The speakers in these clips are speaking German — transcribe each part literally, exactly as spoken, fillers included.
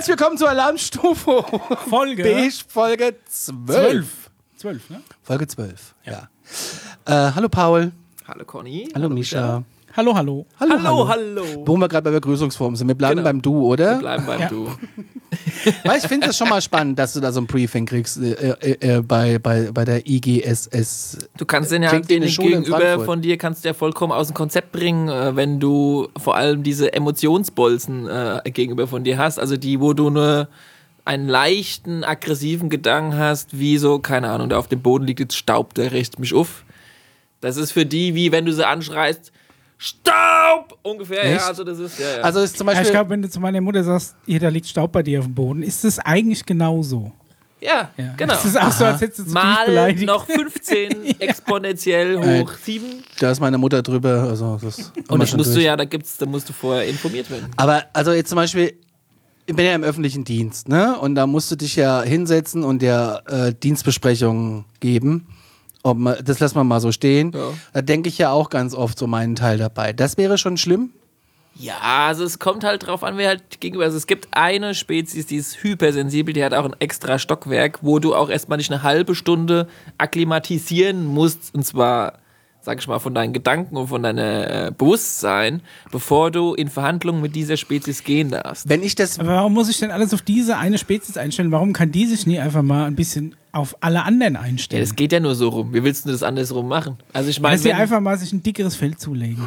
Herzlich willkommen zur Alarmstufe Folge B, Folge zwölf. zwölf, ne? Folge zwölf, ja. ja. Äh, hallo Paul. Hallo Conny. Hallo, hallo Mischa. Hallo, hallo. Hallo, hallo. hallo. Wo wir gerade bei Begrüßungsformen sind. Wir bleiben genau. beim Du, oder? Wir bleiben beim ja. Du. Weil ich finde es schon mal spannend, dass du da so ein Briefing kriegst äh, äh, äh, bei, bei, bei der I G S S. Du kannst den ja den gegenüber von dir kannst du ja vollkommen aus dem Konzept bringen, äh, wenn du vor allem diese Emotionsbolzen äh, gegenüber von dir hast. Also die, wo du nur einen leichten, aggressiven Gedanken hast, wie so, keine Ahnung, da auf dem Boden liegt jetzt Staub, der riecht mich auf. Das ist für die, wie wenn du sie anschreist, Staub! Ungefähr, Echt? ja, also das ist, ja, ja. Also ist zum Beispiel ja, ich glaube, wenn du zu meiner Mutter sagst, hier, da liegt Staub bei dir auf dem Boden, ist das eigentlich genauso. Ja, ja, genau. Das ist auch so, als hättest du zu Mal beleidigt. noch fünfzehn exponentiell hoch äh, sieben. Da ist meine Mutter drüber. Also das Und das musst durch. du ja, da gibt's, da musst du vorher informiert werden. Aber also jetzt zum Beispiel, ich bin ja im öffentlichen Dienst, ne? Und da musst du dich ja hinsetzen und dir äh, Dienstbesprechungen geben. Ob man, das lassen wir mal so stehen. Ja. Da denke ich ja auch ganz oft so meinen Teil dabei. Das wäre schon schlimm? Ja, also es kommt halt drauf an, wer halt gegenüber. Also es gibt eine Spezies, die ist hypersensibel, die hat auch ein extra Stockwerk, wo du auch erstmal nicht eine halbe Stunde akklimatisieren musst. Und zwar, sag ich mal, von deinen Gedanken und von deinem äh, Bewusstsein, bevor du in Verhandlungen mit dieser Spezies gehen darfst. Wenn ich das. Aber warum muss ich denn alles auf diese eine Spezies einstellen? Warum kann die sich nie einfach mal ein bisschen auf alle anderen einstellen? Ja, das geht ja nur so rum. Wie willst du das andersrum machen? Also ich meine, dass sie einfach mal sich ein dickeres Fell zulegen.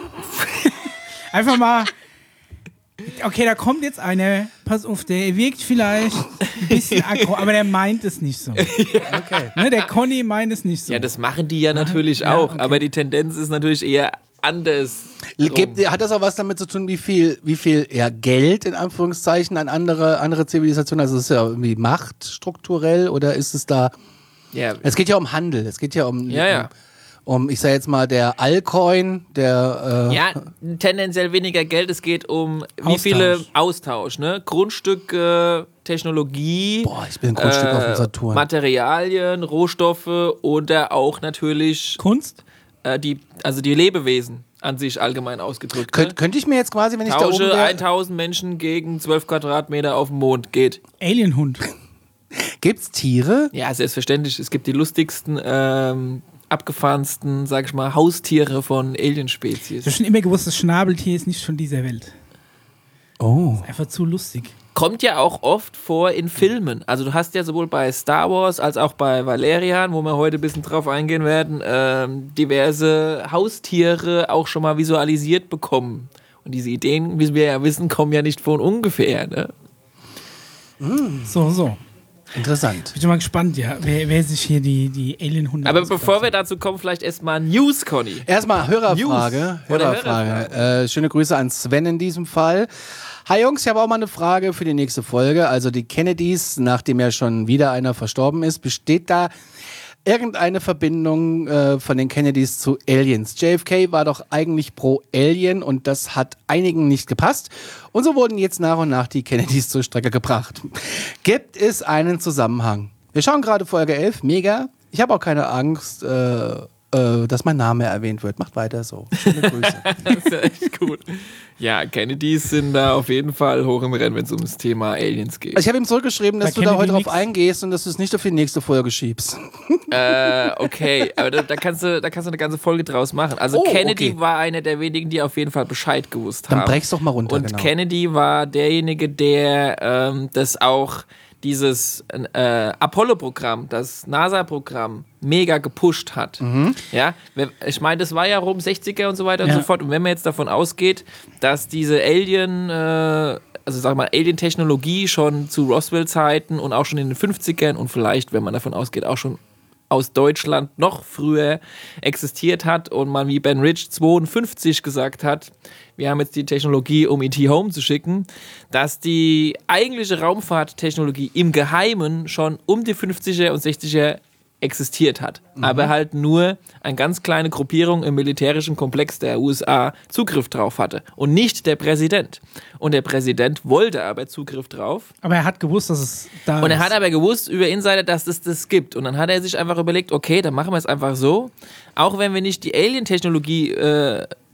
Einfach mal. Okay, da kommt jetzt einer, pass auf, der wirkt vielleicht ein bisschen aggro, aber der meint es nicht so. Okay. Ne, der Conny meint es nicht so. Ja, das machen die ja natürlich ja, auch, okay. Aber die Tendenz ist natürlich eher anders. Gibt, hat das auch was damit zu tun, wie viel, wie viel ja, Geld in Anführungszeichen an andere, andere Zivilisationen, also ist es ja irgendwie Macht strukturell oder ist es da, ja. Es geht ja um Handel, es geht ja um, ja, ja. um Um, ich sage jetzt mal, der Allcoin, der... Äh ja, tendenziell weniger Geld. Es geht um wie Austausch. viele Austausch, ne? Grundstücke, Technologie, Boah, ich bin ein Grundstück äh, auf dem Saturn. Materialien, Rohstoffe oder auch natürlich... Kunst? Äh, die, also die Lebewesen an sich allgemein ausgedrückt. Könnt, ne? Könnte ich mir jetzt quasi, wenn ich Tausche da oben wär, tausend Menschen gegen zwölf Quadratmeter auf dem Mond, geht. Alienhund. Gibt's Tiere? Ja, selbstverständlich. Es gibt die lustigsten... Ähm, abgefahrensten, sag ich mal, Haustiere von Alien-Spezies. Ich habe schon immer gewusst, das Schnabeltier ist nicht von dieser Welt. Oh. Das ist einfach zu lustig. Kommt ja auch oft vor in Filmen. Also du hast ja sowohl bei Star Wars als auch bei Valerian, wo wir heute ein bisschen drauf eingehen werden, ähm, diverse Haustiere auch schon mal visualisiert bekommen. Und diese Ideen, wie wir ja wissen, kommen ja nicht von ungefähr. Ne? Mm. So, so. Interessant. Bin schon mal gespannt, ja, wer, wer sich hier die, die Alien-Hunde Aber bevor wir dazu kommen, vielleicht erstmal News, Conny. Erstmal Hörerfrage. News. Hörerfrage. Hörerfrage. Äh, schöne Grüße an Sven in diesem Fall. Hi Jungs, ich habe auch mal eine Frage für die nächste Folge. Also die Kennedys, nachdem ja schon wieder einer verstorben ist, besteht da irgendeine Verbindung äh, von den Kennedys zu Aliens? J F K war doch eigentlich pro Alien und das hat einigen nicht gepasst. Und so wurden jetzt nach und nach die Kennedys zur Strecke gebracht. Gibt es einen Zusammenhang? Wir schauen gerade Folge elf, mega. Ich habe auch keine Angst, äh, äh, dass mein Name erwähnt wird. Macht weiter so. Schöne Grüße. Das ist ja echt gut. Ja, Kennedys sind da auf jeden Fall hoch im Rennen, wenn es um das Thema Aliens geht. Also ich habe ihm zurückgeschrieben, dass Bei du da Kennedy heute drauf nix. eingehst und dass du es nicht auf die nächste Folge schiebst. Äh, okay, aber da, da, kannst du, da kannst du eine ganze Folge draus machen. Also Oh, Kennedy okay. war einer der wenigen, die auf jeden Fall Bescheid gewusst Dann haben. brech's doch mal runter. Und genau. Kennedy war derjenige, der ähm, das auch dieses äh, Apollo-Programm, das NASA-Programm mega gepusht hat. Mhm. Ja, ich meine, das war ja rum sechziger und so weiter Ja. und so fort. Und wenn man jetzt davon ausgeht, dass diese Alien, äh, also sag mal, Alien-Technologie schon zu Roswell-Zeiten und auch schon in den fünfzigern und vielleicht, wenn man davon ausgeht, auch schon aus Deutschland noch früher existiert hat und man wie Ben Rich zweiundfünfzig gesagt hat, wir haben jetzt die Technologie, um E T home zu schicken, dass die eigentliche Raumfahrttechnologie im Geheimen schon um die fünfziger und sechziger existiert hat. Mhm. Aber halt nur eine ganz kleine Gruppierung im militärischen Komplex der U S A Zugriff drauf hatte. Und nicht der Präsident. Und der Präsident wollte aber Zugriff drauf. Aber er hat gewusst, dass es da ist. Und er hat aber gewusst über Insider, dass es das gibt. Und dann hat er sich einfach überlegt, okay, dann machen wir es einfach so. Auch wenn wir nicht die Alien-Technologie äh,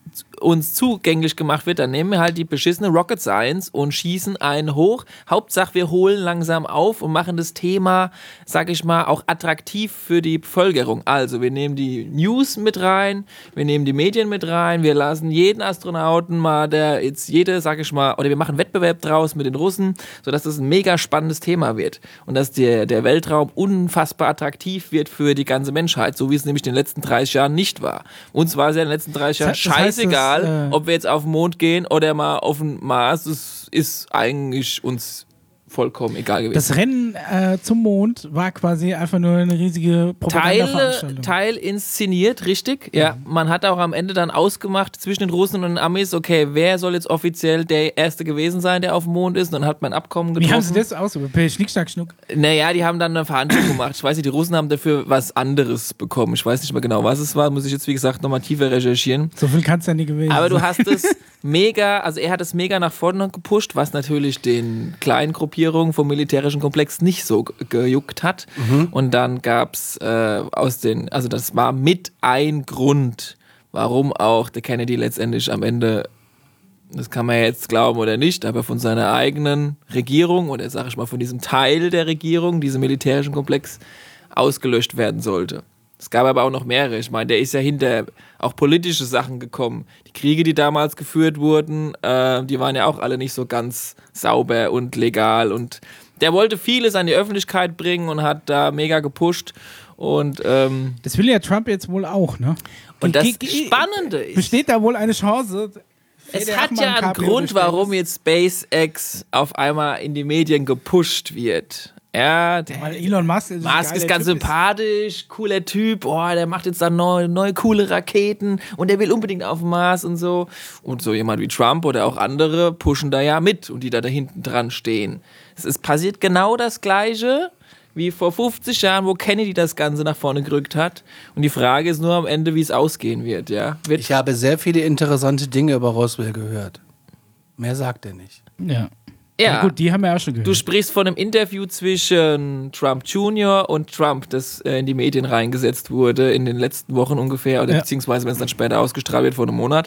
uns zugänglich gemacht wird, dann nehmen wir halt die beschissene Rocket Science und schießen einen hoch. Hauptsache, wir holen langsam auf und machen das Thema, sag ich mal, auch attraktiv für die Bevölkerung. Also, wir nehmen die News mit rein, wir nehmen die Medien mit rein, wir lassen jeden Astronauten mal, der jetzt jede, sag ich mal, oder wir machen Wettbewerb draus mit den Russen, sodass das ein mega spannendes Thema wird und dass der, der Weltraum unfassbar attraktiv wird für die ganze Menschheit, so wie es nämlich in den letzten dreißig Jahren nicht war. Uns war es ja in den letzten dreißig Jahren Das heißt, scheißegal, das, äh ob wir jetzt auf den Mond gehen oder mal auf den Mars. Das ist eigentlich uns vollkommen egal gewesen. Das Rennen äh, zum Mond war quasi einfach nur eine riesige Propagandaveranstaltung. Teil, Teil inszeniert, richtig. Ja, man hat auch am Ende dann ausgemacht zwischen den Russen und den Amis, okay, wer soll jetzt offiziell der Erste gewesen sein, der auf dem Mond ist? Und dann hat man ein Abkommen getroffen. Wie haben sie das ausgemacht? Per Schnick, Schnack, Schnuck? Naja, die haben dann eine Verhandlung gemacht. Ich weiß nicht, die Russen haben dafür was anderes bekommen. Ich weiß nicht mehr genau, was es war. Muss ich jetzt, wie gesagt, nochmal tiefer recherchieren. So viel kann es ja nicht gewesen sein. Aber du hast es mega, also er hat es mega nach vorne gepusht, was natürlich den kleinen Gruppierungen vom militärischen Komplex nicht so gejuckt hat. Mhm. Und dann gab es äh, aus den, also das war mit ein Grund, warum auch der Kennedy letztendlich am Ende, das kann man ja jetzt glauben oder nicht, aber von seiner eigenen Regierung oder sag ich mal von diesem Teil der Regierung, diesem militärischen Komplex, ausgelöscht werden sollte. Es gab aber auch noch mehrere. Ich meine, der ist ja hinter auch politische Sachen gekommen. Die Kriege, die damals geführt wurden, äh, die waren ja auch alle nicht so ganz sauber und legal. Und der wollte vieles an die Öffentlichkeit bringen und hat da mega gepusht. Und, ähm, das will ja Trump jetzt wohl auch, ne? Und das Spannende ist... Besteht da wohl eine Chance... Es hat ja einen Grund, warum jetzt SpaceX auf einmal in die Medien gepusht wird. Ja, der Weil Elon Musk ist, Musk ist ganz typ sympathisch, ist. Cooler Typ, oh, der macht jetzt dann neue, neue coole Raketen und der will unbedingt auf den Mars und so. Und so jemand wie Trump oder auch andere pushen da ja mit und die da, da hinten dran stehen. Es ist passiert genau das Gleiche wie vor fünfzig Jahren, wo Kennedy das Ganze nach vorne gerückt hat. Und die Frage ist nur am Ende, wie es ausgehen wird. Ja? wird ich habe sehr viele interessante Dinge über Roswell gehört. Mehr sagt er nicht. Ja. Ja, ja, gut, die haben wir auch schon gehört. Du sprichst von einem Interview zwischen Trump Junior und Trump, das äh, in die Medien reingesetzt wurde in den letzten Wochen ungefähr, oder ja. beziehungsweise wenn es dann später ausgestrahlt wird, vor einem Monat.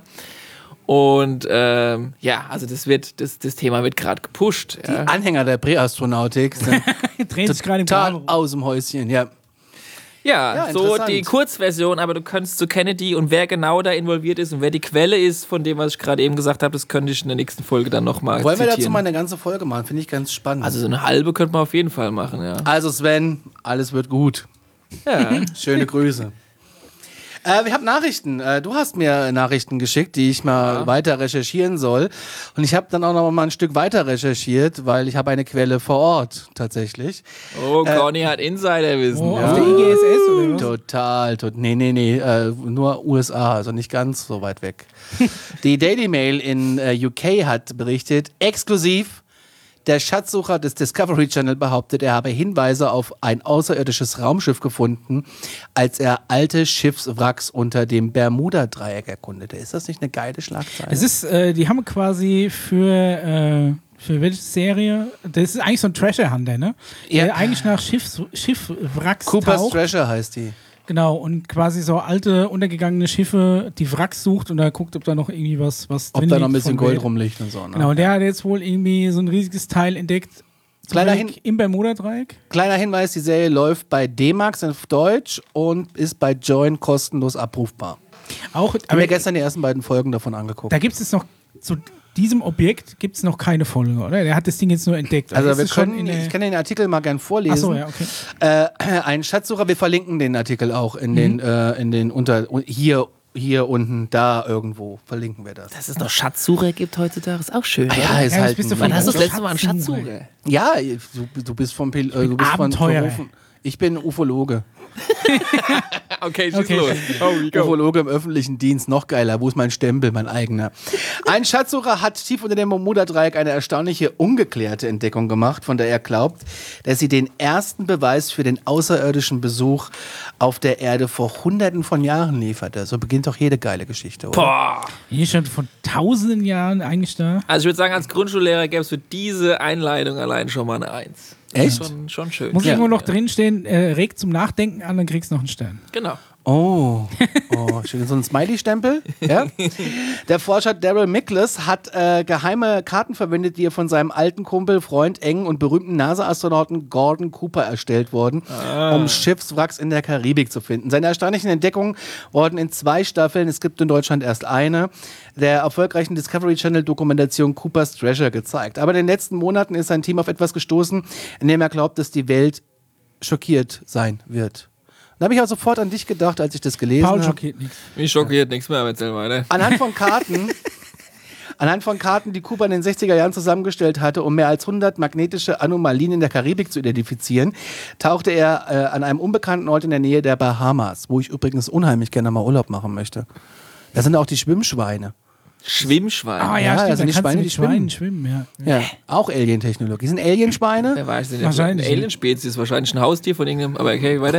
Und ähm, ja, also das wird, das, das Thema wird gerade gepusht. Die ja. Anhänger der Präastronautik sind total aus dem Häuschen, ja. Ja, ja, so die Kurzversion, aber du könntest zu Kennedy und wer genau da involviert ist und wer die Quelle ist, von dem, was ich gerade eben gesagt habe, das könnte ich in der nächsten Folge dann nochmal Wollen zitieren. wir dazu mal eine ganze Folge machen? Finde ich ganz spannend. Also so eine halbe könnte man auf jeden Fall machen, ja. Also Sven, alles wird gut. Ja. Schöne Grüße. Äh, wir haben Nachrichten. Äh, du hast mir Nachrichten geschickt, die ich mal ja. weiter recherchieren soll. Und ich habe dann auch noch mal ein Stück weiter recherchiert, weil ich habe eine Quelle vor Ort tatsächlich. Oh, Conny äh, hat Insiderwissen. Oh, ja. Auf der I G S S oder was? Total. To- nee, nee, nee. Äh, nur U S A, also nicht ganz so weit weg. Die Daily Mail in äh, U K hat berichtet, exklusiv, der Schatzsucher des Discovery Channel behauptet, er habe Hinweise auf ein außerirdisches Raumschiff gefunden, als er alte Schiffswracks unter dem Bermuda-Dreieck erkundete. Ist das nicht eine geile Schlagzeile? Es ist, äh, die haben quasi für, äh, für welche Serie? Das ist eigentlich so ein Treasure Hunter, ne? Ja. Der eigentlich nach Schiffs, Schiffwracks Cooper's taucht. Treasure heißt die. Genau, und quasi so alte, untergegangene Schiffe, die Wracks sucht und da guckt, ob da noch irgendwie was, was Ob drin da liegt noch ein bisschen von Gold Welt. rumliegt und so. Ne? Genau, der hat jetzt wohl irgendwie so ein riesiges Teil entdeckt. Kleiner Hin- Im Bermuda-Dreieck. Kleiner Hinweis, die Serie läuft bei D-Max auf Deutsch und ist bei Join kostenlos abrufbar. Auch, Ich habe mir gestern die ersten beiden Folgen davon angeguckt. Da gibt es jetzt noch, zu diesem Objekt gibt es noch keine Folge, oder? Der hat das Ding jetzt nur entdeckt. Also ist wir es schon können, in der- ich kann den Artikel mal gern vorlesen. Ach so, ja, okay. Äh, ein Schatzsucher, wir verlinken den Artikel auch in Mhm. den, äh, in den unter, hier, hier unten, da irgendwo verlinken wir das. Dass es noch Schatzsucher gibt heutzutage, ist auch schön. Ah, oder? ja, ist Ja, halt bist du ein- von Wann hast du das letzte Mal einen Schatzsucher? Schatzsucher? ja, du, du bist vom Pil äh, du bist von Abenteurer. berufen. Ich bin Ufologe. Okay, schieß Okay. los. Oh, we go. Ufologe im öffentlichen Dienst, noch geiler. Wo ist mein Stempel, mein eigener? Ein Schatzsucher hat tief unter dem Bermuda-Dreieck eine erstaunliche, ungeklärte Entdeckung gemacht, von der er glaubt, dass sie den ersten Beweis für den außerirdischen Besuch auf der Erde vor hunderten von Jahren lieferte. So beginnt doch jede geile Geschichte, oder? Boah. Hier schon von tausenden Jahren eigentlich da. Also ich würde sagen, als Grundschullehrer gäbe es für diese Einleitung allein schon mal eine Eins. Echt? Schon, schon schön. Muss Ja. irgendwo noch drinstehen, äh, regt zum Nachdenken an, dann kriegst du noch einen Stern. Genau. Oh, oh, schön. So ein Smiley-Stempel. Ja? Der Forscher Daryl Miklas hat äh, geheime Karten verwendet, die er von seinem alten Kumpel, Freund, engen und berühmten NASA-Astronauten Gordon Cooper erstellt wurden, ah. um Schiffswracks in der Karibik zu finden. Seine erstaunlichen Entdeckungen wurden in zwei Staffeln, es gibt in Deutschland erst eine, der erfolgreichen Discovery Channel-Dokumentation Cooper's Treasure gezeigt. Aber in den letzten Monaten ist sein Team auf etwas gestoßen, in dem er glaubt, dass die Welt schockiert sein wird. Da habe ich auch sofort an dich gedacht, als ich das gelesen habe. Paul schockiert nichts. Mich schockiert ja. nichts mehr, erzähl weiter. Anhand von Karten, anhand von Karten, die Cooper in den sechziger Jahren zusammengestellt hatte, um mehr als hundert magnetische Anomalien in der Karibik zu identifizieren, tauchte er äh, an einem unbekannten Ort in der Nähe der Bahamas, wo ich übrigens unheimlich gerne mal Urlaub machen möchte. Da sind auch die Schwimmschweine. Schwimmschweine? Ah ja, ja stimmt, also da die Schweine, die schwimmen. schwimmen ja. Ja, auch Alien-Technologie. Sind Alien-Schweine? Wer weiß denn? Wahrscheinlich. Eine Alien-Spezies, wahrscheinlich ein Haustier von irgendeinem, aber okay, weiter.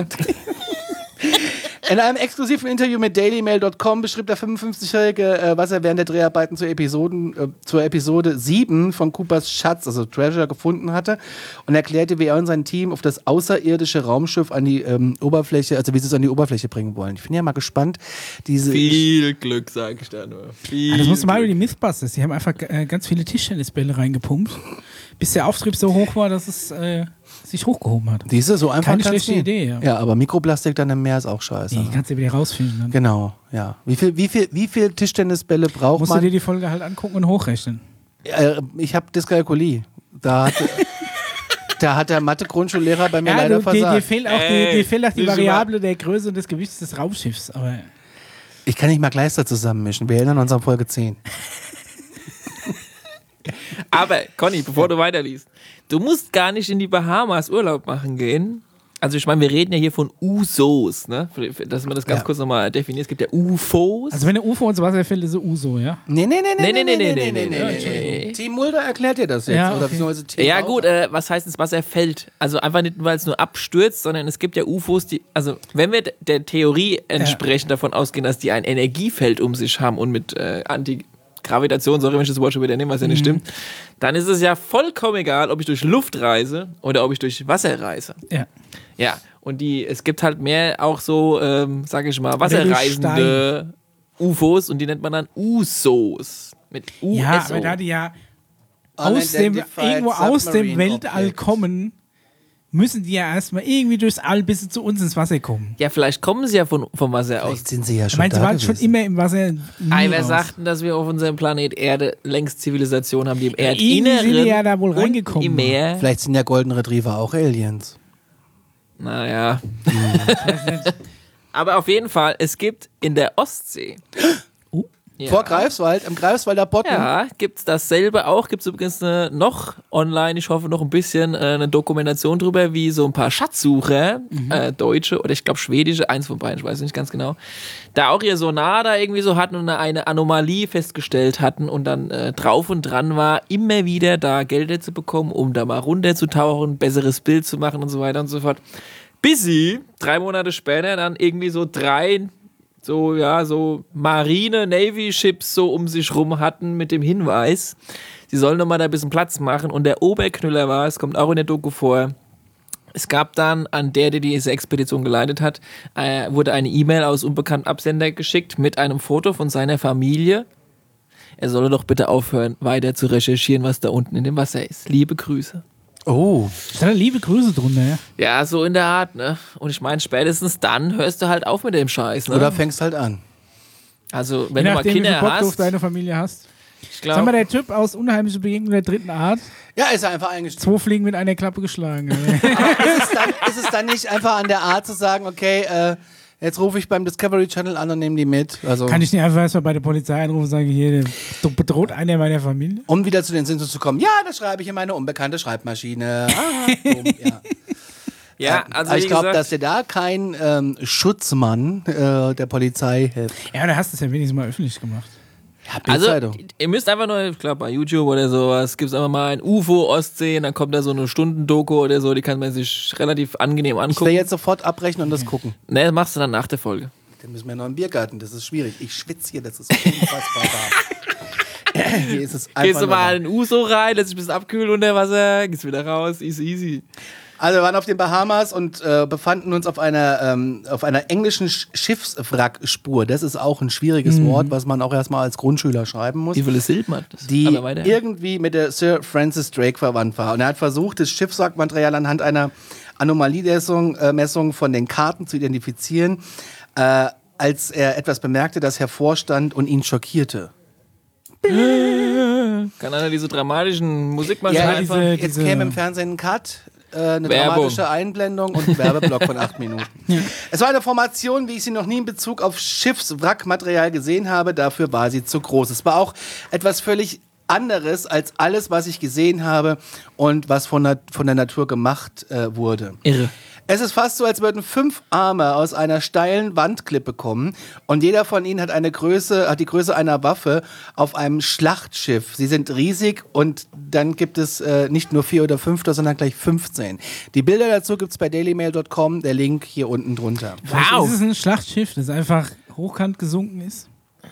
In einem exklusiven Interview mit Daily Mail Punkt com beschrieb der fünfundfünfzigjährige, äh, was er während der Dreharbeiten zur, Episoden, äh, zur Episode sieben von Coopers Schatz, also Treasure, gefunden hatte und erklärte, wie er und sein Team auf das außerirdische Raumschiff an die ähm, Oberfläche, also wie sie es an die Oberfläche bringen wollen. Ich bin ja mal gespannt. Diese Viel Glück, sage ich da nur. Viel ah, das musst du mal Glück. über die Mythbusters. Die haben einfach äh, ganz viele Tischtennisbälle reingepumpt, bis der Auftrieb so hoch war, dass es äh, sich hochgehoben hat. Diese so einfach Keine kann's schlechte nie. Idee, ja. Ja, aber Mikroplastik dann im Meer ist auch scheiße. Die kannst du wieder rausfinden. Dann Genau, ja. Wie viel, wie viel, wie viel Tischtennisbälle braucht musst man? du dir die Folge halt angucken und hochrechnen. Äh, ich habe Dyskalkulie. Da hat, da hat der Mathe-Grundschullehrer bei mir Ja, leider du, dir, dir versagt. fehlt auch Ey, die, dir fehlt auch die das ist Variable der Größe und des Gewichts des Raumschiffs. Aber Ich kann nicht mal Gleister zusammenmischen. Wir erinnern uns an Folge zehn. Aber, Conny, bevor du weiterliest, du musst gar nicht in die Bahamas Urlaub machen gehen. Also ich meine, wir reden ja hier von U S Os, ne? Dass man das ganz Ja. kurz nochmal definiert. Es gibt ja U F Os. also wenn eine U F O ins Wasser fällt, ist es U S O, ja? Nee, nee, nee, Nee, nee, nee, nee, nee, nee, nee, nee, nee. Team Mulder erklärt dir das jetzt. Ja, Oder okay. beziehungsweise Team Ja Bauer. gut, äh, was heißt ins Wasser fällt? Also einfach nicht, weil es nur abstürzt, sondern es gibt ja U F Os, die, also wenn wir der Theorie entsprechend davon ausgehen, dass die ein Energiefeld um sich haben und mit äh, Antigravitation, sorry, wenn ich das Wort schon wieder nehme, was ja nicht stimmt, dann ist es ja vollkommen egal, ob ich durch Luft reise oder ob ich durch Wasser reise. Ja. Ja, und die, es gibt halt mehr auch so, ähm, sage ich mal, wasserreisende U F Os und die nennt man dann U S Os. Mit U S O. Ja, aber da die ja aus dem, Unidentified irgendwo aus dem Submarine Weltall Object. kommen, müssen die ja erstmal irgendwie durchs All bis sie zu uns ins Wasser kommen. Ja, vielleicht kommen sie ja von, vom Wasser aus. Vielleicht sind sie ja Ich schon meine, sie da waren schon gewesen. immer im Wasser. nie Ei, wer raus. sagt denn, dass wir auf unserem Planet Erde längst Zivilisation haben, die im irgendwie sind Erdinneren die ja da wohl und reingekommen. im Meer? Vielleicht sind ja Golden Retriever auch Aliens. Naja. Aber auf jeden Fall, es gibt in der Ostsee. Oh. Ja. Vor Greifswald, im Greifswalder Bodden. Ja, gibt es dasselbe auch. Gibt es übrigens eine, noch online, ich hoffe noch ein bisschen, äh, eine Dokumentation drüber, wie so ein paar Schatzsucher, Mhm. äh, deutsche oder ich glaube schwedische, eins von beiden, ich weiß nicht ganz genau, da auch ihr Sonar da irgendwie so hatten und eine Anomalie festgestellt hatten und dann äh, drauf und dran war, immer wieder da Gelder zu bekommen, um da mal runterzutauchen, besseres Bild zu machen und so weiter und so fort. Bis sie drei Monate später dann irgendwie so drei so, ja, so Marine-Navy-Ships so um sich rum hatten mit dem Hinweis, sie sollen nochmal da ein bisschen Platz machen. Und der Oberknüller war, es kommt auch in der Doku vor, es gab dann an der, der diese Expedition geleitet hat, äh, wurde eine E-Mail aus unbekannten Absender geschickt mit einem Foto von seiner Familie. Er solle doch bitte aufhören, weiter zu recherchieren, was da unten in dem Wasser ist. Liebe Grüße. Oh. Da sind liebe Grüße drunter, ja. Ja, so in der Art, ne? Und ich meine, spätestens dann hörst du halt auf mit dem Scheiß, ne? Oder fängst halt an. Also, wenn Je du mal nachdem, wie viel Kinder Bock du auf hast, deine Familie hast. ich Sag mal, glaube, der Typ aus Unheimliche Begegnung der dritten Art, Ja, ist er einfach eingestiegen. zwei Fliegen mit einer Klappe geschlagen. ist, es dann, ist es dann nicht einfach an der Art zu sagen, okay, äh, jetzt rufe ich beim Discovery Channel an und nehme die mit? Also, Kann ich nicht einfach erstmal bei der Polizei anrufen und sagen, hier, der bedroht einer meiner Familie? um wieder zu den Simpsons zu kommen. Ja, das schreibe ich in meine unbekannte Schreibmaschine. Ah, boom, ja. ja, also Aber ich wie glaube, gesagt, dass dir da kein ähm, Schutzmann äh, der Polizei hilft. Ja, da hast du es ja wenigstens mal öffentlich gemacht. Ja, also Bildzeitung. ihr müsst einfach nur, ich glaube bei YouTube oder sowas, gibt es einfach mal ein U F O Ostsee und dann kommt da so eine Stundendoku oder so, die kann man sich relativ angenehm Ich will angucken. jetzt sofort abbrechen und das gucken. Ne, das machst du dann nach der Folge. Dann müssen wir noch im Biergarten, das ist schwierig. Ich schwitze hier, das ist unfassbar warm. Hier ist es einfach Gehst du nur mal warm. in den U S O rein, lässt dich ein bisschen abkühlen unter Wasser, gehst wieder raus, easy, easy. Also wir waren auf den Bahamas und äh, befanden uns auf einer, ähm, auf einer englischen Sch- Schiffswrackspur. Das ist auch ein schwieriges mhm. Wort, was man auch erstmal als Grundschüler schreiben muss. Die Wille Silbert. Die irgendwie mit der Sir Francis Drake verwandt war. Und er hat versucht, das Schiffswrackmaterial anhand einer Anomaliemessung äh, Messung von den Karten zu identifizieren, äh, als er etwas bemerkte, das hervorstand und ihn schockierte. Kann einer diese dramatischen Musikmaschinen ja, einfach... Diese, jetzt diese käme im Fernsehen ein Cut, äh, eine Werbung. Dramatische Einblendung und ein Werbeblock von acht Minuten. Ja. Es war eine Formation, wie ich sie noch nie in Bezug auf Schiffswrackmaterial gesehen habe. Dafür war sie zu groß. Es war auch etwas völlig anderes als alles, was ich gesehen habe und was von der, von der Natur gemacht äh, wurde. Irre. Es ist fast so, als würden fünf Arme aus einer steilen Wandklippe kommen und jeder von ihnen hat eine Größe, hat die Größe einer Waffe auf einem Schlachtschiff. Sie sind riesig und dann gibt es äh, nicht nur vier oder fünf, sondern gleich fünfzehn. Die Bilder dazu gibt es bei dailymail punkt com, der Link hier unten drunter. Wow. Ist es ein Schlachtschiff, das einfach hochkant gesunken ist?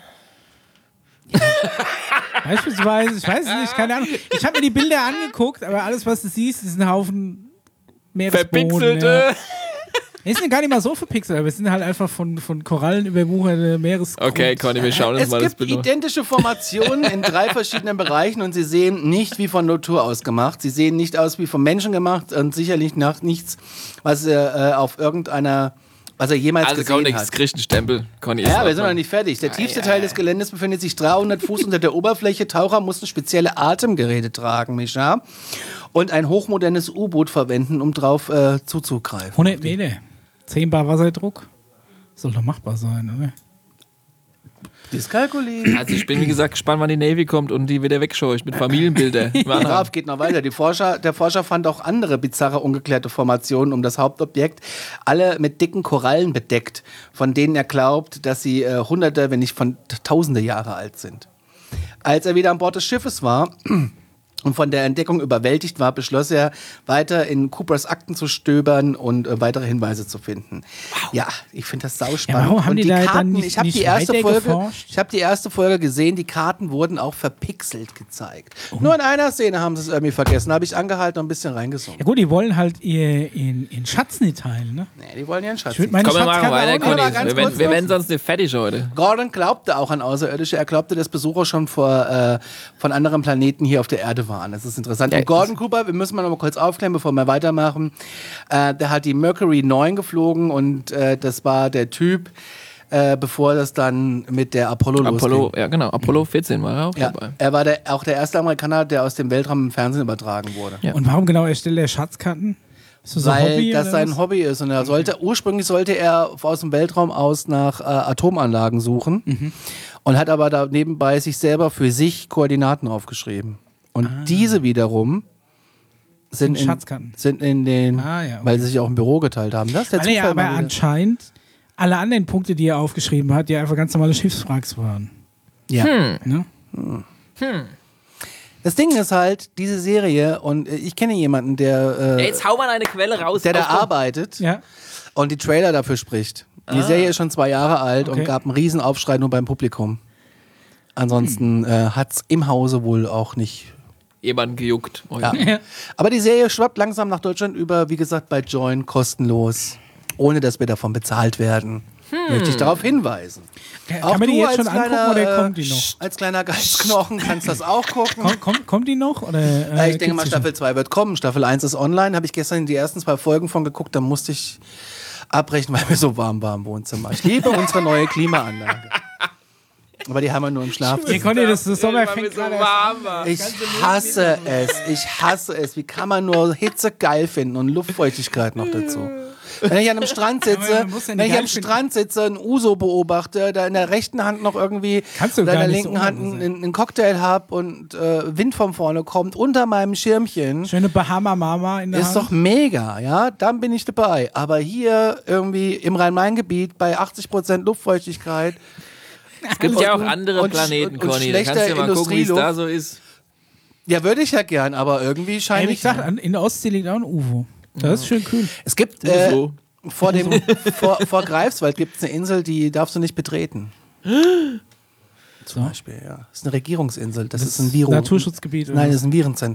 Beispielsweise, ich weiß es nicht, keine Ahnung. Ich habe mir die Bilder angeguckt, aber alles, was du siehst, ist ein Haufen Meeresboden. Verpixelte. Ja. Es sind gar nicht mal so verpixelt, aber es sind halt einfach von, von Korallen überwucherte Meeresgrund. Okay, Conny, wir schauen uns es mal das Bild an. Es gibt identische Formationen in drei verschiedenen Bereichen und sie sehen nicht wie von Natur aus gemacht. Sie sehen nicht aus wie vom Menschen gemacht und sicherlich nach nichts, was äh, auf irgendeiner... Was er jemals also gesehen hat. Also kommt Kirchenstempel. Conny ist ja, wir sind noch nicht fertig. Der tiefste Teil des Geländes befindet sich dreihundert Fuß unter der Oberfläche. Taucher mussten spezielle Atemgeräte tragen, Micha. Und ein hochmodernes U-Boot verwenden, um drauf äh, zuzugreifen. hundert Meter. zehn Bar Wasserdruck. Soll doch machbar sein, oder? Diskalkulieren. Also ich bin, wie gesagt, gespannt, wann die Navy kommt und die wieder wegscheucht mit Familienbildern. Darauf geht noch weiter. Die Forscher, der Forscher fand auch andere bizarre, ungeklärte Formationen um das Hauptobjekt, alle mit dicken Korallen bedeckt, von denen er glaubt, dass sie äh, hunderte, wenn nicht von tausende Jahre alt sind. Als er wieder an Bord des Schiffes war und von der Entdeckung überwältigt war, beschloss er, weiter in Coopers Akten zu stöbern und äh, weitere Hinweise zu finden. Wow. Ja, ich finde das sauspannend. Ja, warum haben und die, die da Karten, dann nicht, ich habe die erste Folge, ich habe die erste Folge gesehen, die Karten wurden auch verpixelt gezeigt. Oh. Nur in einer Szene haben sie es irgendwie vergessen, da habe ich angehalten und ein bisschen reingesungen. Ja gut, die wollen halt ihr in, in Schatz nicht teilen, ne? Nee, die wollen ihren Schatz nicht. Komm, wir machen weiter, Conny. Wir, wir, wir werden sonst nicht fertig heute. Gordon glaubte auch an Außerirdische. Er glaubte, dass Besucher schon vor, äh, von anderen Planeten hier auf der Erde waren. Das ist interessant. Ja, und Gordon Cooper, wir müssen mal noch mal kurz aufklären, bevor wir weitermachen. Äh, der hat die Mercury neun geflogen und äh, das war der Typ, äh, bevor das dann mit der Apollo, Apollo losging. Ja, genau. Apollo vierzehn war er auch ja, dabei. Er war der, auch der erste Amerikaner, der aus dem Weltraum im Fernsehen übertragen wurde. Ja. Und warum genau erstellt er Schatzkarten? Ist das so Weil Hobby, das sein was? Hobby ist. Und er sollte, ursprünglich sollte er aus dem Weltraum aus nach äh, Atomanlagen suchen mhm. und hat aber da nebenbei sich selber für sich Koordinaten aufgeschrieben. Und ah. diese wiederum sind in, sind in den, ah, ja, okay. weil sie sich auch im Büro geteilt haben. Das ist der Zufall, ja, aber anscheinend alle anderen Punkte, die er aufgeschrieben hat, die einfach ganz normale Schiffswracks waren. Ja. Hm. Ne? Hm. Hm. Das Ding ist halt, diese Serie, und ich kenne jemanden, der äh, ja, jetzt hau mal eine Quelle raus. Der da arbeitet ja. und die Trailer dafür spricht. Die ah. Serie ist schon zwei Jahre alt okay. und gab einen riesen Aufschrei nur beim Publikum. Ansonsten hm. äh, hat es im Hause wohl auch nicht jemanden gejuckt. Oh, ja. Ja. Aber die Serie schwappt langsam nach Deutschland über, wie gesagt, bei Join kostenlos, ohne dass wir davon bezahlt werden. Hm. Möchte ich darauf hinweisen. Kann auch man die jetzt schon kleiner, angucken oder kommt die noch? Als kleiner Geistknochen kannst du das auch gucken. Komm, komm, kommt die noch? Oder, äh, ja, ich denke mal, Staffel zwei wird kommen. Staffel eins ist online. Habe ich gestern die ersten zwei Folgen von geguckt. Da musste ich abbrechen, weil mir so warm war im Wohnzimmer. Ich liebe unsere neue Klimaanlage. Aber die haben wir nur im Schlafzimmer. Hier, Conny, das, das Sommer fängt so warm an. Ich hasse es. Ich hasse es. Wie kann man nur Hitze geil finden und Luftfeuchtigkeit noch dazu? Wenn ich an einem Strand sitze, ja wenn ich am Strand sitze, einen Uso beobachte, da in der rechten Hand noch irgendwie, Kannst du oder in der gar linken so Hand einen, einen Cocktail habe und äh, Wind von vorne kommt, unter meinem Schirmchen. Schöne Bahama-Mama in der ist Hand. Ist doch mega, ja, dann bin ich dabei. Aber hier irgendwie im Rhein-Main-Gebiet bei achtzig Prozent Luftfeuchtigkeit. Es gibt und, ja auch andere und, Planeten, und, und Conny. Da kannst du ja mal gucken, wie es da so ist. Ja, würde ich ja gern, aber irgendwie scheint ich. Sag, in der Ostsee liegt auch ein U F O. Das ist schön kühl. Es gibt äh, vor, dem, vor, vor Greifswald gibt es eine Insel, die darfst du nicht betreten. Zum Beispiel, ja. Das ist eine Regierungsinsel. Das, das ist ein Virus. Naturschutzgebiet. Nein, das ist ein Virenzentrum.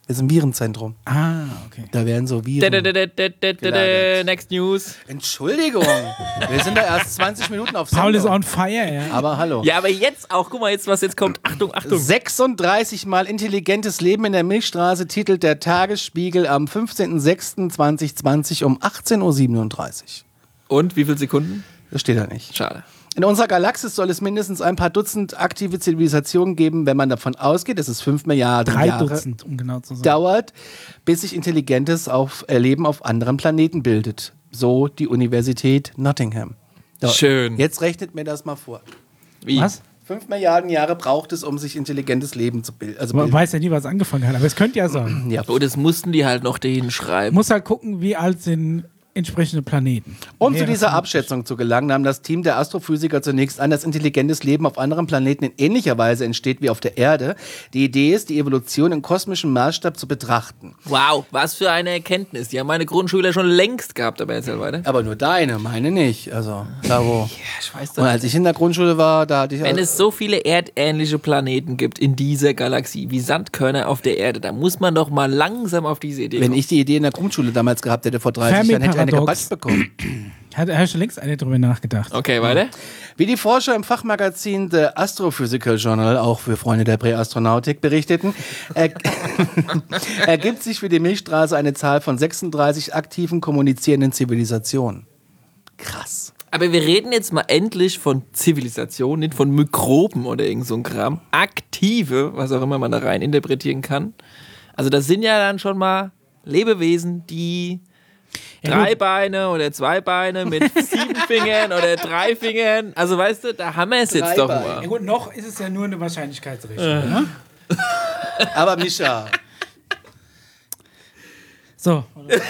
Ist ein Virenzentrum. Ah, okay. Da werden so Viren gelagert. Next News. Entschuldigung, wir sind da erst zwanzig Minuten auf Paul ist Sendung. on fire, ja. Aber hallo. Ja, aber jetzt auch, guck mal jetzt, was jetzt kommt. Achtung, Achtung. sechsunddreißig Mal intelligentes Leben in der Milchstraße titelt der Tagesspiegel am fünfzehnten sechsten zweitausendzwanzig um achtzehn Uhr siebenunddreißig. Und wie viele Sekunden? Das steht da nicht. Schade. In unserer Galaxis soll es mindestens ein paar Dutzend aktive Zivilisationen geben, wenn man davon ausgeht, dass es fünf Milliarden Drei Jahre Dutzend, um genau zu sein. dauert, bis sich intelligentes auf, äh, Leben auf anderen Planeten bildet. So die Universität Nottingham. So, Schön. Jetzt rechnet mir das mal vor. Wie? Was? Fünf Milliarden Jahre braucht es, um sich intelligentes Leben zu bilden. Also Man bilden. weiß ja nie, was angefangen hat, aber es könnte ja sein. Ja. Oh, das mussten die halt noch dahin schreiben. Muss halt gucken, wie alt sind entsprechende Planeten. Um zu Wäre dieser vermutlich. Abschätzung zu gelangen, nahm das Team der Astrophysiker zunächst an, dass intelligentes Leben auf anderen Planeten in ähnlicher Weise entsteht wie auf der Erde. Die Idee ist, die Evolution im kosmischen Maßstab zu betrachten. Wow, was für eine Erkenntnis. Die haben meine Grundschüler schon längst gehabt, aber erzähl weiter. Aber nur deine, meine nicht. Also da wo. Ich weiß Und als ich in der Grundschule war, da hatte ich. Wenn es so viele erdähnliche Planeten gibt in dieser Galaxie wie Sandkörner auf der Erde, dann muss man doch mal langsam auf diese Idee wenn kommen. ich die Idee in der Grundschule damals gehabt hätte vor dreißig Jahren, hätte ich eine Fermi-Paradox. gebatscht bekommen. Hat er schon längst eine drüber nachgedacht. Okay, weiter. Wie die Forscher im Fachmagazin The Astrophysical Journal, auch für Freunde der Präastronautik, berichteten, er ergibt sich für die Milchstraße eine Zahl von sechsunddreißig aktiven kommunizierenden Zivilisationen. Krass. Aber wir reden jetzt mal endlich von Zivilisation, nicht von Mikroben oder irgend so ein Kram. Aktive, was auch immer man da rein interpretieren kann. Also das sind ja dann schon mal Lebewesen, die Ja, drei gut. Beine oder zwei Beine mit sieben Fingern oder drei Fingern. Also weißt du, da haben wir es jetzt doch Dreibein. Ja mal. gut, noch ist es ja nur eine Wahrscheinlichkeitsrechnung. Ne? Aber Micha, So,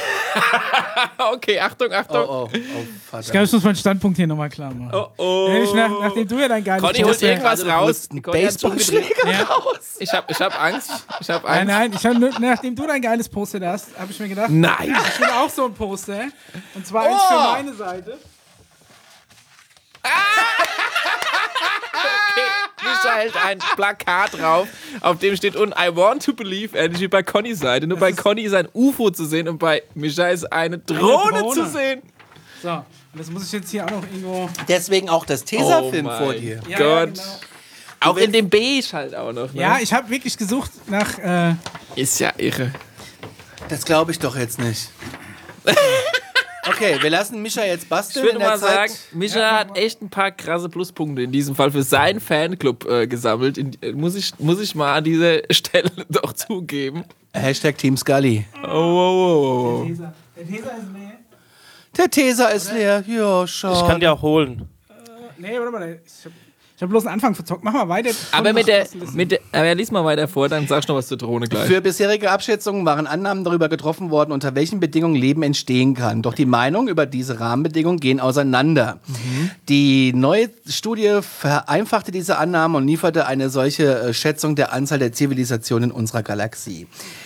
Okay, Achtung, oh, Achtung. oh, oh, ich Vater. glaube, ich muss meinen Standpunkt hier nochmal klar machen. Oh, oh. Wenn ich nach, nachdem du ja dein geiles Conny holt Poster- irgendwas Also, du raus. holst einen Conny hat schon gedreht. Baseballschläger Ja. raus. Ich hab, ich hab Angst. Ich hab Nein, Angst. nein, ich hab, nur- nachdem du dein geiles Poster hast, habe ich mir gedacht, Nein. ich will auch so ein Poster. Und zwar eins Oh. für meine Seite. Mischa hält ein Plakat drauf, auf dem steht unten I want to believe, ähnlich wie bei Connys Seite. Nur bei Conny ist ein U F O zu sehen und bei Mischa ist eine Drohne, Drohne. zu sehen. So, und das muss ich jetzt hier auch noch irgendwo... Deswegen auch das Tesafilm Oh vor mein dir. Ja, Gott. Ja, genau. Auch in dem Beige halt auch noch. Ne? Ja, ich habe wirklich gesucht nach... Äh, Ist ja irre. Das glaube ich doch jetzt nicht. Okay, wir lassen Mischa jetzt Ich basteln würde in der mal Zeit. sagen, Mischa hat echt ein paar krasse Pluspunkte in diesem Fall für seinen Fanclub äh, gesammelt. In, äh, muss, ich, muss ich mal an dieser Stelle doch zugeben. Hashtag Team Scully. Oh, oh, oh, oh. Tesa. Der Tesa ist leer. Der Tesa ist leer. Ja, schau. Ich kann dir auch holen. Nee, warte mal. Ich hab, ich hab bloß einen Anfang verzockt. Mach mal weiter. Aber mit der, mit der, aber lies mal weiter vor, dann sagst du noch was zur Drohne gleich. Für bisherige Abschätzungen waren Annahmen darüber getroffen worden, unter welchen Bedingungen Leben entstehen kann. Doch die Meinungen über diese Rahmenbedingungen gehen auseinander. Mhm. Die neue Studie vereinfachte diese Annahmen und lieferte eine solche äh, Schätzung der Anzahl der Zivilisationen in unserer Galaxie.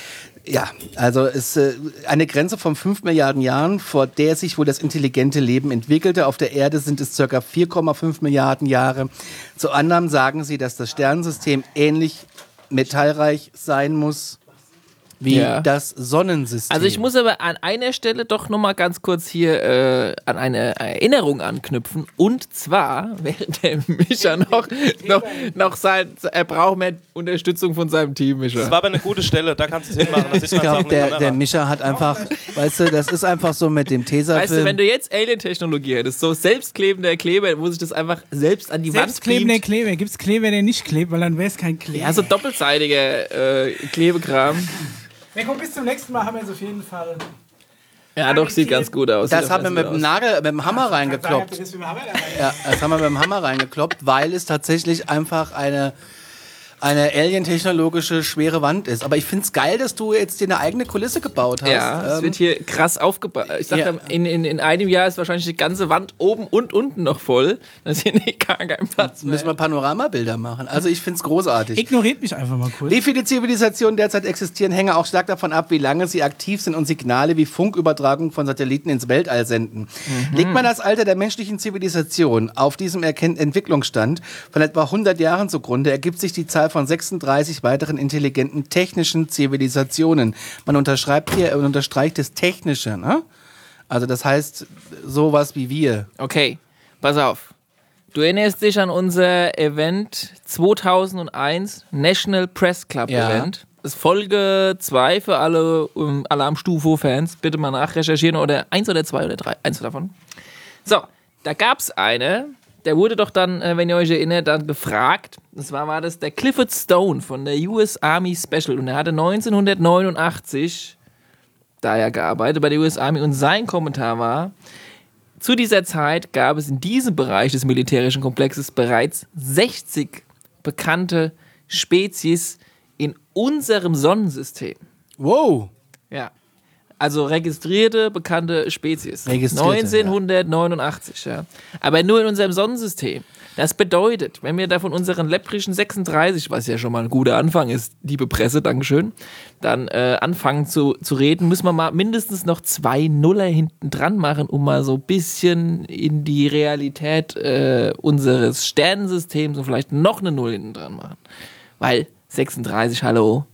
Ja, also es ist äh, eine Grenze von fünf Milliarden Jahren, vor der sich wohl das intelligente Leben entwickelte. Auf der Erde sind es ca. vier Komma fünf Milliarden Jahre. Zu Annahmen sagen sie, dass das Sternensystem ähnlich metallreich sein muss wie Ja. das Sonnensystem. Also ich muss aber an einer Stelle doch noch mal ganz kurz hier äh, an eine Erinnerung anknüpfen. Und zwar, während der Mischa noch, noch, noch sein, er braucht mehr Unterstützung von seinem Team, Das Mischa. war aber eine gute Stelle, da kannst du es hinmachen. Das ist ich ganz auch glaube, eine der, Kamera. der Mischa hat einfach, weißt du, das ist einfach so mit dem Tesafilm. Weißt du, wenn du jetzt Alien-Technologie hättest, so selbstklebender Kleber, wo sich das einfach selbst an die Wand Selbstklebender beamt. Kleber. Gibt es Kleber, der nicht klebt? Weil dann wäre es kein Kleber. Ja, so doppelseitiger äh, Klebekram. Ja, komm, bis zum nächsten Mal haben wir es auf jeden Fall. Ja, doch, sieht ganz gut aus. das Sieht haben wir ganz mit gut dem aus. Nagel, mit dem Hammer reingekloppt. Das ist mit dem Hammer dabei. Ja, das haben wir mit dem Hammer reingekloppt, weil es tatsächlich einfach eine, eine alien-technologische schwere Wand ist. Aber ich finde es geil, dass du jetzt dir eine eigene Kulisse gebaut hast. Ja, es Ähm, wird hier krass aufgebaut. Ich sag, Ja. ja. in, in, in einem Jahr ist wahrscheinlich die ganze Wand oben und unten noch voll. Dann ist hier nicht gar kein Platz mehr. müssen wir Panoramabilder machen. Also ich finde es großartig. Ignoriert mich einfach mal kurz. Wie viele Zivilisationen derzeit existieren, hänge auch stark davon ab, wie lange sie aktiv sind und Signale wie Funkübertragung von Satelliten ins Weltall senden. Mhm. Legt man das Alter der menschlichen Zivilisation auf diesem Erken- Entwicklungsstand von etwa hundert Jahren zugrunde, ergibt sich die Zahl von von sechsunddreißig weiteren intelligenten technischen Zivilisationen. Man unterschreibt hier und unterstreicht das Technische, ne? Also das heißt sowas wie wir. Okay, pass auf. Du erinnerst dich an unser Event zweitausendeins, National Press Club Ja. Event. Das ist Folge zwei für alle um, Alarm-Stufo-Fans. Bitte mal nachrecherchieren oder eins oder zwei oder drei. Eins davon. So, da gab es eine, der wurde doch dann, äh, wenn ihr euch erinnert, dann befragt. Und zwar war das der Clifford Stone von der U S Army Special. Und er hatte neunzehnhundertneunundachtzig da ja gearbeitet bei der U S Army. Und sein Kommentar war: Zu dieser Zeit gab es in diesem Bereich des militärischen Komplexes bereits sechzig bekannte Spezies in unserem Sonnensystem. Wow. Ja. Also registrierte, bekannte Spezies. Registrierte, neunzehnhundertneunundachtzig, ja. Aber nur in unserem Sonnensystem. Das bedeutet, wenn wir da von unseren läpprischen sechsunddreißig, was ja schon mal ein guter Anfang ist, liebe Presse, Dankeschön, dann äh, anfangen zu, zu reden, müssen wir mal mindestens noch zwei Nuller hinten dran machen, um mal so ein bisschen in die Realität äh, unseres Sternensystems und vielleicht noch eine Null hinten dran machen. Weil sechsunddreißig, hallo?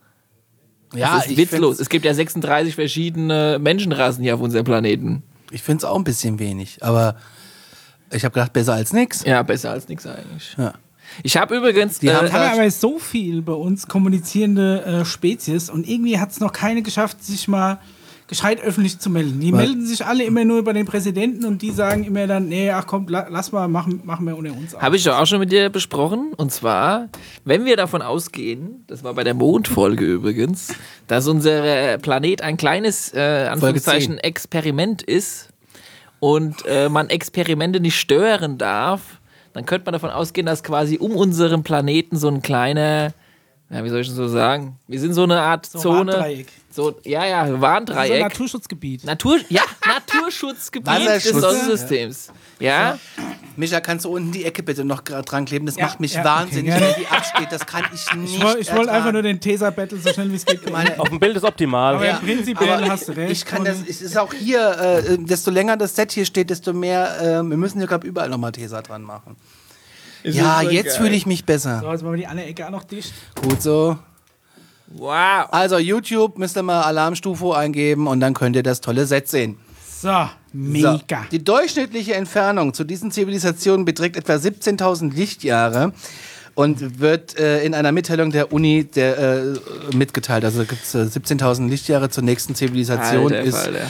Ja, Das ist ich witzlos. find's- Es gibt ja sechsunddreißig verschiedene Menschenrassen hier auf unserem Planeten. Ich finde es auch ein bisschen wenig, aber ich habe gedacht, besser als nix. Ja, besser als nichts eigentlich. Ja. Ich habe übrigens... Die haben äh, Wir haben ja aber so viel bei uns kommunizierende äh, Spezies und irgendwie hat es noch keine geschafft, sich mal gescheit öffentlich zu melden. Die Was? melden sich alle immer nur bei den Präsidenten und die sagen immer dann, nee, ach komm, la, lass mal, machen, machen wir unter uns. Habe ich doch auch schon mit dir besprochen. Und zwar, wenn wir davon ausgehen, das war bei der Mondfolge übrigens, dass unser Planet ein kleines, äh, Anführungszeichen, Experiment ist und äh, man Experimente nicht stören darf, dann könnte man davon ausgehen, dass quasi um unseren Planeten so ein kleiner, ja, wie soll ich das so sagen? Wir sind so eine Art So ein Zone. Warndreieck. So, ja, ja, So ein Warndreieck. Naturschutzgebiet. Natur, ja, Naturschutzgebiet des Wasserschutz. Sonnensystems. Ja? Micha, kannst du unten die Ecke bitte noch gra- dran kleben? Das Ja, macht mich ja, wahnsinnig, okay, wenn gerne. die absteht. Das kann ich nicht Ich, woll- ich wollte einfach ertragen. nur den Tesa-Battle so schnell wie es geht. Meine- Auf dem Bild ist optimal. Aber Ja, prinzipiell aber hast du recht. Ich kann Und- das, es ist auch hier, äh, desto länger das Set hier steht, desto mehr, äh, wir müssen hier, glaube ich, überall nochmal Tesa dran machen. Ja, jetzt fühle ich mich besser. So, jetzt machen wir die andere Ecke auch noch dicht. Gut so. Wow. Also YouTube müsst ihr mal Alarmstufe eingeben und dann könnt ihr das tolle Set sehen. So, mega. So. Die durchschnittliche Entfernung zu diesen Zivilisationen beträgt etwa siebzehntausend Lichtjahre und wird äh, in einer Mitteilung der Uni der, äh, mitgeteilt. Also gibt es äh, siebzehntausend Lichtjahre zur nächsten Zivilisation. Alter, ist Falter.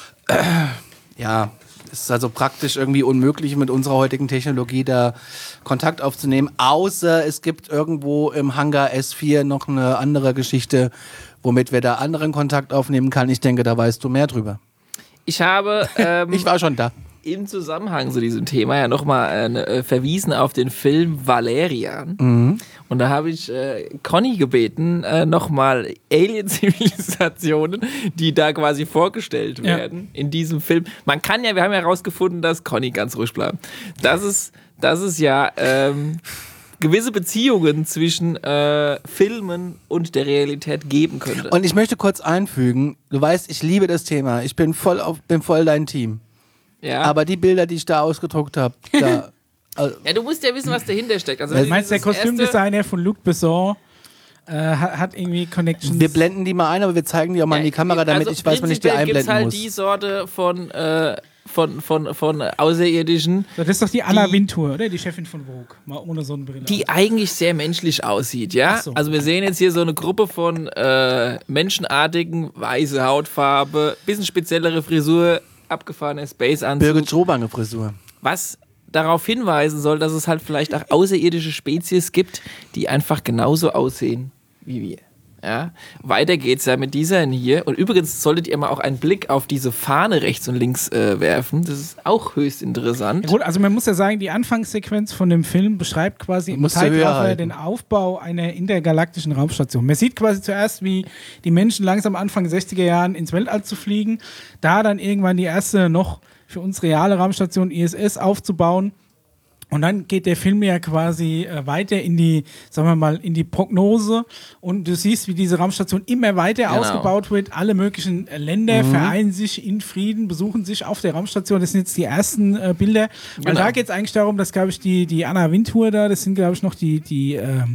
Ja, es ist also praktisch irgendwie unmöglich, mit unserer heutigen Technologie da Kontakt aufzunehmen, außer es gibt irgendwo im Hangar S vier noch eine andere Geschichte, womit wir da anderen Kontakt aufnehmen können. Ich denke, da weißt du mehr drüber. Ich habe ähm, Ich war schon da. im Zusammenhang zu diesem Thema ja nochmal äh, verwiesen auf den Film Valerian. Und da habe ich äh, Conny gebeten, äh, nochmal Alien-Zivilisationen, die da quasi vorgestellt Ja. werden in diesem Film. Man kann ja, wir haben ja herausgefunden, dass Conny ganz ruhig bleibt. Das ist, das ist ja ähm, gewisse Beziehungen zwischen äh, Filmen und der Realität geben könnte. Und ich möchte kurz einfügen, du weißt, ich liebe das Thema. Ich bin voll, auf, bin voll dein Team. ja. Aber die Bilder, die ich da ausgedruckt habe, da... Also, ja, du musst ja wissen, was dahinter steckt. Also, Du wenn Meinst du, der dieses erste- Kostümdesigner von Luc Besson äh, hat, hat irgendwie Connections? wir blenden die mal ein, aber wir zeigen die auch mal in die Kamera, damit also ich weiß, wann ich die prinzipiell gibt's einblenden halt muss. die Sorte von, äh, von, von, von Außerirdischen, So, das ist doch die Anna Die- Wintour, oder? Die Chefin von Vogue. Mal ohne Sonnenbrille. die eigentlich sehr menschlich aussieht, ja? Ach so. Also wir sehen jetzt hier so eine Gruppe von äh, menschenartigen, weiße Hautfarbe, bisschen speziellere Frisur, abgefahrener Space-Anzug, Birgit Schrobange Frisur. was darauf hinweisen soll, dass es halt vielleicht auch außerirdische Spezies gibt, die einfach genauso aussehen wie wir. Ja? Weiter geht's ja mit dieser hier. Und übrigens solltet ihr mal auch einen Blick auf diese Fahne rechts und links äh, werfen. Das ist auch höchst interessant. Ja, gut, also man muss ja sagen, die Anfangssequenz von dem Film beschreibt quasi im Musst du höher Zeitraffer halten. den Aufbau einer intergalaktischen Raumstation. Man sieht quasi zuerst, wie die Menschen langsam Anfang sechziger Jahren ins Weltall zu fliegen, da dann irgendwann die erste noch für uns reale Raumstation I S S aufzubauen. Und dann geht der Film ja quasi äh, weiter in die, sagen wir mal, in die Prognose und du siehst, wie diese Raumstation immer weiter Genau. ausgebaut wird. Alle möglichen äh, Länder vereinen sich in Frieden, besuchen sich auf der Raumstation. Das sind jetzt die ersten äh, Bilder. Und Genau. da geht es eigentlich darum, dass, glaube ich, die, die Anna Wintour da, das sind, glaube ich, noch die, die ähm,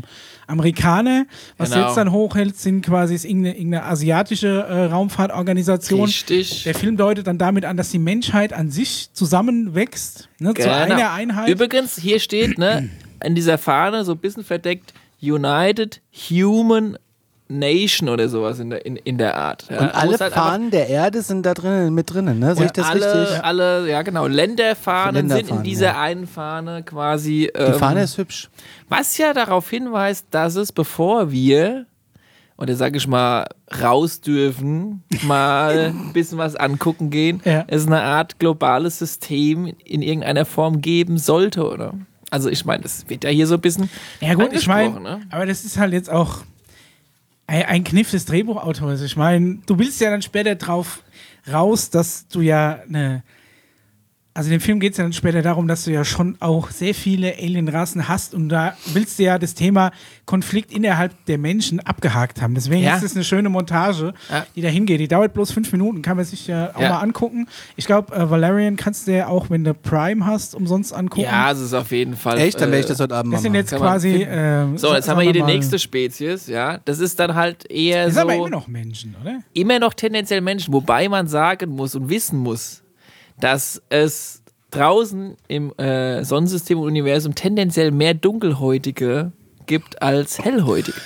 Amerikaner. Was Genau. jetzt dann hochhält, sind quasi ist irgendeine, irgendeine asiatische äh, Raumfahrtorganisation. Richtig. Der Film deutet dann damit an, dass die Menschheit an sich zusammenwächst, ne, zu einer Einheit. Übrigens, hier steht, ne, an dieser Fahne so ein bisschen verdeckt, United Human Nation oder sowas in der, in, in der Art. Ja, Und alle muss halt Fahnen der Erde sind da drinnen mit drinnen, ne? Sehe ich das alle, richtig? alle, ja genau, Länderfahnen, sind in Länderfahnen, dieser ja. einen Fahne quasi. Die Ähm, Fahne ist hübsch. was ja darauf hinweist, dass es, bevor wir, oder sag ich mal, raus dürfen, mal ein bisschen was angucken gehen, Ja. es eine Art globales System in irgendeiner Form geben sollte, oder? Also ich meine, das wird ja hier so ein bisschen Ja gut, ich meine, angesprochen, ne? aber das ist halt jetzt auch ein, ein Kniff des Drehbuchautors. Ich meine, du willst ja dann später drauf raus, dass du ja eine... Also in dem Film geht es ja dann später darum, dass du ja schon auch sehr viele Alienrassen hast und da willst du ja das Thema Konflikt innerhalb der Menschen abgehakt haben. Deswegen Ja. ist das eine schöne Montage, Ja. die da hingeht. Die dauert bloß fünf Minuten, kann man sich ja auch Ja. mal angucken. Ich glaube, äh, Valerian kannst du ja auch, wenn du Prime hast, umsonst angucken. Ja, es ist auf jeden Fall. Echt? Dann werde ich äh, das heute Abend Das mal sind machen. jetzt Kann man quasi... finden. Äh, So, jetzt sa- haben wir hier die sagen mal, nächste Spezies, ja. Das ist dann halt eher Das so. sind aber immer noch Menschen, oder? immer noch tendenziell Menschen, wobei man sagen muss und wissen muss, dass es draußen im äh, Sonnensystem und Universum tendenziell mehr Dunkelhäutige gibt als Hellhäutige.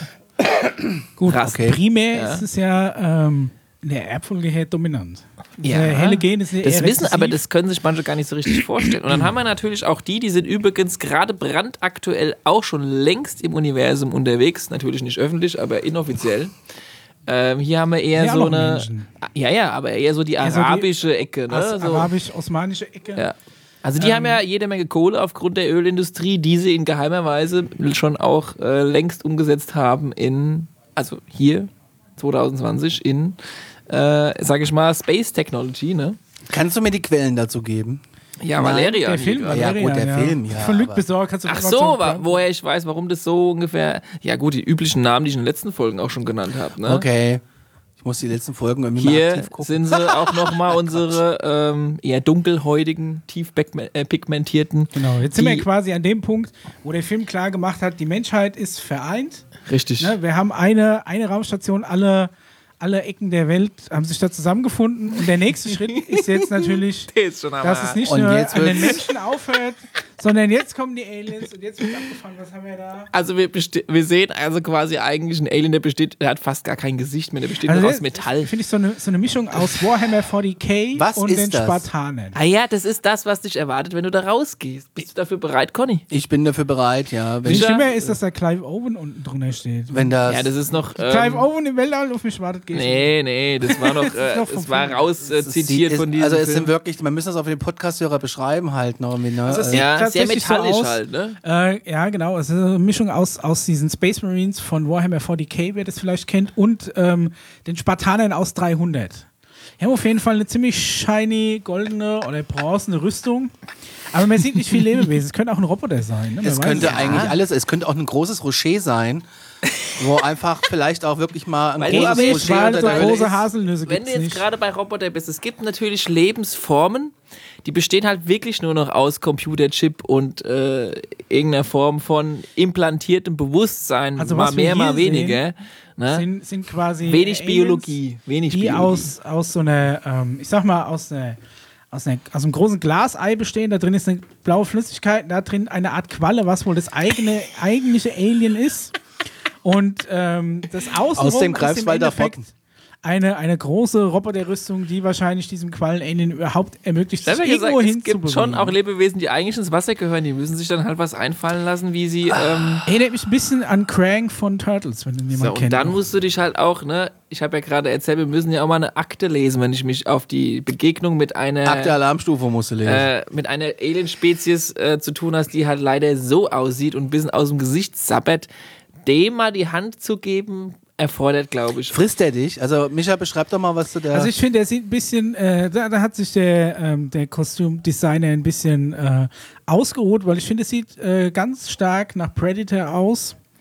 Gut, Krass. Okay. primär Ja. ist es ja ähm, in der Erbfolge her dominant. Ja. Der helle Gen ist Das eher wissen, rezessiv. aber das können sich manche gar nicht so richtig vorstellen. Und dann haben wir natürlich auch die, die sind übrigens gerade brandaktuell auch schon längst im Universum unterwegs. Natürlich nicht öffentlich, aber inoffiziell. Ähm, hier haben wir eher Ja, so noch eine. Menschen. Ja, ja, aber eher so die so die arabische Ecke. Ne? As- So. arabisch-osmanische Ecke. Ja. Also die haben ja jede Menge Kohle aufgrund der Ölindustrie, die sie in geheimer Weise schon auch äh, längst umgesetzt haben in, also hier zwanzig zwanzig in, äh, sag ich mal, Space Technology, ne? Kannst du mir die Quellen dazu geben? Ja, Nein, Valeria. Der Film, Ja, Valerian, gut, der Film, ja, Von Luc aber- Besson kannst du Ach Informationen so, wa bekommen. woher ich weiß, warum das so ungefähr, ja gut, die üblichen Namen, die ich in den letzten Folgen auch schon genannt habe, ne? Okay. Ich muss die letzten Folgen irgendwie mal Hier aktiv gucken. sind sie auch nochmal unsere ähm, eher dunkelhäutigen, tief pigme- äh, pigmentierten. Genau, jetzt sind die- wir quasi an dem Punkt, wo der Film klar gemacht hat, die Menschheit ist vereint. Richtig. Ne? Wir haben eine, eine Raumstation, alle, alle Ecken der Welt haben sich da zusammengefunden. Und der nächste Schritt ist jetzt natürlich, Der ist schon aber- dass es nicht Und nur jetzt an den wird's- Menschen aufhört, sondern jetzt kommen die Aliens und jetzt wird abgefahren. Was haben wir da? Also wir, besti- wir sehen also quasi eigentlich einen Alien, der besteht, der hat fast gar kein Gesicht mehr, der besteht nur der- aus Metall. Finde ich so eine, so eine Mischung aus Warhammer vierzig K Was und ist den das? Spartanern. Ah ja, das ist das, was dich erwartet, wenn du da rausgehst. Bist du dafür bereit, Conny? Ich bin dafür bereit, ja. Wenn, Wie Ja. schlimmer ist, dass da Clive Owen unten drunter steht. wenn das. Ja, das ist noch. Clive Ähm, Owen im Weltall auf mich wartet, geht nee, nee, das war noch, äh, noch vom es war Film. raus äh, es zitiert ist- von diesem Also es Film. sind wirklich, man müssen das auf den Podcast-Hörer beschreiben halt noch. Ne? Also es Also, sieht ja, sehr tatsächlich so metallisch aus. halt, ne? Äh, ja, genau. Es ist eine Mischung aus, aus diesen Space Marines von Warhammer vierzig K, wer das vielleicht kennt, und ähm, den Spartanern aus dreihundert. Die haben auf jeden Fall eine ziemlich shiny, goldene oder bronzene Rüstung. Aber man sieht nicht viel Lebewesen. Es könnte auch ein Roboter sein. Ne? Man es weiß könnte nicht. eigentlich alles, es könnte auch ein großes Rocher sein, wo einfach vielleicht auch wirklich mal ein Weil großes aber Ich Rocher war unter so der Höhle große ist. Haselnüsse Wenn gibt's du jetzt nicht. gerade bei Roboter bist, es gibt natürlich Lebensformen, die bestehen halt wirklich nur noch aus Computerchip und äh, irgendeiner Form von implantiertem Bewusstsein, Also mal was wir mehr, mal hier weniger. Ne? sind, sind quasi Wenig Aliens, Biologie, wenig die Biologie. aus, aus so einer, ähm, ich sag mal, aus einer Aus, einer, aus einem großen Glasei bestehen, da drin ist eine blaue Flüssigkeit, da drin eine Art Qualle, was wohl das eigene, eigentliche Alien ist. Und ähm, das Außenrum Aus dem ist im Greifswalder Endeffekt Pfoten. eine, eine große Roboterrüstung, die wahrscheinlich diesem Quallen-Alien überhaupt ermöglicht, Da sich haben wir irgendwo gesagt, es gibt schon hinzubewegen. auch Lebewesen, die eigentlich ins Wasser gehören, die müssen sich dann halt was einfallen lassen, wie sie. Ähm, Erinnert mich ein bisschen an Krang von Turtles, wenn du den so, mal und kennst. dann musst du dich halt auch, ne, ich habe ja gerade erzählt, wir müssen ja auch mal eine Akte lesen, wenn ich mich auf die Begegnung mit einer. Akte Alarmstufe musst du lesen. Äh, mit einer Alien-Spezies äh, zu tun hast, die halt leider so aussieht und ein bisschen aus dem Gesicht sabbert, dem mal die Hand zu geben, erfordert, glaube ich. Frisst er dich? Also, Micha, beschreib doch mal, was du da. Also ich finde, der sieht ein bisschen, äh, da, da hat sich der, ähm, der Kostümdesigner ein bisschen äh, ausgeruht, weil ich finde, es sieht äh, ganz stark nach Predator aus.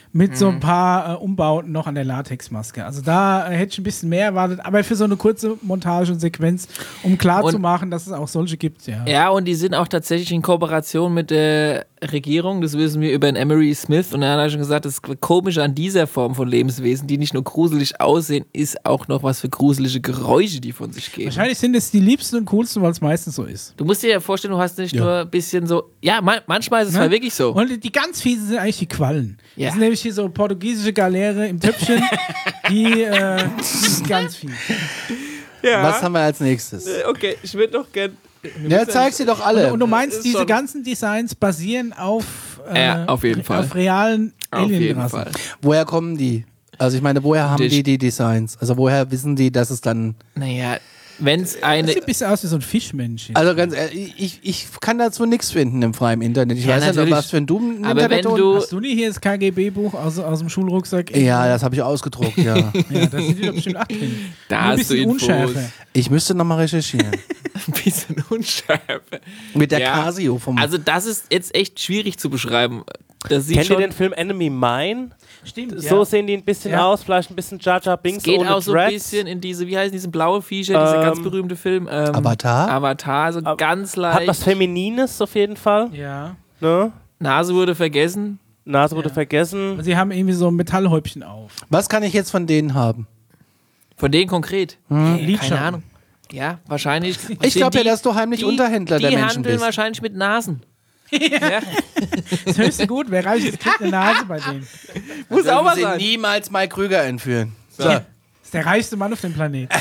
mit so ein paar äh, Umbauten noch an der Latexmaske. Also da äh, hätte ich ein bisschen mehr erwartet, aber für so eine kurze Montage und Sequenz, um klarzumachen, dass es auch solche gibt, ja. Ja, und die sind auch tatsächlich in Kooperation mit der Regierung, das wissen wir über den Emery Smith, und er hat schon gesagt, das Komische an dieser Form von Lebenswesen, die nicht nur gruselig aussehen, ist auch noch was für gruselige Geräusche, die von sich geben. Wahrscheinlich sind es die liebsten und coolsten, weil es meistens so ist. Du musst dir ja vorstellen, du hast nicht Ja. nur ein bisschen so, ja, man, manchmal ist es Ne? halt wirklich so. Und die ganz fiesen sind eigentlich die Quallen. Ja. Das sind nämlich hier so portugiesische Galeere im Töpfchen, die, äh, die sind ganz fies. Ja. Was haben wir als nächstes? Okay, ich würde noch gern. Ja, zeig sie doch alle. Und du meinst, ist diese schon- ganzen Designs basieren auf, äh, Ja, auf jeden Fall. auf realen Auf jeden Alienrassen. Fall. Woher kommen die? Also ich meine, woher haben Dich. die die Designs? Also woher wissen die, dass es dann... Naja, wenn es eine. Das sieht ein bisschen aus wie so ein Fischmensch. Also ganz ehrlich, ich, ich kann dazu nichts finden im freien Internet. Ich Ja, weiß ja nicht, natürlich. was für ein Doom im Aber Internet wenn und- du- Hast du nie hier das K G B-Buch aus, aus dem Schulrucksack? Ja, das habe ich ausgedruckt, ja. Ja, da sind die doch bestimmt acht drin. Da Nur ein hast du bisschen Infos. unschärfer. Ich müsste nochmal recherchieren. Ein bisschen Unschärfe. Mit der Ja. Casio vom... Also, das ist jetzt echt schwierig zu beschreiben. Das sieht Kennt ihr schon. den Film Enemy Mine? Stimmt, So sehen die ein bisschen Ja. aus, vielleicht ein bisschen Jar Jar Binks Es geht ohne auch so ein Dreads. bisschen in diese, wie heißen diese blaue Viecher, dieser Ähm, ganz berühmte Film. Ähm, Avatar? Avatar, so Ab- ganz Hat leicht. was Feminines auf jeden Fall. Ja. Ne? Nase wurde vergessen. Nase wurde Ja. vergessen. Sie haben irgendwie so ein Metallhäubchen auf. Was kann ich jetzt von denen haben? Von denen konkret? Lidschatten. Keine Ahnung. Ja, wahrscheinlich. Ich glaube ja, dass du heimlich Unterhändler die der Menschen handeln bist. wahrscheinlich mit Nasen. Ja. Das ist höchst gut. Wer reich ist, kriegt eine Nase bei denen. Muss auch mal sie sein. niemals Mike Krüger entführen. So. Das ist der reichste Mann auf dem Planeten.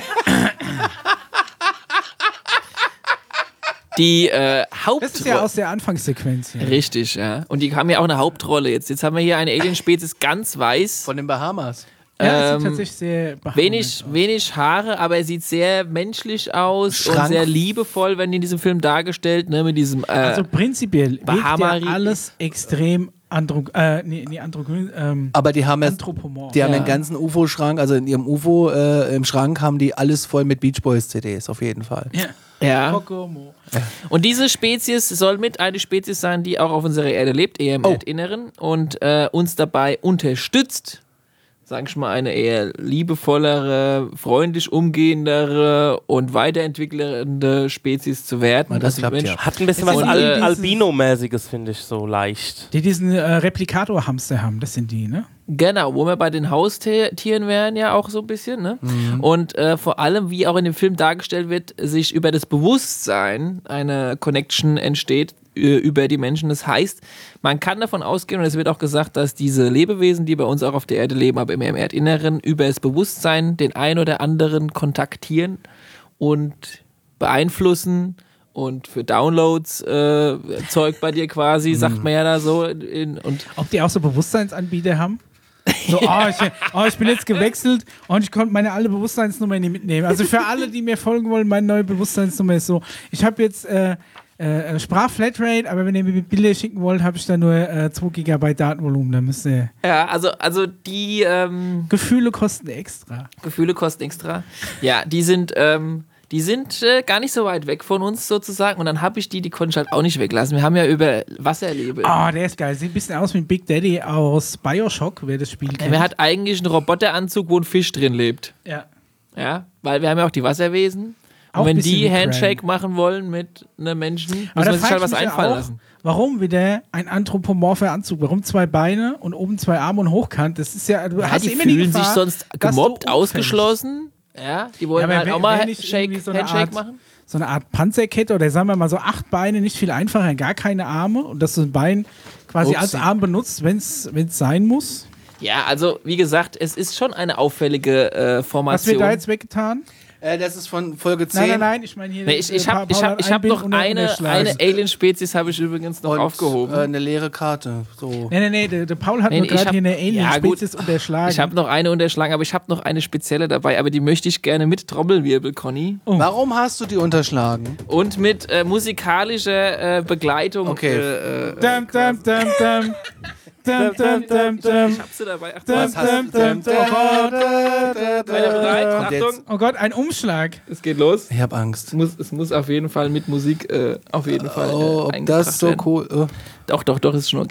Die äh, Hauptrolle. Das ist ja aus der Anfangssequenz hier. Richtig, ja. Und die haben ja auch eine Hauptrolle jetzt. Jetzt haben wir hier eine Alien-Spezies ganz weiß. Von den Bahamas. Ja, das Ähm, sieht tatsächlich sehr behaart Wenig, aus. wenig Haare, aber er sieht sehr menschlich aus Schrank. und sehr liebevoll, wenn in diesem Film dargestellt, ne, mit diesem. Äh, Also prinzipiell wirkt Bahamari- ja alles extrem andro äh, nee, nee, androgyn, ähm, Aber die haben, jetzt, anthropomorph. die haben Ja. den ganzen U F O-Schrank, also in ihrem U F O äh, im Schrank haben die alles voll mit Beach Boys C Ds, auf jeden Fall. ja. ja. Kokomo. Und diese Spezies soll mit eine Spezies sein, die auch auf unserer Erde lebt, eher im Oh. Erdinneren, und äh, uns dabei unterstützt, sag ich mal, eine eher liebevollere, freundlich umgehendere und weiterentwickelnde Spezies zu werden. Na, das Also klappt Mensch- ja. Hat ein bisschen Es was sind Al die- Albino-mäßiges, finde ich, so leicht. Die diesen äh, Replikator-Hamster haben, das sind die, ne? Genau, wo wir bei den Haustieren wären ja auch so ein bisschen, ne? Und äh, vor allem, wie auch in dem Film dargestellt wird, sich über das Bewusstsein eine Connection entsteht äh, über die Menschen. Das heißt, man kann davon ausgehen, und es wird auch gesagt, dass diese Lebewesen, die bei uns auch auf der Erde leben, aber immer im Erdinneren, über das Bewusstsein den einen oder anderen kontaktieren und beeinflussen. Und für Downloads äh, Zeug bei dir quasi, sagt man ja da so. In, und Ob die auch so Bewusstseinsanbieter haben? So, oh, ich, oh, ich bin jetzt gewechselt und ich konnte meine alte Bewusstseinsnummer nicht mitnehmen. Also für alle, die mir folgen wollen, meine neue Bewusstseinsnummer ist so, ich habe jetzt äh, äh, Sprachflatrate, aber wenn ihr mir Bilder schicken wollt, habe ich da nur äh, zwei Gigabyte Datenvolumen. Da müsst ihr, ja, also, also die ähm, Gefühle kosten extra. Gefühle kosten extra. Ja, die sind, ähm, die sind äh, gar nicht so weit weg von uns sozusagen. Und dann habe ich die, die konnte ich halt auch nicht weglassen. Wir haben ja über Wasserlebe. Oh, der ist geil. Sieht ein bisschen aus wie ein Big Daddy aus Bioshock, wer das Spiel kennt. Wer hat eigentlich einen Roboteranzug, wo ein Fisch drin lebt? ja. Ja, weil wir haben ja auch die Wasserwesen. Auch Und wenn bisschen die wie Handshake Krang. machen wollen mit einem Menschen, muss Aber da man sich halt frag ich was mich ja einfallen auch, lassen. warum wieder ein anthropomorpher Anzug? Warum zwei Beine und oben zwei Arme und hochkant? Das ist ja, du Ja, hast die immer fühlen die sich Gefahr, sonst dass du gemobbt, unfällig- ausgeschlossen. Ja, die wollen Ja, aber halt wenn- auch mal wenn nicht Shake, irgendwie so eine Handshake Art- machen. So eine Art Panzerkette oder sagen wir mal so acht Beine, nicht viel einfacher, gar keine Arme und dass du ein Bein quasi Upsi. als Arm benutzt, wenn es sein muss. Ja, also wie gesagt, es ist schon eine auffällige äh, Was Formation. wird da jetzt weggetan? Äh, das ist von Folge zehn. Nein, nein, nein, ich meine hier. Nee, ich ich äh, habe ich Paul hab, hat ich ein hab Bild noch unter- eine, unterschlagen. eine Alien-Spezies habe ich übrigens noch Und, aufgehoben. Äh, eine leere Karte. So. Nee, nee, nee, der, der Paul hat Nee, nur ich gerade hab- hier eine Ja, gut. Alien-Spezies unterschlagen. Ich habe noch eine unterschlagen, aber ich habe noch eine spezielle dabei, aber die möchte ich gerne mit Trommelwirbel, Conny. Oh. Warum hast du die unterschlagen? Und mit äh, musikalischer äh, Begleitung. Okay. Äh, äh, Dum, dum, dum, dum. Dum, dum, dum, dum. ich hab sie dabei. Ach, Dum, was hast dum, dum, dum. Oh Gott. du bereit? Kommt jetzt. Achtung, Oh Gott, ein Umschlag. es geht los. Ich hab Angst. Es muss, es muss auf jeden Fall mit Musik äh, auf jeden Fall äh, Oh, ob eingebracht das so werden. cool. Oh. Doch, doch, doch, ist schon okay.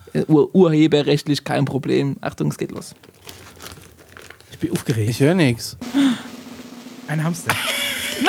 Ur urheberrechtlich kein Problem. Achtung, es geht los. Ich bin aufgeregt. Ich höre nichts. Ein Hamster. Nein!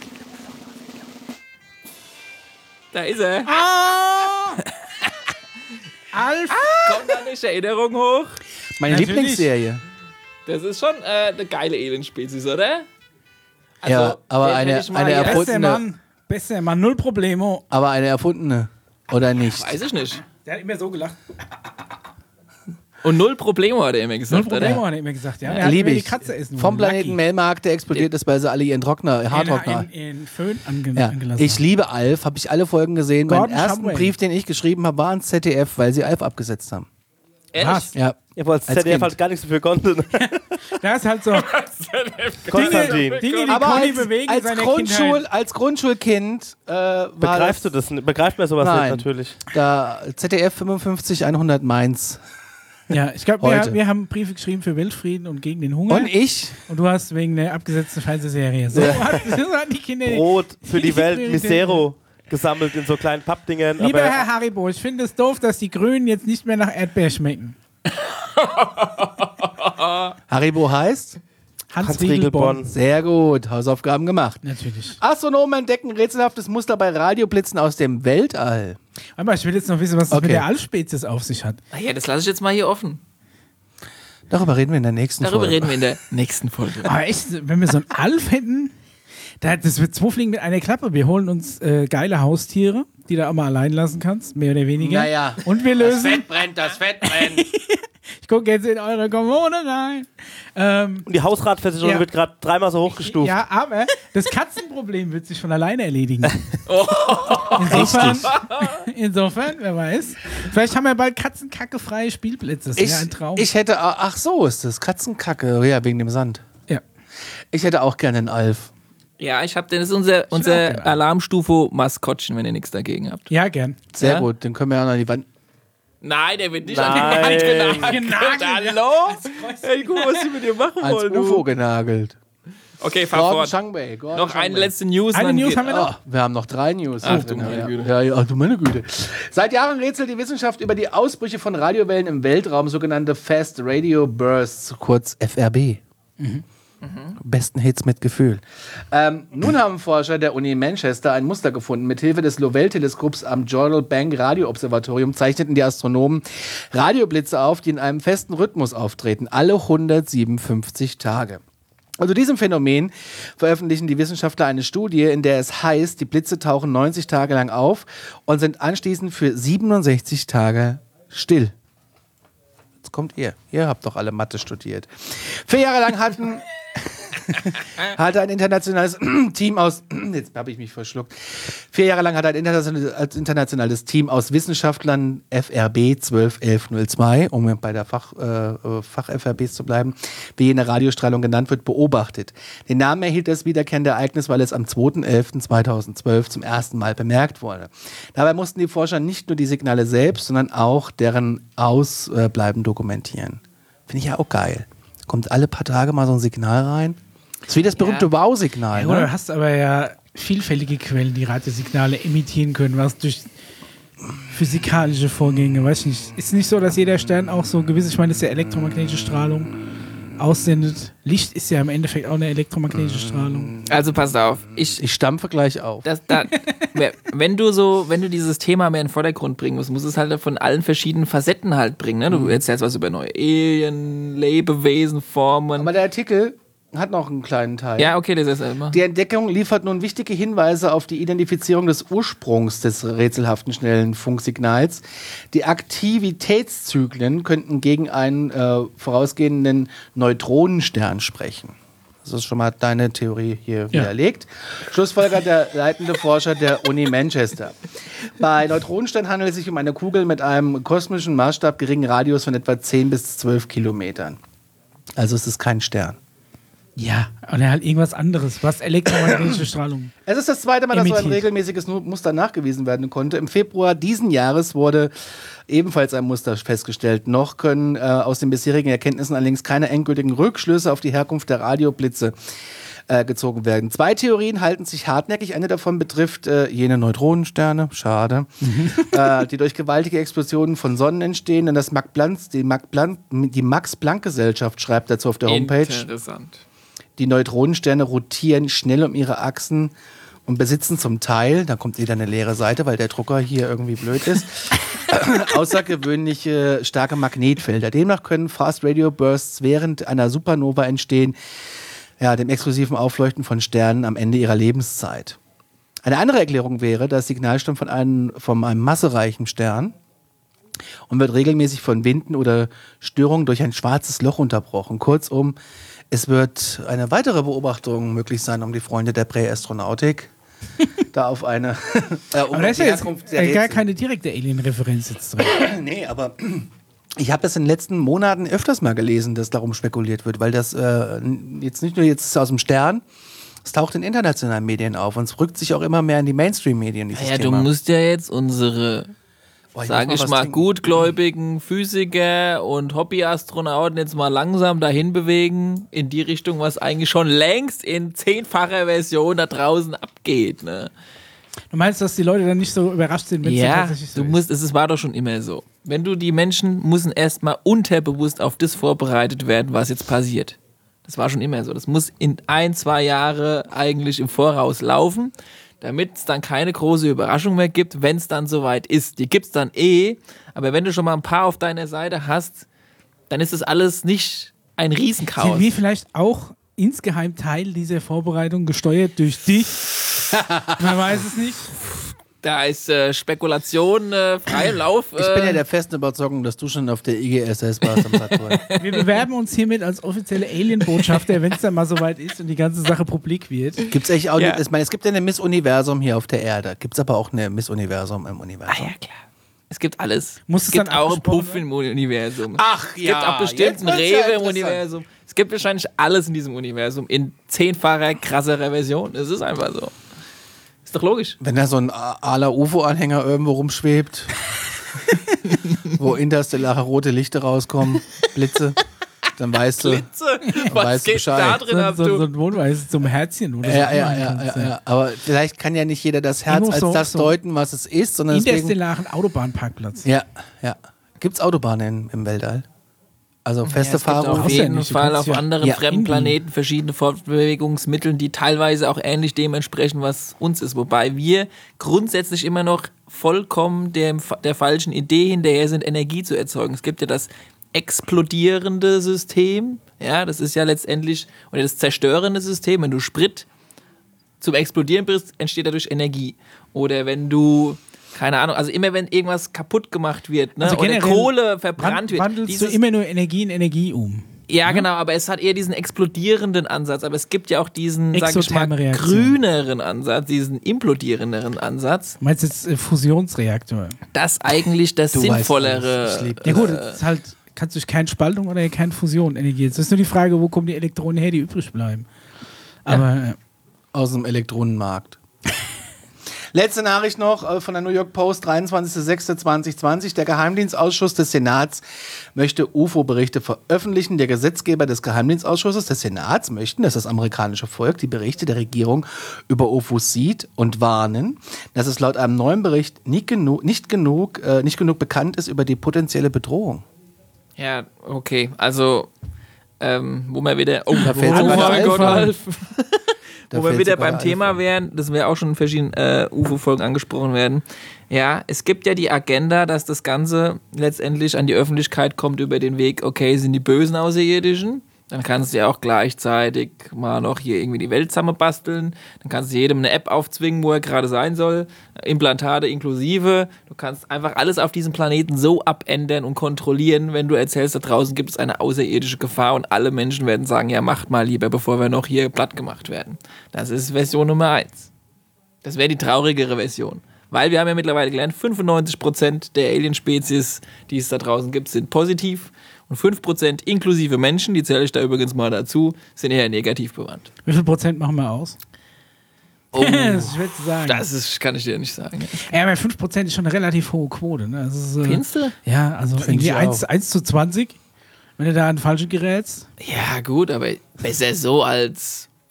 Da ist er. Ah! Alf! Kommt da nicht Erinnerung hoch? Meine Natürlich. Lieblingsserie. Das ist schon äh, eine geile Alien-Spezies, oder? Also, Ja, aber den eine- hätte ich mal eine hier- erfundene- Bester Mann. Bester Mann. Null Problemo. Aber eine erfundene. Oder nicht? Weiß ich nicht. Der hat immer so gelacht. Und null Probleme hat er immer gesagt, Null Problemo oder? hat er immer gesagt. Ja, er hat Liebe immer die ich. Katze essen Vom wollen. Planeten Lucky. Melmark, der explodiert ist, weil sie alle ihren Trockner, Haartrockner. In, in, in Föhn ange Ja. angelassen Ich liebe Alf, habe ich alle Folgen gesehen. Mein Gordon ersten Shumway. Brief, den ich geschrieben habe, war ans Z D F, weil sie Alf abgesetzt haben. Ehrlich? Was? Ja. Ja, weil das Als Z D F Kind. halt gar nichts dafür konnte. Da ist halt so Konstantin. Dinge, die Aber Conny als, bewegen als, seine Grundschul, Kindheit. als Grundschulkind äh, war Begreifst du das nicht? Begreift man sowas Nein. nicht natürlich? da Z D F fünfundfünfzig hundert Mainz. Ja, ich glaube, wir, Heute. wir haben Briefe geschrieben für Weltfrieden und gegen den Hunger. Und ich? Und du hast wegen der abgesetzten Fernsehserie. So, hat, so hatten die Kinder. Brot für die Welt, Priorität. Misero gesammelt in so kleinen Pappdingern. Lieber aber Herr Haribo, ich finde es doof, dass die Grünen jetzt nicht mehr nach Erdbeer schmecken. Haribo heißt? Hans, Hans Riegelborn. Riegelborn. Sehr gut, Hausaufgaben gemacht. Natürlich. Astronomen entdecken rätselhaftes Muster bei Radioblitzen aus dem Weltall. Aber ich will jetzt noch wissen, was das Okay. mit der Allspezies auf sich hat. Ah ja, das lasse ich jetzt mal hier offen. Darüber reden wir in der nächsten Darüber Folge. reden wir in der nächsten Folge. Aber echt, wenn wir so einen Alf hätten, da, das wird zwei Fliegen mit einer Klappe. Wir holen uns äh, geile Haustiere, die du auch mal allein lassen kannst, mehr oder weniger. Naja. Und wir lösen. brennt, das Fett brennt. Ich gucke jetzt in eure Kommune rein. Ähm, Und die Hausratversicherung Ja. wird gerade dreimal so hochgestuft. ja, aber das Katzenproblem wird sich von alleine erledigen. Insofern, insofern, wer weiß. Vielleicht haben wir bald katzenkackefreie Spielplätze. Das Ich, wäre ein Traum. ich hätte, au- ach so, ist das Katzenkacke, ja, wegen dem Sand. ja. Ich hätte auch gerne einen Alf. Ja, ich habe, das ist unser, auch unser gerne. Alarmstufe-Maskottchen, wenn ihr nichts dagegen habt. ja, gern. Sehr Ja? gut, den können wir ja noch an die Wand. Nein, der wird nicht Nein. an die Wand genagelt. Genagelt, Hallo? Ey, guck, was die mit dir machen Als wollen. U F O Du. genagelt. Okay, fahr Gordon fort. Shumway. Gordon Noch eine Shumway. letzte News. Eine dann News geht- haben wir noch. Oh, wir haben noch drei News. Ach, drin, du meine ja. Güte. Ja, ja, ach, du meine Güte. Seit Jahren rätselt die Wissenschaft über die Ausbrüche von Radiowellen im Weltraum, sogenannte Fast Radio Bursts, kurz F R B. Besten Hits mit Gefühl. Ähm, nun haben Forscher der Uni Manchester ein Muster gefunden. Mithilfe des Lovell-Teleskops am Journal Bank Radio-Observatorium zeichneten die Astronomen Radioblitze auf, die in einem festen Rhythmus auftreten, alle hundertsiebenundfünfzig Tage. Also diesem Phänomen veröffentlichen die Wissenschaftler eine Studie, in der es heißt, die Blitze tauchen neunzig Tage lang auf und sind anschließend für siebenundsechzig Tage still. Jetzt kommt ihr. Ihr habt doch alle Mathe studiert. Vier Jahre lang hatten hatte ein internationales Team aus, jetzt habe ich mich verschluckt, vier Jahre lang hat ein internationales, internationales Team aus Wissenschaftlern F R B zwölf elf null zwei, um bei der Fach, äh, Fach-F R Bs zu bleiben, wie jene Radiostrahlung genannt wird, beobachtet. Den Namen erhielt das wiederkehrende Ereignis, weil es am zweiter elfter zweitausendzwölf zum ersten Mal bemerkt wurde. Dabei mussten die Forscher nicht nur die Signale selbst, sondern auch deren Ausbleiben dokumentieren. Finde ich ja auch geil. Kommt alle paar Tage mal so ein Signal rein. Das ist wie das berühmte Ja. Wow-Signal. Ja, gut, Ne? du hast aber ja vielfältige Quellen, die Radiosignale emittieren können, was durch physikalische Vorgänge, weiß ich nicht. Ist nicht so, dass jeder Stern auch so gewiss, ich meine, das ist ja elektromagnetische Strahlung, aussendet. Licht ist ja im Endeffekt auch eine elektromagnetische Strahlung. Also passt auf. Ich, Ich stampfe gleich auf. das, da, wenn du so, wenn du dieses Thema mehr in den Vordergrund bringen musst, musst du es halt von allen verschiedenen Facetten halt bringen. Ne? Du erzählst was über neue Alien, Lebewesen, Formen. Aber der Artikel hat noch einen kleinen Teil. Ja, okay, das ist immer. Die Entdeckung liefert nun wichtige Hinweise auf die Identifizierung des Ursprungs des rätselhaften schnellen Funksignals. Die Aktivitätszyklen könnten gegen einen äh, vorausgehenden Neutronenstern sprechen. Das ist schon mal deine Theorie hier widerlegt. Schlussfolgert der leitende Forscher der Uni Manchester. Bei Neutronensternen handelt es sich um eine Kugel mit einem kosmischen Maßstab geringen Radius von etwa zehn bis zwölf Kilometern. Also es ist kein Stern. Ja, oder halt irgendwas anderes, was elektromagnetische Strahlung. Es ist das zweite Mal, dass so ein Emittiert. regelmäßiges Nu- Muster nachgewiesen werden konnte. Im Februar diesen Jahres wurde ebenfalls ein Muster festgestellt. Noch können äh, aus den bisherigen Erkenntnissen allerdings keine endgültigen Rückschlüsse auf die Herkunft der Radioblitze äh, gezogen werden. Zwei Theorien halten sich hartnäckig. Eine davon betrifft äh, jene Neutronensterne, schade, mhm. äh, die durch gewaltige Explosionen von Sonnen entstehen. Denn das Max Planck, die, Max Planck, die Max-Planck-Gesellschaft schreibt dazu auf der Homepage. Interessant. Die Neutronensterne rotieren schnell um ihre Achsen und besitzen zum Teil, da kommt wieder eine leere Seite, weil der Drucker hier irgendwie blöd ist, außergewöhnliche starke Magnetfelder. Demnach können Fast Radio Bursts während einer Supernova entstehen, ja, dem exklusiven Aufleuchten von Sternen am Ende ihrer Lebenszeit. Eine andere Erklärung wäre, das Signal stammt von einem, von einem massereichen Stern und wird regelmäßig von Winden oder Störungen durch ein schwarzes Loch unterbrochen. Kurzum, es wird eine weitere Beobachtung möglich sein, um die Freunde der Präastronautik da auf eine äh, um aber da ist ja jetzt gar keine direkte Alien-Referenz jetzt drin. Nee, aber ich habe das in den letzten Monaten öfters mal gelesen, dass darum spekuliert wird, weil das äh, jetzt nicht nur jetzt aus dem Stern, es taucht in internationalen Medien auf und es rückt sich auch immer mehr in die Mainstream-Medien. Ja, ja, du musst ja jetzt unsere, Boah, ich sag ich mal, trinken. gutgläubigen Physiker und Hobbyastronauten jetzt mal langsam dahin bewegen, in die Richtung, was eigentlich schon längst in zehnfacher Version da draußen abgeht, ne? Du meinst, dass die Leute dann nicht so überrascht sind, wenn es ja, tatsächlich so du musst, ist? Es war doch schon immer so. Wenn du die Menschen müssen erstmal unterbewusst auf das vorbereitet werden, was jetzt passiert. Das war schon immer so. Das muss in ein, zwei Jahre eigentlich im Voraus laufen, damit es dann keine große Überraschung mehr gibt, wenn es dann soweit ist. Die gibt es dann eh, aber wenn du schon mal ein paar auf deiner Seite hast, dann ist das alles nicht ein Riesenchaos. Sind wir vielleicht auch insgeheim Teil dieser Vorbereitung, gesteuert durch dich? Man weiß es nicht. Da ist äh, Spekulation äh, frei im Lauf. Äh. Ich bin ja der festen Überzeugung, dass du schon auf der I G S S warst am Saturn. Wir bewerben uns hiermit als offizielle Alien-Botschafter, wenn es dann mal soweit ist und die ganze Sache publik wird. Gibt's echt auch ja. nicht, ich meine, es gibt ja eine Miss Universum hier auf der Erde. Gibt es aber auch eine Miss Universum im Universum? Ah ja, klar. Es gibt alles. Muss es es gibt dann auch einen Puff im Universum. Ach es ja. Es gibt auch bestimmt einen Rewe im Universum. Es gibt wahrscheinlich alles in diesem Universum in zehnfacher, krasserer Version. Es ist einfach so. Ist doch logisch. Wenn da so ein Ala U F O-Anhänger irgendwo rumschwebt, wo interstellare rote Lichter rauskommen, Blitze, dann weißt du, Blitze? Dann Was weißt geht Bescheid. da drin ab, so, du? so ein Wohnweise zum Herzchen oder ja, so. ja, ja, ja, ja. Aber vielleicht kann ja nicht jeder das Herz Irgendwo als so, das so deuten, was es ist, sondern deswegen... Interstellaren Autobahnparkplatz. Ja, ja. Gibt es Autobahnen im Weltall? Also feste ja, Fahrung? Auf jeden Fall auf ja anderen ja, fremden Planeten verschiedene Fortbewegungsmittel, die teilweise auch ähnlich dem entsprechen, was uns ist. Wobei wir grundsätzlich immer noch vollkommen dem, der falschen Idee hinterher sind, Energie zu erzeugen. Es gibt ja das explodierende System, ja, das ist ja letztendlich, oder das zerstörende System, wenn du Sprit zum Explodieren bringst, entsteht dadurch Energie. Oder wenn du keine Ahnung, also immer wenn irgendwas kaputt gemacht wird, ne, also oder Kohle verbrannt wird. Wandelst dieses, du immer nur Energie in Energie um. Ja, genau, aber es hat eher diesen explodierenden Ansatz, aber es gibt ja auch diesen, sag ich mal, grüneren Ansatz, diesen implodierenderen Ansatz. Du meinst jetzt äh, Fusionsreaktor? Das eigentlich das du sinnvollere. Weißt, ich ja gut, das ist halt, kannst du durch keine Spaltung oder keine Fusion Energie. Es ist nur die Frage, wo kommen die Elektronen her, die übrig bleiben. Aber ja. Aus dem Elektronenmarkt. Letzte Nachricht noch äh, von der New York Post, dreiundzwanzigster sechster zweitausendzwanzig. Der Geheimdienstausschuss des Senats möchte U F O-Berichte veröffentlichen. Der Gesetzgeber des Geheimdienstausschusses des Senats möchten, dass das amerikanische Volk die Berichte der Regierung über U F Os sieht und warnen, dass es laut einem neuen Bericht nicht genug, nicht genug, äh, nicht genug bekannt ist über die potenzielle Bedrohung. Ja, okay. Also, ähm, wo wir wieder... Oh, da fällt oh mein Gott, Alf. Da Wo wir wieder beim alle Thema Fragen. wären, das wir auch schon in verschiedenen äh, U F O-Folgen angesprochen werden. Ja, es gibt ja die Agenda, dass das Ganze letztendlich an die Öffentlichkeit kommt über den Weg, okay, sind die bösen Außerirdischen? Dann kannst du ja auch gleichzeitig mal noch hier irgendwie die Welt zusammenbasteln. Dann kannst du jedem eine App aufzwingen, wo er gerade sein soll. Implantate inklusive. Du kannst einfach alles auf diesem Planeten so abändern und kontrollieren, wenn du erzählst, da draußen gibt es eine außerirdische Gefahr und alle Menschen werden sagen, ja, macht mal lieber, bevor wir noch hier platt gemacht werden. Das ist Version Nummer eins. Das wäre die traurigere Version. Weil wir haben ja mittlerweile gelernt, fünfundneunzig Prozent der Alien-Spezies, die es da draußen gibt, sind positiv. Und fünf Prozent inklusive Menschen, die zähle ich da übrigens mal dazu, sind eher negativ bewandt. Wie viel Prozent machen wir aus? Oh, das ist schwer zu sagen. Das ist, kann ich dir nicht sagen. Ja, aber fünf Prozent ist schon eine relativ hohe Quote. Ne? Das ist, äh, Findest du? Ja, also Find irgendwie eins zu zwanzig, wenn du da an falsche gerätst. Ja, gut, aber besser so als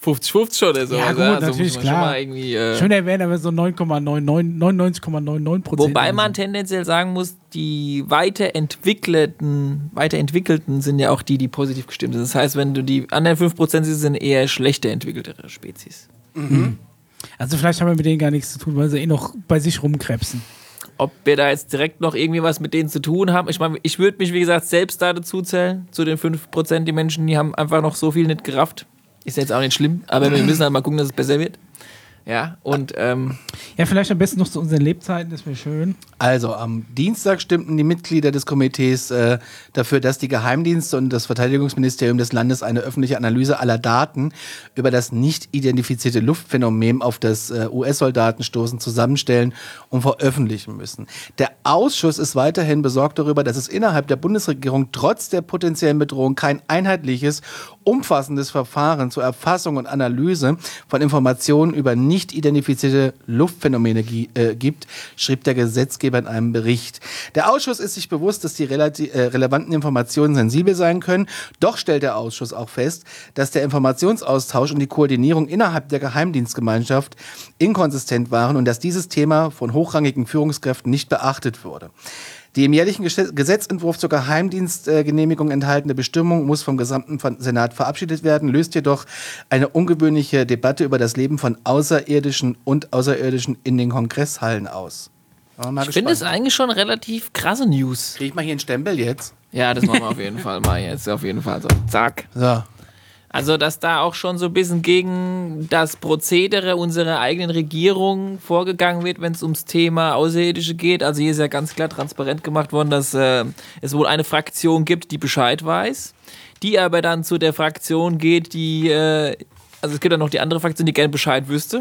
fünfzig fünfzig oder so. Ja, gut, also natürlich, muss man klar. schon mal irgendwie, äh, Schöner wäre aber so neun Komma neunundneunzig Komma neunundneunzig Prozent. Wobei man tendenziell sagen muss, die weiterentwickelten, weiterentwickelten sind ja auch die, die positiv gestimmt sind. Das heißt, wenn du die anderen fünf Prozent siehst, sind eher schlechter entwickeltere Spezies. Mhm. Also vielleicht haben wir mit denen gar nichts zu tun, weil sie eh noch bei sich rumkrebsen. Ob wir da jetzt direkt noch irgendwie was mit denen zu tun haben. Ich meine, ich würde mich, wie gesagt, selbst da dazu zählen, zu den fünf Prozent, die Menschen, die haben einfach noch so viel nicht gerafft. Ist jetzt auch nicht schlimm, aber wir müssen halt mal gucken, dass es besser wird. Ja, und ähm, ja, vielleicht am besten noch zu unseren Lebzeiten, das wäre schön. Also am Dienstag stimmten die Mitglieder des Komitees äh, dafür, dass die Geheimdienste und das Verteidigungsministerium des Landes eine öffentliche Analyse aller Daten über das nicht identifizierte Luftphänomen auf das äh, U S-Soldatenstoßen zusammenstellen und veröffentlichen müssen. Der Ausschuss ist weiterhin besorgt darüber, dass es innerhalb der Bundesregierung trotz der potenziellen Bedrohung kein einheitliches, umfassendes Verfahren zur Erfassung und Analyse von Informationen über nicht identifizierte Luftphänomene gi- äh, gibt, schrieb der Gesetzgeber in einem Bericht. Der Ausschuss ist sich bewusst, dass die relati- äh, relevanten Informationen sensibel sein können, doch stellt der Ausschuss auch fest, dass der Informationsaustausch und die Koordinierung innerhalb der Geheimdienstgemeinschaft inkonsistent waren und dass dieses Thema von hochrangigen Führungskräften nicht beachtet wurde. Die im jährlichen Gesetzentwurf zur Geheimdienstgenehmigung enthaltene Bestimmung muss vom gesamten Senat verabschiedet werden, löst jedoch eine ungewöhnliche Debatte über das Leben von Außerirdischen und Außerirdischen in den Kongresshallen aus. ich finde es eigentlich schon relativ krasse News. Krieg ich mal hier einen Stempel jetzt? Ja, das machen wir auf jeden Fall mal jetzt. Auf jeden Fall so. Zack. So. Also, dass da auch schon so ein bisschen gegen das Prozedere unserer eigenen Regierung vorgegangen wird, wenn es ums Thema Außerirdische geht. Also hier ist ja ganz klar transparent gemacht worden, dass äh, es wohl eine Fraktion gibt, die Bescheid weiß, die aber dann zu der Fraktion geht, die, äh, also es gibt ja noch die andere Fraktion, die gerne Bescheid wüsste.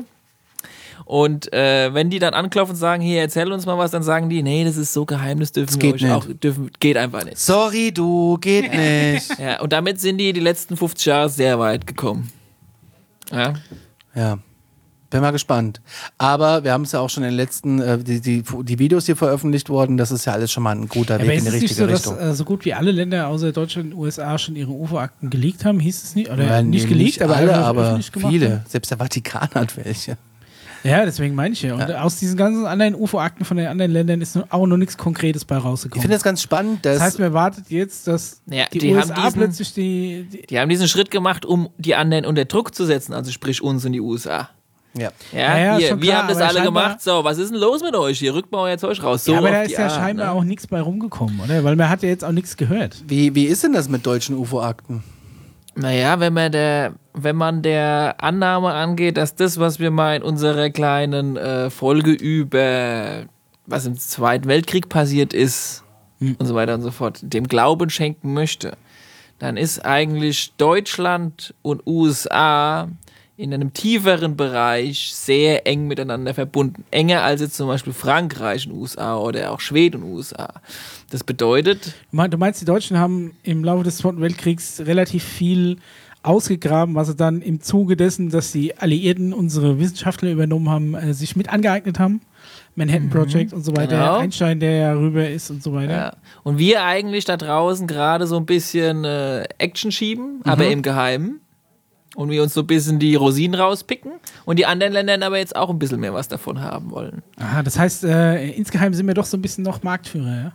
Und äh, wenn die dann anklopfen und sagen, hier, erzähl uns mal was, dann sagen die, nee, das ist so geheim, das dürfen das wir geht euch nicht. auch, dürfen, geht einfach nicht. Sorry, du, geht nicht. Ja, und damit sind die die letzten fünfzig Jahre sehr weit gekommen. Ja. Ja, bin mal gespannt. Aber wir haben es ja auch schon in den letzten, äh, die, die, die Videos hier veröffentlicht worden, das ist ja alles schon mal ein guter Weg aber in die ist es nicht richtige so, Richtung. dass äh, so gut wie alle Länder außer Deutschland und U S A schon ihre U F O-Akten geleakt haben? Hieß es nicht? Oder Ja, nicht nee, geleakt, nicht aber alle, einfach aber öffentlich gemacht viele. haben? Selbst der Vatikan hat welche. Ja, deswegen meine ich ja. Und Ja. aus diesen ganzen anderen U F O-Akten von den anderen Ländern ist auch noch nichts Konkretes bei Ich rausgekommen. finde das ganz spannend, dass... Das heißt, man wartet jetzt, dass Ja, die, die U haben S A diesen- plötzlich die, die Die haben diesen Schritt gemacht, um die anderen unter Druck zu setzen, also sprich uns und die U S A. ja. Ja, Ja, ja, hier, schon wir klar, haben das aber alle scheinbar- gemacht. So, was ist denn los mit euch hier? Rückt mal euer Zeug raus. So ja, aber auf da die ist ja Art, scheinbar ne? auch nichts bei rumgekommen, oder? Weil man hat ja jetzt auch nichts gehört. Wie, wie ist denn das mit deutschen U F O-Akten? Naja, wenn man der, wenn man der Annahme angeht, dass das, was wir mal in unserer kleinen äh, Folge über was im Zweiten Weltkrieg passiert ist Hm. und so weiter und so fort, dem Glauben schenken möchte, dann ist eigentlich Deutschland und U S A in einem tieferen Bereich sehr eng miteinander verbunden. Enger als jetzt zum Beispiel Frankreich und U S A oder auch Schweden und U S A. Das bedeutet, Du mein- du meinst, die Deutschen haben im Laufe des Zweiten Weltkriegs relativ viel ausgegraben, was sie dann im Zuge dessen, dass die Alliierten unsere Wissenschaftler übernommen haben, äh, sich mit angeeignet haben. Manhattan Project und so weiter. Genau. Einstein, der ja rüber ist und so weiter. ja. Und wir eigentlich da draußen gerade so ein bisschen äh, Action schieben, aber im Geheimen. Und wir uns so ein bisschen die Rosinen rauspicken und die anderen Länder aber jetzt auch ein bisschen mehr was davon haben wollen. Aha, das heißt, äh, insgeheim sind wir doch so ein bisschen noch Marktführer, ja?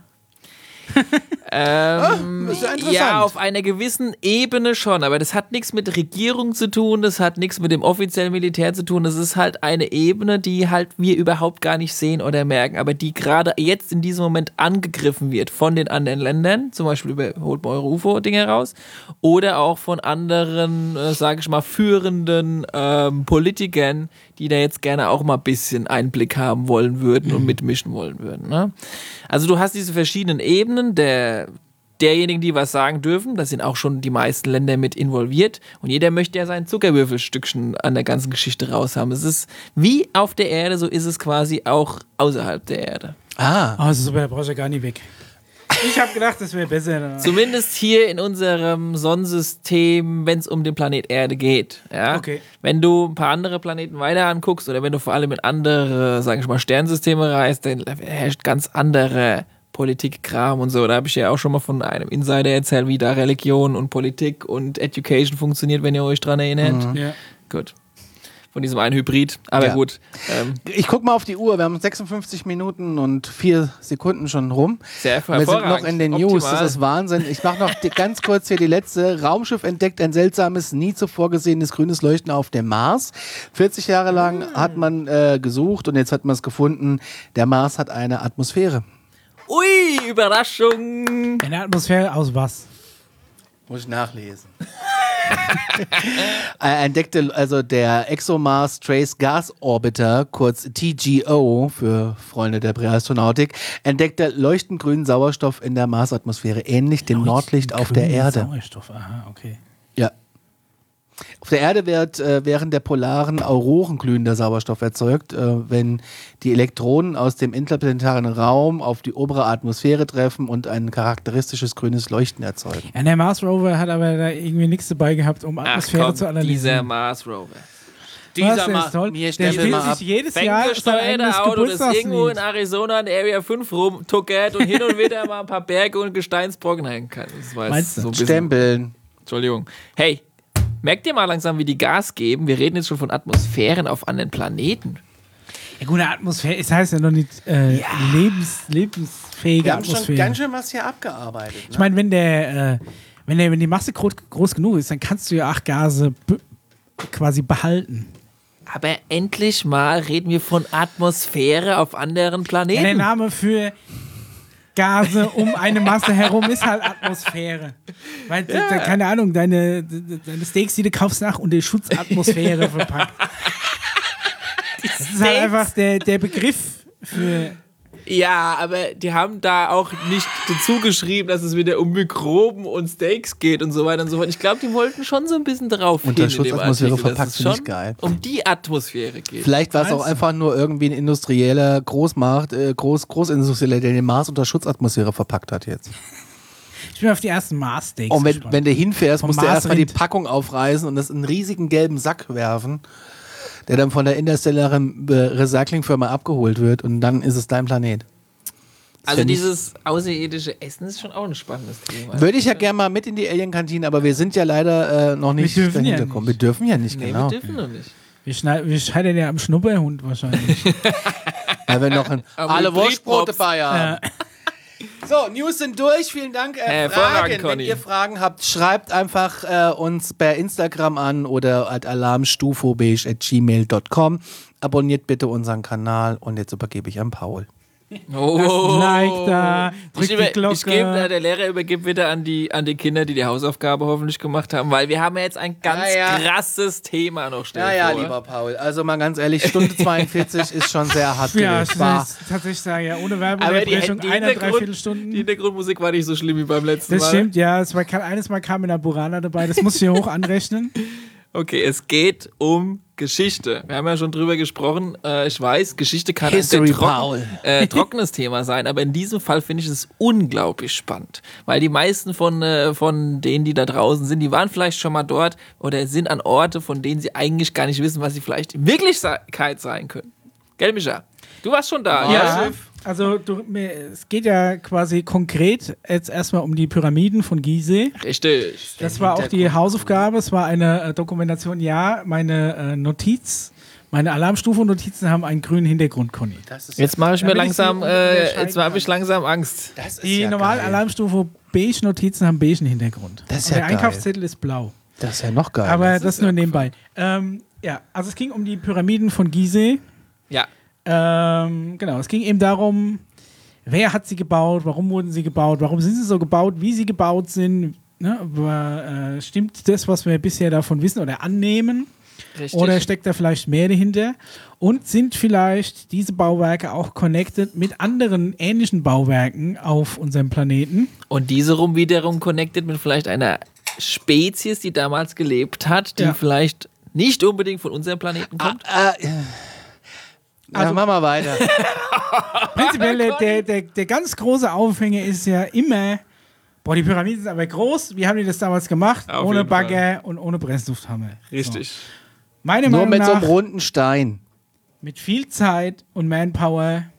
Ähm, das ist ja interessant. ja, auf einer gewissen Ebene schon, aber das hat nichts mit Regierung zu tun, das hat nichts mit dem offiziellen Militär zu tun, das ist halt eine Ebene, die halt wir überhaupt gar nicht sehen oder merken, aber die gerade jetzt in diesem Moment angegriffen wird von den anderen Ländern, zum Beispiel über holt mal eure U F O-Dinge raus, oder auch von anderen, äh, sage ich mal, führenden ähm, Politikern, die da jetzt gerne auch mal ein bisschen Einblick haben wollen würden und mitmischen wollen würden. Ne? Also du hast diese verschiedenen Ebenen der derjenigen, die was sagen dürfen, da sind auch schon die meisten Länder mit involviert und jeder möchte ja sein Zuckerwürfelstückchen an der ganzen Geschichte raus haben. Es ist wie auf der Erde, so ist es quasi auch außerhalb der Erde. Ah, Oh, das ist super, da brauchst du ja gar nicht weg. Ich habe gedacht, das wäre besser. Zumindest hier in unserem Sonnensystem, wenn es um den Planet Erde geht. Ja? Okay. Wenn du ein paar andere Planeten weiter anguckst oder wenn du vor allem in andere, sage ich mal, Sternsysteme reist, dann herrscht ganz andere Politikkram und so. Da habe ich ja auch schon mal von einem Insider erzählt, wie da Religion und Politik und Education funktioniert, wenn ihr euch dran erinnert. Ja. Gut. Von diesem einen Hybrid. Aber Ja. gut. Ähm, Ich guck mal auf die Uhr, wir haben sechsundfünfzig Minuten und vier Sekunden schon rum. sehr Wir sind hervorragend. noch in den News, Optimal. das ist Wahnsinn. Ich mache noch die, ganz kurz hier die letzte. Raumschiff entdeckt ein seltsames, nie zuvor gesehenes grünes Leuchten auf dem Mars. vierzig Jahre lang hat man äh, gesucht und jetzt hat man es gefunden. Der Mars hat eine Atmosphäre. Ui, Überraschung. In der Atmosphäre aus was? Muss ich nachlesen. Er entdeckte also der ExoMars Trace Gas Orbiter, kurz T G O für Freunde der Präastronautik, entdeckte leuchtend grünen Sauerstoff in der Marsatmosphäre, ähnlich dem Nordlicht auf der Grünen Erde. Sauerstoff, aha, okay. Ja. Auf der Erde wird äh, während der polaren Auroren glühender Sauerstoff erzeugt, äh, wenn die Elektronen aus dem interplanetaren Raum auf die obere Atmosphäre treffen und ein charakteristisches grünes Leuchten erzeugen. Ja, der Mars Rover hat aber da irgendwie nichts dabei gehabt, um Ach Atmosphäre komm, zu dieser analysieren. Mars Rover. Was, der ist toll. Mir Der stempel spielt mal ab. sich jedes Jahr sein Ferngesteuerte eigenes Auto, das irgendwo in Geburtstagslied. Arizona in Area fünf rumtuckert und hin und wieder mal ein paar Berge und Gesteinsbrocken hängen kann. Das war jetzt Meinst du? so ein bisschen, Stempeln. Entschuldigung. Hey, merkt ihr mal langsam, wie die Gas geben? Wir reden jetzt schon von Atmosphären auf anderen Planeten. Ja, gut, eine Atmosphäre, es heißt ja noch nicht äh, lebens, lebensfähige Wir haben schon Atmosphäre. ganz schön was hier abgearbeitet. Ich Ne? meine, wenn der, äh, wenn der, wenn die Masse groß, groß genug ist, dann kannst du ja acht Gase b- quasi behalten. Aber endlich mal reden wir von Atmosphäre auf anderen Ja, der Planeten. Name für Gase um eine Masse herum ist halt Atmosphäre. Weil, d- d- keine Ahnung, deine, d- deine Steaks, die du kaufst, nach unter Schutzatmosphäre verpackt. Das ist halt einfach der, der Begriff für. Ja, aber die haben da auch nicht dazu geschrieben, dass es wieder um Mikroben und Steaks geht und so weiter und so fort. Ich glaube, die wollten schon so ein bisschen drauf Unter hin in dem Schutzatmosphäre Artikel, dass verpackt, es finde ich schon geil. um die Atmosphäre geht. Vielleicht war es auch Meinst du? einfach nur irgendwie ein industrieller Großmacht, äh, Groß, Großindustrieller, der den Mars unter Schutzatmosphäre verpackt hat jetzt. Ich bin auf die ersten Mars-Steaks Und wenn, gespannt. wenn du hinfährst, Vom musst du erstmal die Marsrind. Packung aufreißen und das in einen riesigen gelben Sack werfen, der dann von der interstellaren äh, Recyclingfirma abgeholt wird und dann ist es dein Planet. Also Find ich- dieses außerirdische Essen ist schon auch ein spannendes Thema. Würde ich ja gerne mal mit in die Alien-Kantine, aber wir sind ja leider äh, noch nicht Wir dürfen dahinter ja gekommen. nicht. Wir dürfen ja nicht, Nee, genau. wir dürfen noch nicht. Wir, schneid, wir scheitern ja am Schnupperhund wahrscheinlich. Weil wir noch ein, Am alle Hybridmops. Wurstbrote bei haben. Ja. So, News sind durch. Vielen Dank. Äh, Hervorragend, Fragen. Wenn Conny. ihr Fragen habt, schreibt einfach äh, uns per Instagram an oder at alarmstufobeige at gmail dot com. Abonniert bitte unseren Kanal und jetzt übergebe ich an Paul. Oh. Like da, drück Ich, die über, Glocke. ich gebe, äh, der Lehrer übergibt wieder an die, an die Kinder, die die Hausaufgabe hoffentlich gemacht haben, weil wir haben ja jetzt ein ganz Ja, ja. krasses Thema noch stehen. Ja, ja, vor. lieber Paul. Also mal ganz ehrlich, Stunde zweiundvierzig ist schon sehr hart Ja, gewesen. ich War- muss tatsächlich sagen, ja, ohne Aber die, Werbeunterbrechung, die, einer, Hintergrund, dreiviertel die Stunden. Hintergrundmusik war nicht so schlimm wie beim letzten Das Mal. stimmt, ja. Es war, eines Mal kam in der Burana dabei, das muss ich hier hoch anrechnen. Okay, es geht um Geschichte. Wir haben ja schon drüber gesprochen. Äh, ich weiß, Geschichte kann History, ein sehr Paul. äh, trockenes Thema sein, aber in diesem Fall finde ich es unglaublich spannend. Weil die meisten von, äh, von denen, die da draußen sind, die waren vielleicht schon mal dort oder sind an Orte, von denen sie eigentlich gar nicht wissen, was sie vielleicht in Wirklichkeit sein können. Gell, Micha? Du warst schon da. Ja, also du, mir, es geht ja quasi konkret jetzt erstmal um die Pyramiden von Gizeh. Richtig. Das war auch die Hausaufgabe, es war eine äh, Dokumentation. Ja, meine äh, Notiz, meine Alarmstufe-Notizen haben einen grünen Hintergrund, Conny. Das ist Jetzt mache ich mir Damit ich sie langsam, unterscheiden äh, jetzt habe ich langsam Angst. das ist Die ja normalen geil. Alarmstufe Beige-Notizen haben beigen Hintergrund. Das ist Und ja der geil. Einkaufszettel ist blau. Das ist ja noch geil. Aber das das, ist nur ja nebenbei. Ähm, ja, also es ging um die Pyramiden von Gizeh. Ja. Ähm, genau, es ging eben darum, wer hat sie gebaut, warum wurden sie gebaut, warum sind sie so gebaut, wie sie gebaut sind. Ne? Aber, äh, stimmt das, was wir bisher davon wissen oder annehmen? Richtig. Oder steckt da vielleicht mehr dahinter? Und sind vielleicht diese Bauwerke auch connected mit anderen ähnlichen Bauwerken auf unserem Planeten? Und diese rum wiederum connected mit vielleicht einer Spezies, die damals gelebt hat, die Ja. vielleicht nicht unbedingt von unserem Planeten kommt. Äh, ja, Also- mach mal weiter. Prinzipiell, der, der, der, der ganz große Aufhänger ist ja immer, boah, die Pyramiden sind aber groß, wie haben die das damals gemacht? Auf ohne jeden Bagger und ohne Presslufthammer. Richtig. So. Meine Nur Meinung mit so nach, einem runden Stein. mit viel Zeit und Manpower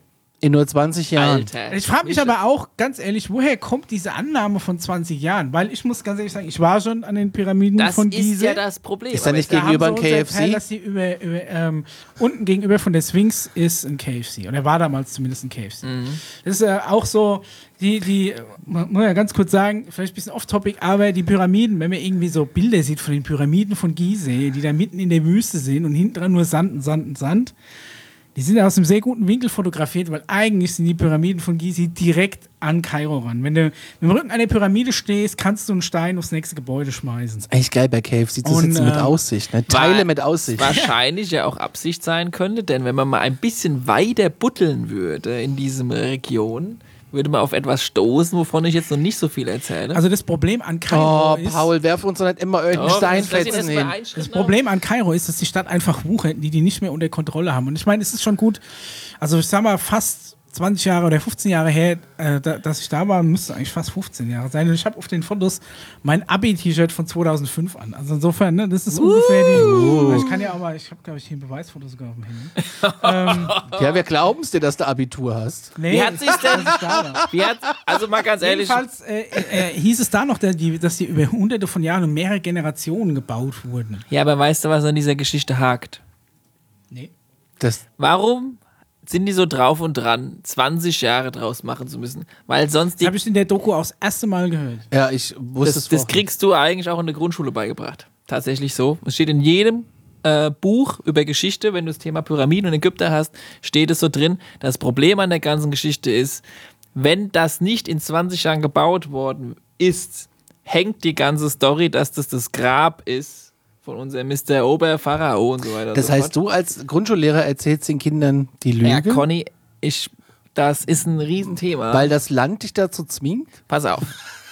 In nur zwanzig Jahren. Alter. Ich frage mich aber auch, ganz ehrlich, woher kommt diese Annahme von zwanzig Jahren? Weil ich muss ganz ehrlich sagen, ich war schon an den Pyramiden Das von ist Gizeh. ja das Problem. Ist da Aber nicht Da gegenüber haben ein sie uns K F C? erzählt, dass die über, über, ähm, unten gegenüber von der Sphinx ist ein K F C. Oder war damals zumindest ein K F C. Mhm. Das ist äh, auch so, die, die, man muss ja ganz kurz sagen, vielleicht ein bisschen off-topic, aber die Pyramiden, wenn man irgendwie so Bilder sieht von den Pyramiden von Gizeh, die da mitten in der Wüste sind und hinten dran nur Sand und Sand und Sand, die sind aus einem sehr guten Winkel fotografiert, weil eigentlich sind die Pyramiden von Gizeh direkt an Kairo ran. Wenn du mit dem Rücken an der Pyramide stehst, kannst du einen Stein aufs nächste Gebäude schmeißen. Ist echt geil bei K F C zu Und, sitzen mit ähm, Aussicht. Ne? Teile War- mit Aussicht. Wahrscheinlich ja auch Absicht sein könnte, denn wenn man mal ein bisschen weiter butteln würde in diesem Region, würde man auf etwas stoßen, wovon ich jetzt noch nicht so viel erzähle. Also das Problem an Kairo Oh, ist... Paul, werf uns doch nicht immer irgendeinen Oh, Steinfetzen lass ihn hin. erst mal einen Schritt Das Problem an Kairo ist, dass die Stadt einfach wuchert, die die nicht mehr unter Kontrolle haben. Und ich meine, es ist schon gut, also ich sag mal fast zwanzig Jahre oder fünfzehn Jahre her, äh, da, dass ich da war, müsste eigentlich fast fünfzehn Jahre sein. Und ich habe auf den Fotos mein Abi-T-Shirt von zweitausendfünf an. Also insofern, ne, das ist ungefähr die... Ich kann ja auch mal, ich habe glaube ich hier ein Beweisfoto sogar auf dem Handy. ähm, Ja, wir glauben es dir, dass du Abitur hast. nee, Wie hat sich's denn- dass ich da war. Wie hat, also mal ganz ehrlich, Jedenfalls äh, äh, äh, hieß es da noch, dass die, dass die über hunderte von Jahren und mehrere Generationen gebaut wurden. ja, aber weißt du, was an dieser Geschichte hakt? Nee. Das, Warum sind die so drauf und dran, zwanzig Jahre draus machen zu müssen? Weil sonst Das die, habe ich in der Doku auch das erste Mal gehört. ja, ich wusste das, es das vorher. kriegst du eigentlich auch in der Grundschule beigebracht. Tatsächlich so. Es steht in jedem äh, Buch über Geschichte, wenn du das Thema Pyramiden und Ägypter hast, steht es so drin. Das Problem an der ganzen Geschichte ist, wenn das nicht in zwanzig Jahren gebaut worden ist, hängt die ganze Story, dass das das Grab ist von unserem Mister Oberpharao und so weiter. und Das so heißt, fort. du als Grundschullehrer erzählst den Kindern die Lüge, Ja, Conny, ich, das ist ein Riesenthema. weil das Land dich dazu zwingt? Pass auf.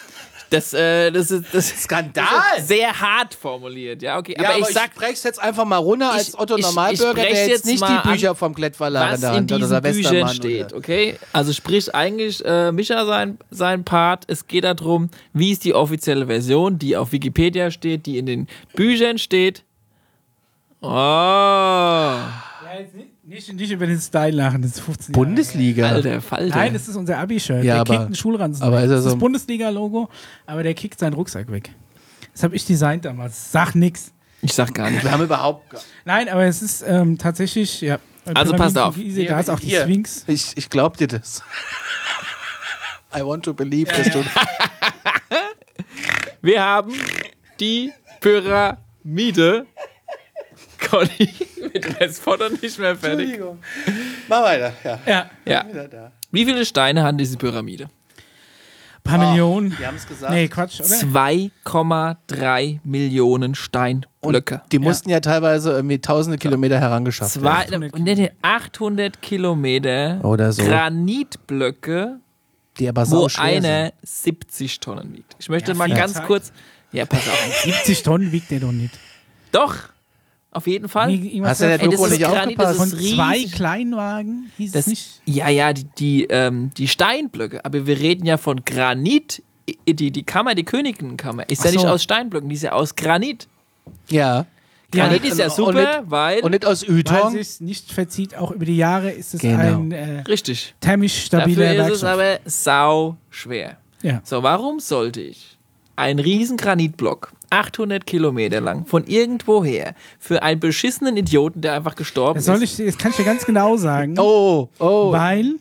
Das, äh, das ist, das Skandal! ist sehr hart formuliert, ja, okay. Aber, ich sag, ich sprech's jetzt einfach mal runter als Ich- Otto ich- Normalbürger, ich sprech's der jetzt jetzt nicht mal die Bücher an, vom Klettverlag was in der in Hand hat diesen oder Büchern Westermann. steht, Oder. okay? Also sprich eigentlich äh, Micha sein, sein Part. Es geht darum, wie ist die offizielle Version, die auf Wikipedia steht, die in den Büchern steht. Oh. Ja, jetzt nicht, nicht, nicht über den Style lachen, das ist fünfzehn Jahre Bundesliga. Alter Falter. her. Nein, das ist unser Abi-Shirt. Ja, der aber- kickt einen Schulranzen aber weg. ist er Das ist so- das Bundesliga-Logo, aber der kickt seinen Rucksack weg. Das habe ich designt damals. Sag nix. Ich sag gar nicht. Wir haben überhaupt gar Nein, aber es ist ähm, tatsächlich, ja. Also passt auf. Gizeh, da ist auch die Hier. Sphinx. Ich, ich glaub dir das. I want to believe, dass du... Wir haben die Pyramide. Conny, mit das Foto nicht mehr fertig. Entschuldigung. Mach weiter, ja. Ja. Ja. Wieder da. Wie viele Steine hat diese Pyramide? Paar Millionen. Wir haben es gesagt. Nee, Quatsch, oder? zwei Komma drei Millionen Steinblöcke. Die mussten ja, teilweise irgendwie tausende Kilometer herangeschafft Zwei, werden. nee, nee, achthundert Kilometer Oder so. Granitblöcke, Die aber wo sau schwer eine siebzig Tonnen wiegt. Ich möchte Ja, mal viel ganz Zeit. kurz. Ja, pass auf. siebzig Tonnen wiegt der doch nicht. Doch, auf jeden Fall. Irgendwas Hast du in der davon- Ey, das Doku ist nicht Granit, aufgepasst? das Von ist zwei riesig. Kleinwagen hieß Das, es nicht. ja, ja, die, die, ähm, die Steinblöcke. Aber wir reden ja von Granit. Die, die Kammer, die Königinenkammer, ist Ach ja nicht so. aus Steinblöcken, die ist ja aus Granit. Ja. Granit Ja, ist ja und super, nicht- weil. Und nicht aus Weil Ytong. sich nicht verzieht, auch über die Jahre ist es Genau. ein äh, richtig. thermisch stabiler Dafür ist es Werkstoff. aber sau schwer. Ja. So, warum sollte ich einen riesen Granitblock, achthundert Kilometer lang, von irgendwoher, für einen beschissenen Idioten, der einfach gestorben Das, soll ist? ich, das kann ich dir ganz genau sagen. Oh, oh. Weil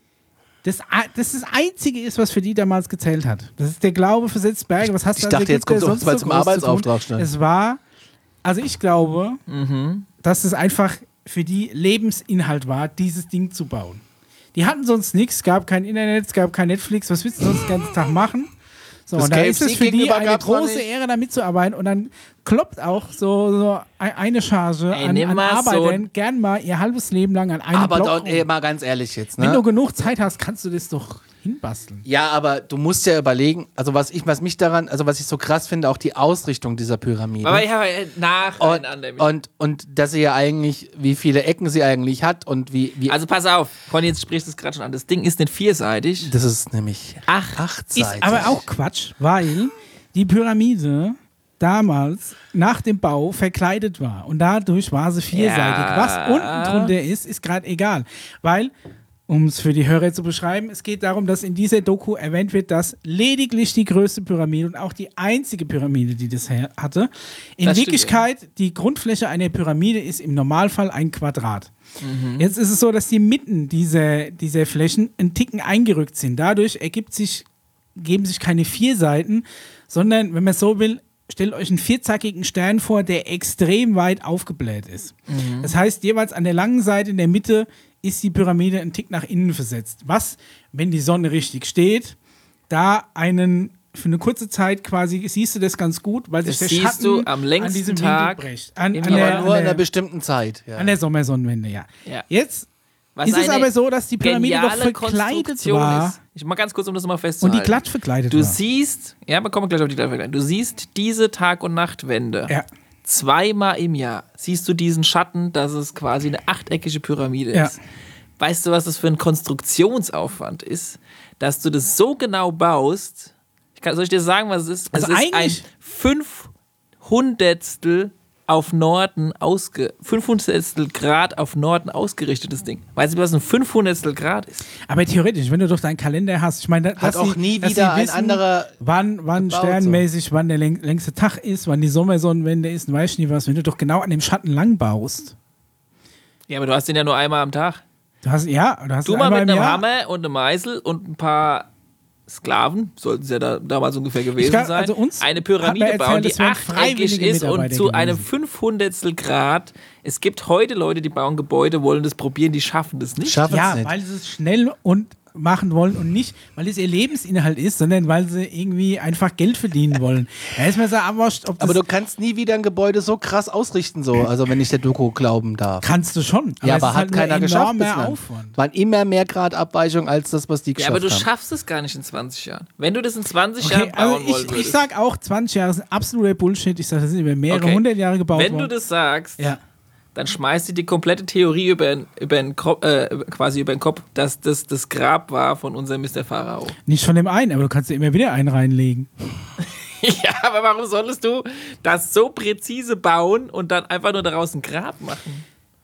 das, das das Einzige ist, was für die damals gezählt hat. Das ist der Glaube für Setzberge. Was hast Ich du dachte, als jetzt Ägypter kommt's auch, sonst weil so es im groß zu Arbeitsauftrag tun? stand. Es war, also ich glaube, Mhm. dass es einfach für die Lebensinhalt war, dieses Ding zu bauen. Die hatten sonst nichts, es gab kein Internet, es gab kein Netflix, was willst du sonst den ganzen Tag machen? So, Das und da K F ist C es für die gegenüber eine gab's noch große nicht. Ehre, da mitzuarbeiten. Und dann kloppt auch so, so ein- eine Charge Ey, an, nimm an mal so Arbeitern gern mal ihr halbes Leben lang an einem Aber Block. doch, rum. ey, mal ganz ehrlich jetzt, Wenn du ne? genug Zeit hast, kannst du das doch hinbasteln. Ja, aber du musst ja überlegen, also was ich, was mich daran, also was ich so krass finde, auch die Ausrichtung dieser Pyramide. Aber ich habe äh, und, nacheinander. und, und dass sie ja eigentlich, wie viele Ecken sie eigentlich hat und wie, wie Also pass auf, Conny, jetzt sprichst du es gerade schon an. Das Ding ist nicht vierseitig. das ist nämlich Ach, achtseitig. Ist aber auch Quatsch, weil die Pyramide damals nach dem Bau verkleidet war und dadurch war sie vierseitig. Ja. Was unten drunter ist, ist gerade egal, weil um es für die Hörer zu beschreiben. Es geht darum, dass in dieser Doku erwähnt wird, dass lediglich die größte Pyramide und auch die einzige Pyramide, die das hatte, in Das Wirklichkeit stimmt, ja. Die Grundfläche einer Pyramide ist im Normalfall ein Quadrat. Mhm. Jetzt ist es so, dass die Mitten dieser, dieser Flächen einen Ticken eingerückt sind. Dadurch ergibt sich, geben sich keine vier Seiten, sondern, wenn man so will, stellt euch einen vierzackigen Stern vor, der extrem weit aufgebläht ist. Mhm. Das heißt, jeweils an der langen Seite in der Mitte ist die Pyramide einen Tick nach innen versetzt. Was, wenn die Sonne richtig steht, da einen, für eine kurze Zeit quasi, siehst du das ganz gut, weil sich das der siehst Schatten du am längsten an diesem Tag Winkel bricht. An, an Aber der, nur an in der, einer bestimmten Zeit. Ja. An der Sommersonnenwende, ja. Ja. Jetzt Was ist es eine aber so, dass die Pyramide doch geniale verkleidet Konstruktion war ist. Ich mal ganz kurz, um das mal und festzuhalten. die glatt verkleidet Du war. siehst, ja, wir kommen gleich auf die Glattverkleidung. Du siehst diese Tag- und Nachtwende. Ja. Zweimal im Jahr siehst du diesen Schatten, dass es quasi eine achteckige Pyramide Ja. ist. Weißt du, was das für ein Konstruktionsaufwand ist, dass du das so genau baust? Ich kann, soll ich dir sagen, was es ist? Also es ist ein eigentlich- Fünfhundertstel auf Norden ausge... Fünfhundertstel Grad auf Norden ausgerichtetes Ding. Weißt du, was ein Fünfhundertstel Grad ist? Aber theoretisch, wenn du doch deinen Kalender hast, ich meine, da- Hat dass auch sie- nie dass wieder sie ein anderer wann, wann gebaut, sternmäßig, wann der läng längste Tag ist, wann die Sommersonnenwende ist, und weißt du nie was, wenn du doch genau an dem Schatten lang baust. Ja, aber du hast den ja nur einmal am Tag. Du hast, ja, du hast Du ihn mal einmal mit im einem Jahr. Hammer und einem Meißel und ein paar Sklaven, sollten es ja da, damals ungefähr gewesen glaub, sein, also uns eine hat Pyramide man bauen, erzählt, die es wären achteckig freiwillige ist und Mitarbeiter zu einem gewesen. Fünfhundertstel Grad. Es gibt heute Leute, die bauen Gebäude, wollen das probieren, die schaffen das nicht. schaffen es Ja, nicht. weil sie es schnell und machen wollen und nicht, weil es ihr Lebensinhalt ist, sondern weil sie irgendwie einfach Geld verdienen wollen. Da ist mir so amwascht, ob das Aber du kannst nie wieder ein Gebäude so krass ausrichten, so, also wenn ich der Doku glauben darf. kannst du schon. ja, es aber ist hat halt nur keiner geschafft enormer bislang. Aufwand. Waren immer mehr Grad Abweichung als das, was die Ja, geschafft aber du haben. schaffst es gar nicht in zwanzig Jahren. Wenn du das in zwanzig Okay, Jahren bauen also wollen ich, würdest. ich sag auch, zwanzig Jahre sind absoluter Bullshit. Ich sage, das sind über mehrere Okay. hundert Jahre gebaut Wenn worden. du das sagst, ja. dann schmeißt dir die komplette Theorie über, den- über den Kopf, äh, quasi über den Kopf, dass das das Grab war von unserem Mister Pharao. Nicht von dem einen, aber du kannst dir immer wieder einen reinlegen. Ja, aber warum solltest du das so präzise bauen und dann einfach nur daraus ein Grab machen?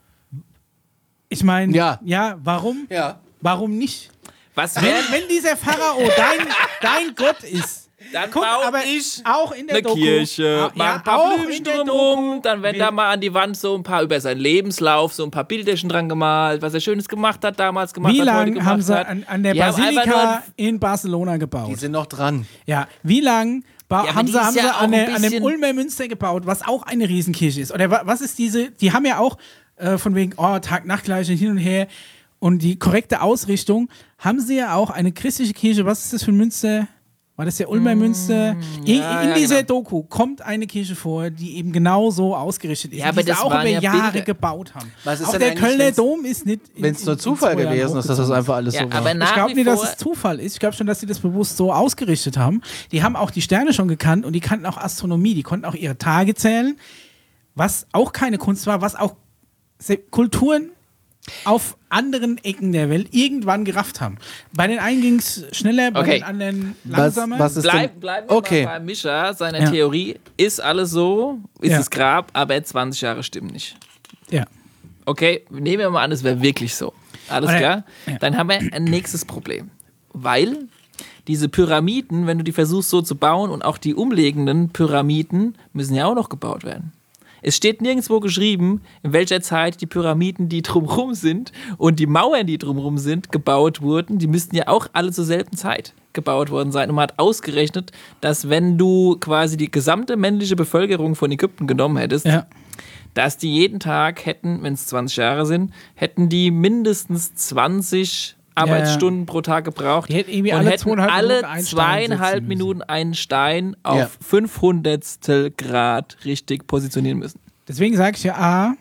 Ich meine, Ja. ja, warum? Ja. Warum nicht? Was Wenn, wäre, wenn dieser Pharao dein, dein Gott ist, dann guck, baue aber ich auch in der eine Doku, Kirche, ah, mach ja, ein paar auch Blümchen in der drumherum, Doku, dann werden wir- da mal an die Wand so ein paar über seinen Lebenslauf, so ein paar Bilderchen dran gemalt, was er Schönes gemacht hat, damals gemacht Wie hat, heute lange gemacht haben sie hat. an, an der Die haben einfach nur Basilika ein- in Barcelona gebaut? Die sind noch dran. Ja, wie lange ba- Ja, aber haben die sie, ist haben ja sie auch an, ein der, an dem bisschen- Ulmer Münster gebaut, was auch eine Riesenkirche ist? Oder wa- was ist diese, die haben ja auch äh, von wegen, oh, Tag-Nacht-Gleiche hin und her und die korrekte Ausrichtung, haben sie ja auch eine christliche Kirche, was ist das für ein Münster? War das der Ulmer Münster? In, ja, in ja, dieser genau. Doku kommt eine Kirche vor, die eben genau so ausgerichtet ist, Ja, aber die sie das auch waren über ja Jahre Bilder. gebaut haben. Was ist auch denn der eigentlich, Kölner wenn's- Dom ist nicht in- Wenn es in- nur in Zufall zwei Jahren gewesen ist, dass das hochgezogen. einfach alles Ja, so war. aber nach Ich glaube wie nicht, dass vor, es Zufall ist. Ich glaube schon, dass sie das bewusst so ausgerichtet haben. Die haben auch die Sterne schon gekannt und die kannten auch Astronomie. Die konnten auch ihre Tage zählen, was auch keine Kunst war, was auch Se- Kulturen auf anderen Ecken der Welt irgendwann gerafft haben. Bei den einen ging es schneller, bei Okay. den anderen Was, langsamer. was ist Bleib, denn? bleiben wir Okay. mal bei Mischa, seiner Ja. Theorie. Ist alles so, ist Ja. das Grab, aber zwanzig Jahre stimmen nicht. ja. Okay, nehmen wir mal an, es wäre wirklich so. Alles Oder- klar? ja. Dann haben wir ein nächstes Problem. Weil diese Pyramiden, wenn du die versuchst so zu bauen und auch die umliegenden Pyramiden müssen ja auch noch gebaut werden. Es steht nirgendwo geschrieben, in welcher Zeit die Pyramiden, die drumherum sind und die Mauern, die drumherum sind, gebaut wurden. Die müssten ja auch alle zur selben Zeit gebaut worden sein. Und man hat ausgerechnet, dass wenn du quasi die gesamte männliche Bevölkerung von Ägypten genommen hättest, ja. dass die jeden Tag hätten, wenn es zwanzig Jahre sind, hätten die mindestens zwanzig Arbeitsstunden pro Tag gebraucht Die hätten irgendwie und alle hätten zweieinhalb alle Minuten einen Stein zweieinhalb setzen müssen. Minuten einen Stein auf Ja. fünfhundertstel Grad richtig positionieren müssen. Deswegen sage ich ja, A,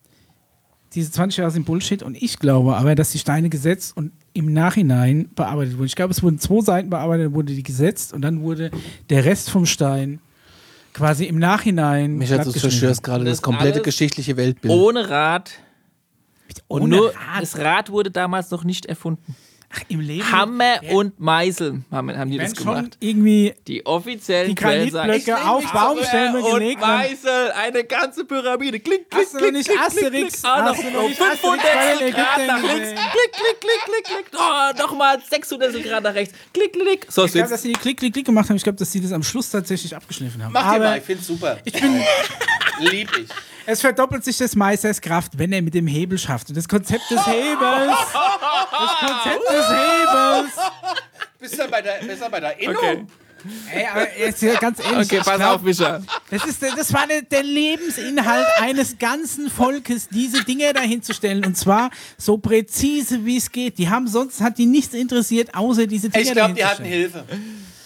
diese zwanzig Jahre sind Bullshit und ich glaube aber, dass die Steine gesetzt und im Nachhinein bearbeitet wurden. Ich glaube, es wurden zwei Seiten bearbeitet, dann wurde die gesetzt und dann wurde der Rest vom Stein quasi im Nachhinein Micha, du glattgeschnitten. zerstörst gerade Das das komplette alles geschichtliche Weltbild. Ohne Rad. Und Ohne nur Rad. das Rad wurde damals noch nicht erfunden. Ach, im Leben. Hammer Ja. und Meißel haben, haben die das Wenn schon gemacht. irgendwie Die offiziellen die Quellen sagen, Granitblöcke auf Baumstämme und gelegt haben. Meißel, eine ganze Pyramide. Klick, klick, Hast du noch klick, nicht klick, Asterix? klick, klick. Ah, noch Hast du noch nicht fünfhundert Asterix bei den Grad nach Ägyptern links. gesehen? Klick, klick, klick, klick, klick. Oh, nochmal sechshundert Grad nach rechts. Klick, klick, klick. So, Ich glaube, jetzt. dass sie die Klick, Klick, Klick gemacht haben. Ich glaube, dass sie das am Schluss tatsächlich abgeschliffen haben. Mach dir Aber mal, ich find's super. ich bin, Lieb ich. es verdoppelt sich des Meisters Kraft, wenn er mit dem Hebel schafft. Und das Konzept des Hebels, das Konzept des Hebels. Bist du bei der, bist du bei der Inno? Okay, Ey, aber jetzt hier ganz ehrlich. okay ich pass glaub, auf, Mischa. Das, ist, der- das war der, der Lebensinhalt eines ganzen Volkes, diese Dinge dahinzustellen. Und zwar so präzise, wie es geht. Die haben sonst, hat die nichts interessiert, außer diese Dinge Ich glaube, die hatten dahinzustellen. Hilfe.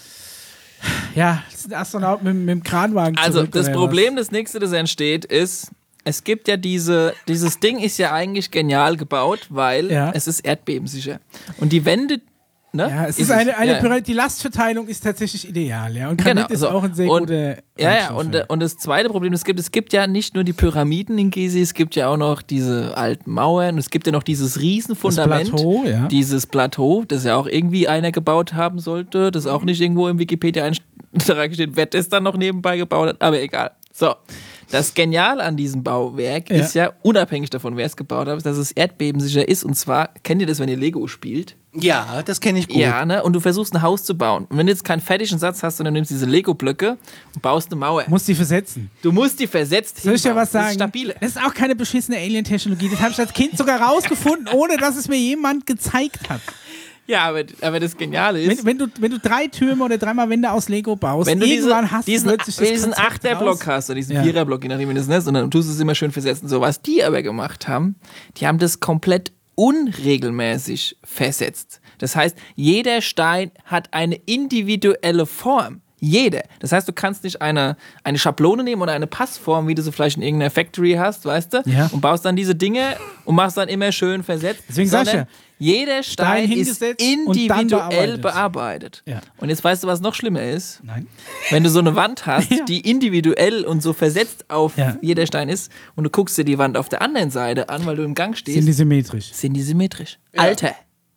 Ja, das sind Astronauten mit, mit dem Kranwagen Also, zurück, das oder Problem, das nächste, das entsteht, ist, es gibt ja diese, dieses Ding ist ja eigentlich genial gebaut, weil Ja. es ist erdbebensicher. Und die Wände, ne? was. Ja, es ist eine, eine ja. Pyramide, die Lastverteilung ist tatsächlich ideal, ja. Und Genau, Granit ist so. auch ein sehr und, guter Ja, ja, Treibstoff, und, und das zweite Problem, es gibt, es gibt ja nicht nur die Pyramiden in Gizeh, es gibt ja auch noch diese alten Mauern, es gibt ja noch dieses Riesenfundament. Das Plateau, ja. Dieses Plateau, das ja auch irgendwie einer gebaut haben sollte, das auch nicht irgendwo im Wikipedia-Eintrag steht, wer das dann noch nebenbei gebaut hat, aber egal. So, das Geniale an diesem Bauwerk Ja. ist ja, unabhängig davon, wer es gebaut hat, dass es erdbebensicher ist. Und zwar, kennt ihr das, wenn ihr Lego spielt? Ja, das kenne ich gut. Ja, ne? Und du versuchst ein Haus zu bauen. Und wenn du jetzt keinen fertigen Satz hast, sondern nimmst diese Lego-Blöcke und baust eine Mauer. Muss die versetzen. Du musst die versetzt Soll ich dir hinbauen. was sagen? Das ist stabile. Das ist auch keine beschissene Alien-Technologie. Das habe ich als Kind sogar rausgefunden, ohne dass es mir jemand gezeigt hat. Ja, aber, aber das Geniale ist, Wenn, wenn, du, wenn du drei Türme oder dreimal Wände aus Lego baust, wenn du diese, irgendwann hast diesen, du plötzlich das diesen Konzept Achterblock raus. hast oder diesen Ja. Viererblock, je nachdem wie du das nennst, und dann tust du es immer schön versetzen. So, was die aber gemacht haben, die haben das komplett unregelmäßig versetzt. Das heißt, jeder Stein hat eine individuelle Form. Jeder. Das heißt, du kannst nicht eine, eine Schablone nehmen oder eine Passform, wie du sie vielleicht in irgendeiner Factory hast, weißt du? Ja. Und baust dann diese Dinge und machst dann immer schön versetzt. Deswegen sag ich sondern ja, jeder Stein, Stein ist hingesetzt und dann individuell bearbeitet. bearbeitet. Ja. Und jetzt weißt du, was noch schlimmer ist? Nein. Wenn du so eine Wand hast, Ja. die individuell und so versetzt auf Ja. jeder Stein ist und du guckst dir die Wand auf der anderen Seite an, weil du im Gang stehst, Sind die symmetrisch? sind die symmetrisch. Alter.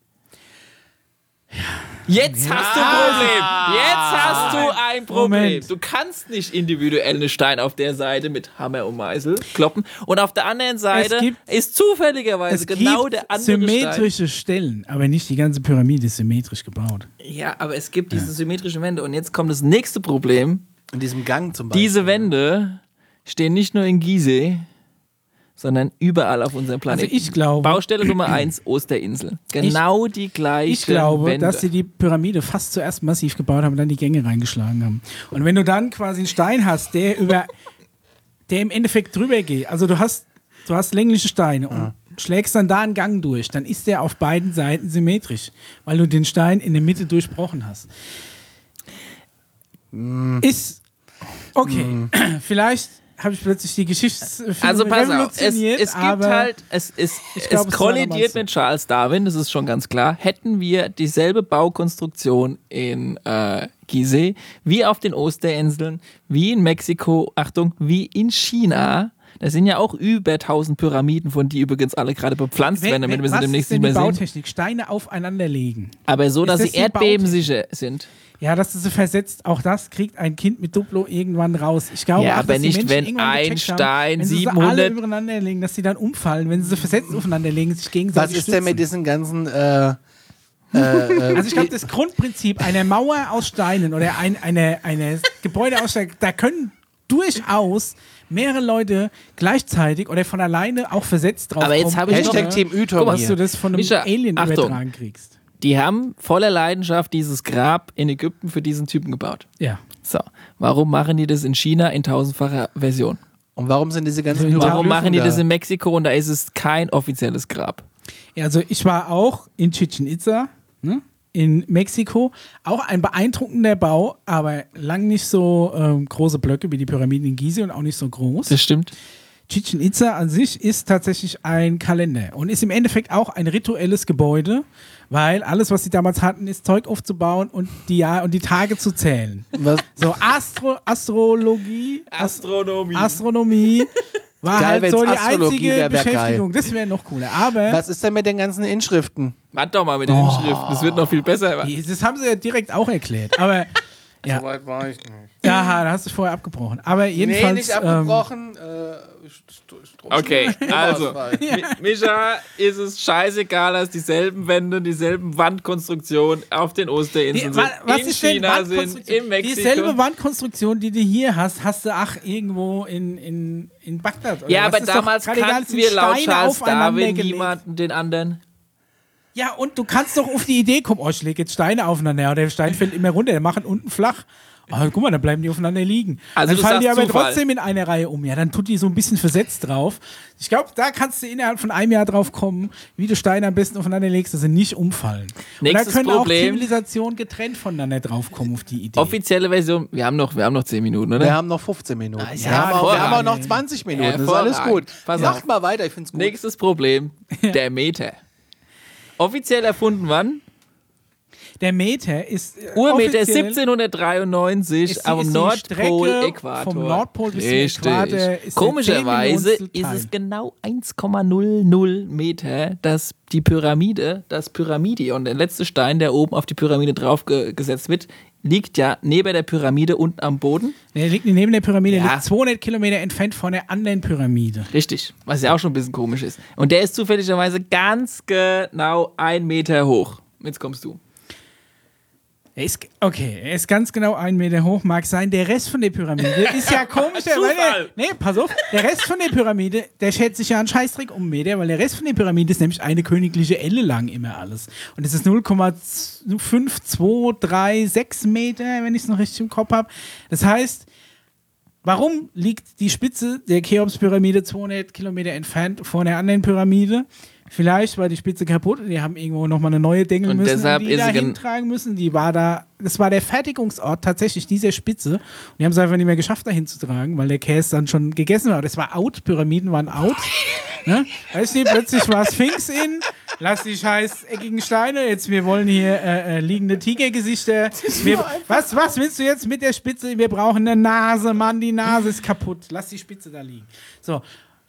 Jetzt hast du ein Problem. Jetzt hast du ein Problem. Moment. Du kannst nicht individuell einen Stein auf der Seite mit Hammer und Meißel kloppen und auf der anderen Seite gibt- ist zufälligerweise Es genau gibt der andere Stein. symmetrische Stellen, aber nicht die ganze Pyramide ist symmetrisch gebaut. Ja, aber es gibt diese symmetrischen Wände und jetzt kommt das nächste Problem. In diesem Gang zum Beispiel. Diese Wände stehen nicht nur in Gizeh, sondern überall auf unserem Planeten. Also ich glaube- Baustelle Nummer eins, Osterinsel. Genau die gleichen Ich glaube, Wände. dass sie die Pyramide fast zuerst massiv gebaut haben und dann die Gänge reingeschlagen haben. Und wenn du dann quasi einen Stein hast, der über, der im Endeffekt drüber geht, also du hast, du hast längliche Steine und schlägst dann da einen Gang durch, dann ist der auf beiden Seiten symmetrisch, weil du den Stein in der Mitte durchbrochen hast. Ist okay. Vielleicht habe ich plötzlich die Geschichtsfilme Also pass auf, es, revolutioniert, es gibt aber halt, es, es, ich glaub, es es war damals kollidiert so. mit Charles Darwin, das ist schon ganz klar. Hätten wir dieselbe Baukonstruktion in äh, Gizeh, wie auf den Osterinseln, wie in Mexiko, Achtung, wie in China. Da sind ja auch über tausend Pyramiden, von die übrigens alle gerade bepflanzt werden, damit wir sie was demnächst ist nicht denn die mehr sehen. Bautechnik? Steine aufeinander legen. Aber so, Ist dass das sie die erdbebensicher sind. Ja, dass du sie versetzt, auch das kriegt ein Kind mit Duplo irgendwann raus. Ich glaube Ja, auch, aber dass die nicht, Menschen wenn irgendwann ein gecheckt haben, Stein wenn sie sie alle siebenhundert übereinander legen, dass sie dann umfallen, wenn sie sie versetzt aufeinander legen, sich Was gegenseitig ist denn mit stützen. diesen ganzen äh, Also ich glaube, das Grundprinzip einer Mauer aus Steinen oder ein eine, eine Gebäude aus Steinen, da können durchaus mehrere Leute gleichzeitig oder von alleine auch versetzt drauf Aber jetzt kommen, habe ich Hashtag noch- Team Ytom dass hier. du das von einem Mischa, Alien Achtung. übertragen kriegst. Die haben voller Leidenschaft dieses Grab in Ägypten für diesen Typen gebaut. Ja. So, warum machen die das in China in tausendfacher Version? Und warum sind diese ganzen Warum Warum Hieroglyphen machen die da? das in Mexiko und da ist es kein offizielles Grab? Ja, also ich war auch in Chichen Itza, ne? In Mexiko. Auch ein beeindruckender Bau, aber lang nicht so ähm, große Blöcke wie die Pyramiden in Gizeh und auch nicht so groß. Das stimmt. Chichen Itza an sich ist tatsächlich ein Kalender und ist im Endeffekt auch ein rituelles Gebäude, weil alles, was sie damals hatten, ist Zeug aufzubauen und die Jahr und die Tage zu zählen. Was? So Astro Astrologie, Ast- Astronomie. Astronomie, war Geil, halt wenn's so die Astrologie einzige wär, wär Beschäftigung. Das wäre noch cooler. Aber Was ist denn mit den ganzen Inschriften? Warte doch mal mit den Oh. Inschriften, das wird noch viel besser. das haben sie ja direkt auch erklärt. Aber ja, Soweit war ich nicht. ja, da hast du vorher abgebrochen. Aber jedenfalls. Nee, nicht abgebrochen. äh, St- Strom- Okay, also, Stromausfall. Mi- Micha, ist es scheißegal, dass dieselben Wände, dieselben Wandkonstruktionen auf den Die, Osterinseln wa- sind, was in ist denn China sind, Wandkonstruktion? in Mexiko. Dieselbe Wandkonstruktion, die du hier hast, hast du ach irgendwo in, in, in Bagdad. Oder Ja, was? aber Ist doch damals gerade egal, kannten sind wir laut Steine Charles aufeinander Darwin gelegt. niemanden den anderen. Ja, und du kannst doch auf die Idee kommen, oh, ich lege jetzt Steine aufeinander, ja, der Stein fällt immer runter, der macht unten flach. Oh, guck mal, dann bleiben die aufeinander liegen. Also dann du fallen die sagst aber Zufall. trotzdem in eine Reihe um. Ja, dann tut die so ein bisschen versetzt drauf. Ich glaube, da kannst du innerhalb von einem Jahr drauf kommen, wie du Steine am besten aufeinander legst, dass sie nicht umfallen. Nächstes und da können Problem. auch Zivilisationen getrennt voneinander drauf kommen auf die Idee. Offizielle Version, wir haben noch, wir haben noch zehn Minuten, oder? Wir haben noch fünfzehn Minuten. Ah, ist wir, ja haben auch, wir haben auch noch hervorragend. zwanzig Minuten. Das ist alles gut. Hervorragend. Pass Macht auf. mal weiter, ich find's gut. Nächstes Problem, der Meter. Offiziell erfunden wann? Der Meter ist äh, Urmeter offiziell- siebzehnhundertdreiundneunzig ist die- am ist die Nordpol, Strecke Äquator. vom Nordpol bis zum Richtig. Äquator ist Komischerweise der zehn ist Millionstel es genau eins Komma null null Meter, dass die Pyramide, das Pyramidion, der letzte Stein, der oben auf die Pyramide draufgesetzt wird, liegt ja neben der Pyramide unten am Boden. Der liegt neben der Pyramide, Ja. liegt zweihundert Kilometer entfernt von der anderen Pyramide. Richtig, was ja auch schon ein bisschen komisch ist. Und der ist zufälligerweise ganz genau ein Meter hoch. Jetzt kommst du. Er ist, okay, er ist ganz genau einen Meter hoch, mag sein. Der Rest von der Pyramide ist ja komisch. Der, weil der, Zufall. nee, pass auf. Der Rest von der Pyramide, der schätzt sich ja einen Scheißdreck um einen Meter, weil der Rest von der Pyramide ist nämlich eine königliche Elle lang immer alles. Und es ist null Komma fünf zwei drei sechs Meter, wenn ich es noch richtig im Kopf habe. Das heißt, warum liegt die Spitze der Cheops-Pyramide zweihundert Kilometer entfernt von der anderen Pyramide? Vielleicht war die Spitze kaputt und die haben irgendwo nochmal eine neue dengeln Und müssen, deshalb und die ist da sie gen- hintragen müssen. Die war da, das war der Fertigungsort tatsächlich dieser Spitze. Und die haben es einfach nicht mehr geschafft, da hinzutragen, weil der Käse dann schon gegessen war. Das war out, Pyramiden waren out. Ne? Weißt du, plötzlich war Sphinx in, lass die scheiß eckigen Steine, jetzt wir wollen hier äh, äh, liegende Tigergesichter. Wir, was, was willst du jetzt mit der Spitze? Wir brauchen eine Nase, Mann, die Nase ist kaputt. Lass die Spitze da liegen. So.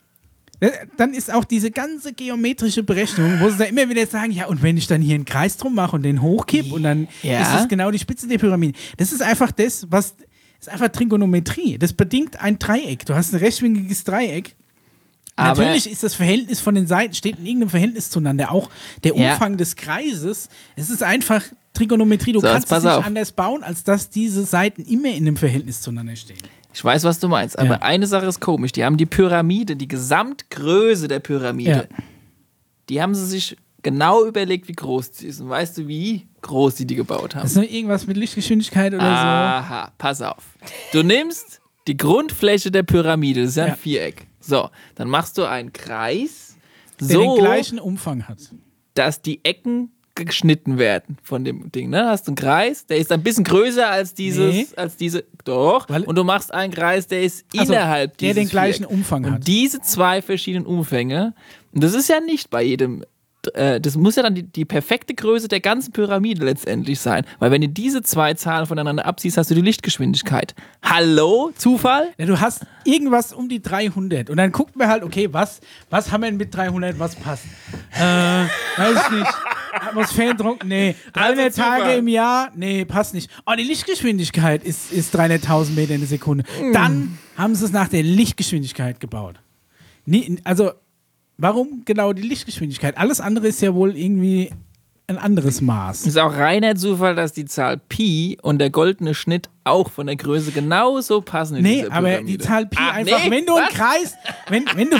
Dann ist auch diese ganze geometrische Berechnung, wo sie da immer wieder sagen, ja, und wenn ich dann hier einen Kreis drum mache und den hochkipp und dann Ja. ist es genau die Spitze der Pyramide. Das ist einfach das, was, das ist einfach Trigonometrie. Das bedingt ein Dreieck. Du hast ein rechtwinkliges Dreieck. Aber- Natürlich ist das Verhältnis von den Seiten, steht in irgendeinem Verhältnis zueinander. Auch der Ja. Umfang des Kreises, es ist einfach Trigonometrie. Du So, jetzt kannst es pass nicht auf. anders bauen, als dass diese Seiten immer in einem Verhältnis zueinander stehen. Ich weiß, was du meinst, aber Ja. eine Sache ist komisch. Die haben die Pyramide, die Gesamtgröße der Pyramide, Ja. die haben sie sich genau überlegt, wie groß sie ist. Und weißt du, wie groß sie die gebaut haben? Das ist nur irgendwas mit Lichtgeschwindigkeit oder Aha, pass auf. Du nimmst die Grundfläche der Pyramide, das ist ja ein Ja. Viereck. So, dann machst du einen Kreis, so. Der so, den gleichen Umfang hat. dass die Ecken geschnitten werden von dem Ding. Ne? Hast du einen Kreis, der ist ein bisschen größer als dieses, Nee. als diese, doch. Weil- und du machst einen Kreis, der ist Also, innerhalb der dieses den gleichen Viereck. Umfang und hat. diese zwei verschiedenen Umfänge, und das ist ja nicht bei jedem, äh, das muss ja dann die, die perfekte Größe der ganzen Pyramide letztendlich sein. Weil wenn du diese zwei Zahlen voneinander abziehst, hast du die Lichtgeschwindigkeit. Hallo? Zufall? Ja, du hast irgendwas um die dreihundert und dann guckt man halt, okay, was, was haben wir denn mit dreihundert, was passt? Äh, weiß ich nicht. Atmosphärendruck? Nee. dreihundert Also Zufall. Tage im Jahr? Nee, passt nicht. Oh, die Lichtgeschwindigkeit ist, ist dreihunderttausend Meter in der Sekunde. Dann haben sie es nach der Lichtgeschwindigkeit gebaut. Nie, also, warum genau die Lichtgeschwindigkeit? Alles andere ist ja wohl irgendwie ein anderes Maß. Es ist auch reiner Zufall, dass die Zahl Pi und der goldene Schnitt auch von der Größe genauso passen in Nee, dieser aber Pyramide. die Zahl Pi Ach, einfach, nee, wenn du einen was? Kreis, wenn, wenn du,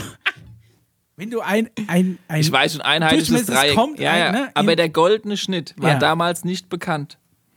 wenn du ein, ein, ein Ich weiß schon, einheitliches Durchmesser, es Dreieck. kommt ja, ein, ja. ne, aber in- der goldene Schnitt war Ja. damals nicht bekannt.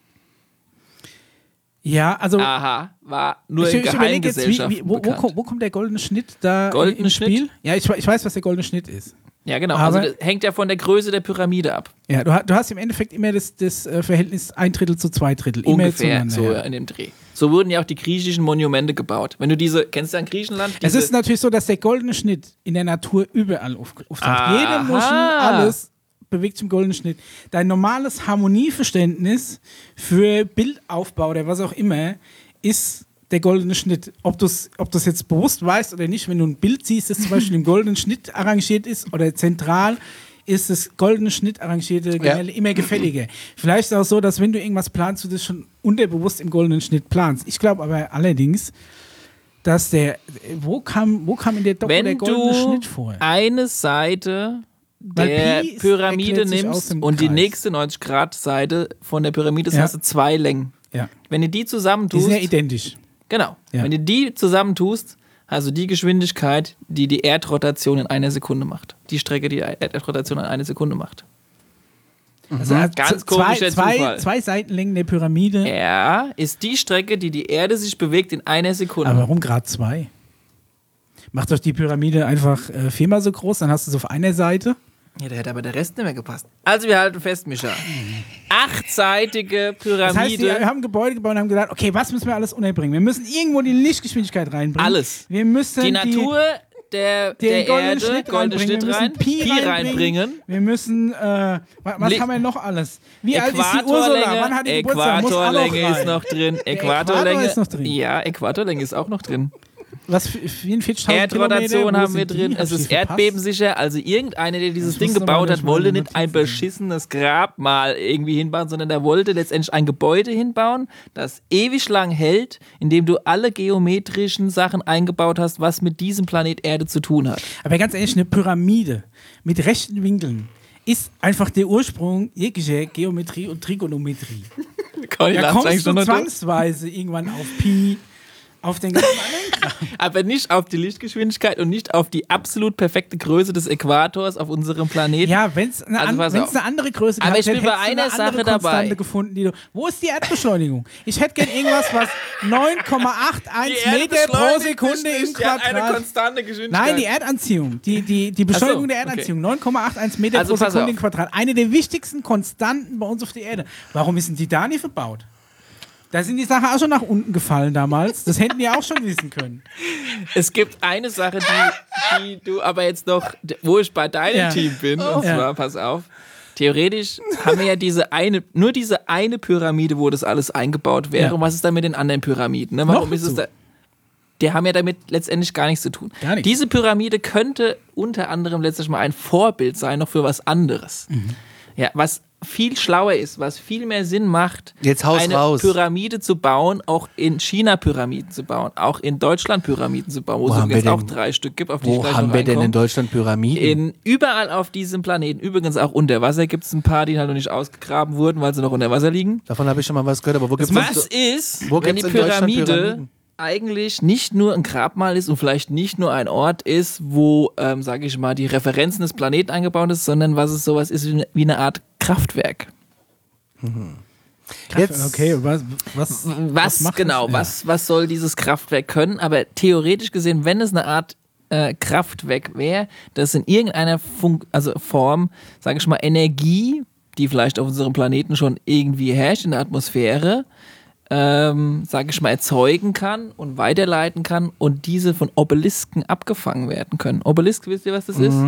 ja, also Aha, war nur ich, in ich überlege jetzt, wie, Geheimgesellschaften wie, wo, wo, bekannt. kommt, wo kommt der goldene Schnitt da Goldener im Schnitt? Spiel? Ja, ich, ich weiß, was der goldene Schnitt ist. Ja, genau. Aber- also das hängt ja von der Größe der Pyramide ab. Ja, du, ha- du hast im Endeffekt immer das, das äh, Verhältnis ein Drittel zu zwei Drittel. Immer Ungefähr zueinander. so ja. in dem Dreh. So wurden ja auch die griechischen Monumente gebaut. Wenn du diese, kennst du an Griechenland? Es Diese, ist natürlich so, dass der goldene Schnitt in der Natur überall auf, auftaucht. Aha. Jede Muschel, alles bewegt sich im goldenen Schnitt. Dein normales Harmonieverständnis für Bildaufbau oder was auch immer ist der goldene Schnitt. Ob du es ob du's jetzt bewusst weißt oder nicht, wenn du ein Bild siehst, das zum Beispiel im goldenen Schnitt arrangiert ist oder zentral, ist das goldene Schnitt arrangierte Gemälde ja. immer gefälliger. Vielleicht ist es auch so, dass wenn du irgendwas planst, du das schon unterbewusst im goldenen Schnitt planst. Ich glaube aber allerdings, dass der, wo kam, wo kam in der Doku wenn der goldene Schnitt vor? Wenn du eine Seite der Pyramide nimmst und die nächste neunzig-Grad-Seite von der Pyramide, das ja. hast du zwei Längen. Ja. Wenn du die zusammentust... Die sind ja identisch. Genau. Ja. Wenn du die zusammentust, hast du die Geschwindigkeit, die die Erdrotation in einer Sekunde macht. Die Strecke, die die Erdrotation in einer Sekunde macht. Also mhm. Ganz komischer zwei, Zufall. Zwei, zwei Seitenlängen der Pyramide. Ja, ist die Strecke, die die Erde sich bewegt in einer Sekunde. Aber warum gerade zwei? Macht doch die Pyramide einfach äh, viermal so groß, dann hast du es auf einer Seite. Ja, da hätte aber der Rest nicht mehr gepasst. Also wir halten fest, Micha. Achtseitige Pyramide. Das heißt, wir haben Gebäude gebaut und haben gesagt, okay, was müssen wir alles unterbringen? Wir müssen irgendwo die Lichtgeschwindigkeit reinbringen. Alles. Wir müssen die Natur der, der Erde, goldenen Schnitt rein, Pi, Pi reinbringen. reinbringen. Wir müssen, äh, was, was haben wir noch alles? Wie alt ist die Ursula? Wann hat die Geburtstag? Äquatorlänge ist noch drin. Äquatorlänge ist noch drin. Ja, Äquatorlänge ist auch noch drin. Was, vierundvierzigtausend Erdrotation haben wir drin, es ist erdbebensicher, also irgendeiner, der dieses Ding gebaut hat, wollte nicht ein beschissenes Grabmal irgendwie hinbauen, sondern der wollte letztendlich ein Gebäude hinbauen, das ewig lang hält, indem du alle geometrischen Sachen eingebaut hast, was mit diesem Planet Erde zu tun hat. Aber ganz ehrlich, eine Pyramide mit rechten Winkeln ist einfach der Ursprung jeglicher Geometrie und Trigonometrie. Da kommst du zwangsweise irgendwann auf Pi, auf den ganzen anderen Kram. Aber nicht auf die Lichtgeschwindigkeit und nicht auf die absolut perfekte Größe des Äquators auf unserem Planeten. Ja, wenn es eine, also an, eine andere Größe gehabt hätte, hättest du eine Sache dabei gefunden, die du, wo ist die Erdbeschleunigung? Ich hätte gern irgendwas, was neun Komma einundachtzig Meter pro Sekunde im Quadrat... Die eine konstante Geschwindigkeit. Nein, die Erdanziehung. Die, die, die Beschleunigung so, der Erdanziehung. Okay. neun Komma einundachtzig Meter also pro Sekunde im Quadrat. Eine der wichtigsten Konstanten bei uns auf der Erde. Warum ist denn die da nicht verbaut? Da sind die Sachen auch schon nach unten gefallen damals. Das hätten die auch schon wissen können. Es gibt eine Sache, die, die du aber jetzt noch, wo ich bei deinem ja. Team bin, oh. und zwar, ja. pass auf, theoretisch haben wir ja diese eine, nur diese eine Pyramide, wo das alles eingebaut wäre. Ja. Und was ist dann mit den anderen Pyramiden? Ne? Warum noch ist es da? Die haben ja damit letztendlich gar nichts zu tun. Gar nichts. Diese Pyramide könnte unter anderem letztlich mal ein Vorbild sein, noch für was anderes. Mhm. Ja, was viel schlauer ist, was viel mehr Sinn macht, Jetzt haus eine raus. Pyramide zu bauen, auch in China Pyramiden zu bauen, auch in Deutschland Pyramiden zu bauen, wo, wo es jetzt auch drei Stück gibt, auf die Wo ich gleich haben noch wir denn in Deutschland Pyramiden? In, überall auf diesem Planeten, übrigens auch unter Wasser, gibt es ein paar, die halt noch nicht ausgegraben wurden, weil sie noch unter Wasser liegen. Davon habe ich schon mal was gehört, aber wo gibt es Was ist, wo wenn die Pyramide eigentlich nicht nur ein Grabmal ist und vielleicht nicht nur ein Ort ist, wo, ähm, sage ich mal, die Referenzen des Planeten eingebaut ist, sondern was es sowas ist wie eine Art Kraftwerk. Mhm. Jetzt, okay, was, was, was, was genau, ja. was, was soll dieses Kraftwerk können? Aber theoretisch gesehen, wenn es eine Art äh, Kraftwerk wäre, das in irgendeiner Funk also Form, sage ich mal, Energie, die vielleicht auf unserem Planeten schon irgendwie herrscht in der Atmosphäre, ähm, sage ich mal, erzeugen kann und weiterleiten kann und diese von Obelisken abgefangen werden können. Obelisk, wisst ihr, was das mhm. ist?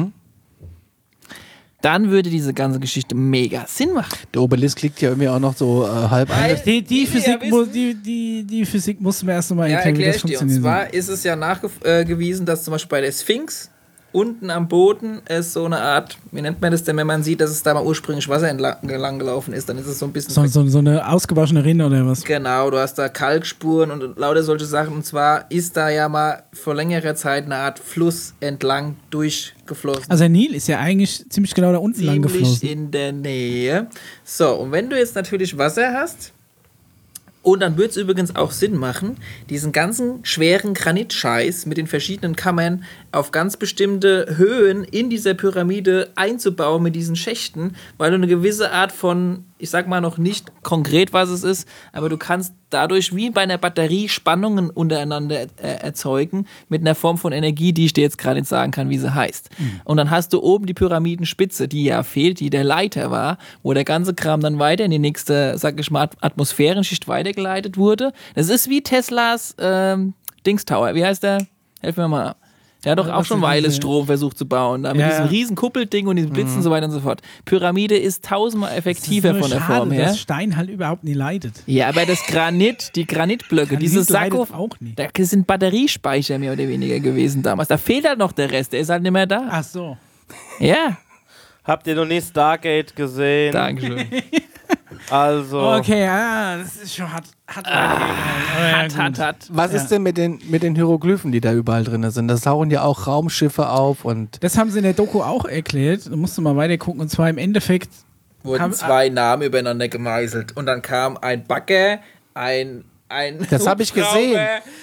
Dann würde diese ganze Geschichte mega Sinn machen. Der Obelisk liegt ja irgendwie auch noch so äh, halb ein. Die, die, Physik, ja mu- die, die, die Physik mussten wir erst nochmal ja, erklären, wie das funktioniert. Und zwar ist es ja nachgewiesen, dass zum Beispiel bei der Sphinx unten am Boden ist so eine Art, wie nennt man das denn, wenn man sieht, dass es da mal ursprünglich Wasser entlang gelaufen ist, dann ist es so ein bisschen... So, so, so eine ausgewaschene Rinne oder was? Genau, du hast da Kalkspuren und lauter solche Sachen. Und zwar ist da ja mal vor längerer Zeit eine Art Fluss entlang durchgeflossen. Also der Nil ist ja eigentlich ziemlich genau da unten lang geflossen. Ziemlich in der Nähe. So, und wenn du jetzt natürlich Wasser hast, und dann würde es übrigens auch Sinn machen, diesen ganzen schweren Granitscheiß mit den verschiedenen Kammern auf ganz bestimmte Höhen in dieser Pyramide einzubauen mit diesen Schächten, weil du eine gewisse Art von, ich sag mal noch nicht konkret, was es ist, aber du kannst dadurch wie bei einer Batterie Spannungen untereinander äh, erzeugen mit einer Form von Energie, die ich dir jetzt gerade nicht sagen kann, wie sie heißt. Mhm. Und dann hast du oben die Pyramidenspitze, die ja fehlt, die der Leiter war, wo der ganze Kram dann weiter in die nächste, sag ich mal, Atmosphärenschicht weitergeleitet wurde. Das ist wie Teslas ähm, Dingstower. Wie heißt der? Helf mir mal. Der hat doch Also, auch was schon sind Weile diese- Strom versucht zu bauen. Da mit Ja, diesem ja. riesen Kuppelding und diesen Blitzen und so weiter und so fort. Pyramide ist tausendmal effektiver Es ist von nur der schade, Form her. dass Stein halt überhaupt nie leidet. Ja, aber das Granit, die Granitblöcke, Granit diese leidet Sakko, auch nicht. das sind Batteriespeicher mehr oder weniger gewesen damals. Da fehlt halt noch der Rest, der ist halt nicht mehr da. Ach so. Ja, Habt ihr noch nie Stargate gesehen? Dankeschön. Also. Okay, ja, das ist schon hart. Hart, Hat, hat, hat. Was ist denn mit den, mit den Hieroglyphen, die da überall drin sind? Da tauchen ja auch Raumschiffe auf und. Das haben sie in der Doku auch erklärt. Da musst du mal weiter gucken. Und zwar im Endeffekt Wurden Haben- zwei Namen übereinander gemeißelt. Und dann kam ein Bagger, ein. ein Das hab ich gesehen.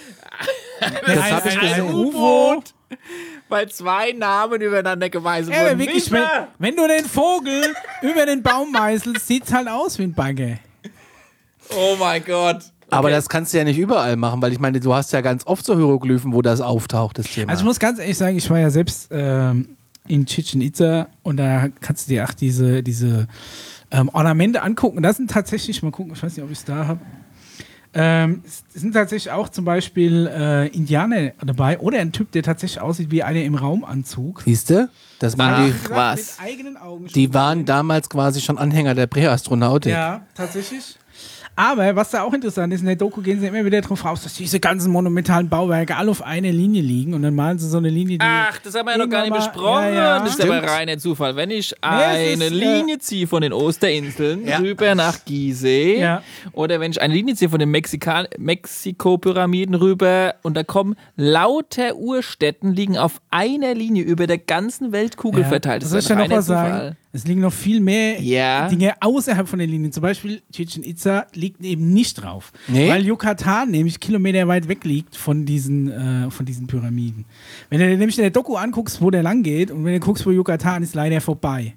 Das ein- habe ich ein- gesehen. ein U-Boot. Weil zwei Namen übereinander gemeißelt Ja, wurden. aber wirklich, wenn, Micha! wenn du den Vogel über den Baum meißelst, sieht's halt aus wie ein Bagger. Oh mein Gott. Aber Okay. das kannst du ja nicht überall machen, weil ich meine, du hast ja ganz oft so Hieroglyphen, wo das auftaucht, das Thema. Also ich muss ganz ehrlich sagen, ich war ja selbst ähm, in Chichen Itza und da kannst du dir auch diese, diese ähm, Ornamente angucken. Das sind tatsächlich, mal gucken, ich weiß nicht, ob ich es da habe. Ähm, es sind tatsächlich auch zum Beispiel äh, Indianer dabei oder ein Typ, der tatsächlich aussieht wie einer im Raumanzug. Siehst du? Das waren die, Ach, was? Mit eigenen Augen. schon die waren damals quasi schon Anhänger der Präastronautik. Ja, tatsächlich. Aber was da auch interessant ist, in der Doku gehen sie immer wieder drauf raus, dass diese ganzen monumentalen Bauwerke alle auf einer Linie liegen und dann malen sie so eine Linie, die... Ach, das haben wir ja noch gar nicht Irgendwann mal- besprochen. Ja, ja. Das ist Stimmt. aber reiner Zufall. Wenn ich es eine ist, äh, Linie ziehe von den Osterinseln Ja. rüber nach Gizeh Ja. oder wenn ich eine Linie ziehe von den Mexika- Mexiko-Pyramiden rüber und da kommen lauter Urstätten, liegen auf einer Linie über der ganzen Weltkugel Ja, verteilt. das Das soll ist ich ja ein noch reiner mal Zufall. sagen. Es liegen noch viel mehr Ja. Dinge außerhalb von den Linien. Zum Beispiel Chichen Itza liegt eben nicht drauf. Nee? Weil Yucatan nämlich Kilometer weit weg liegt von diesen, äh, von diesen Pyramiden. Wenn du dir nämlich in der Doku anguckst, wo der lang geht und wenn du guckst, wo Yucatan ist, leider vorbei.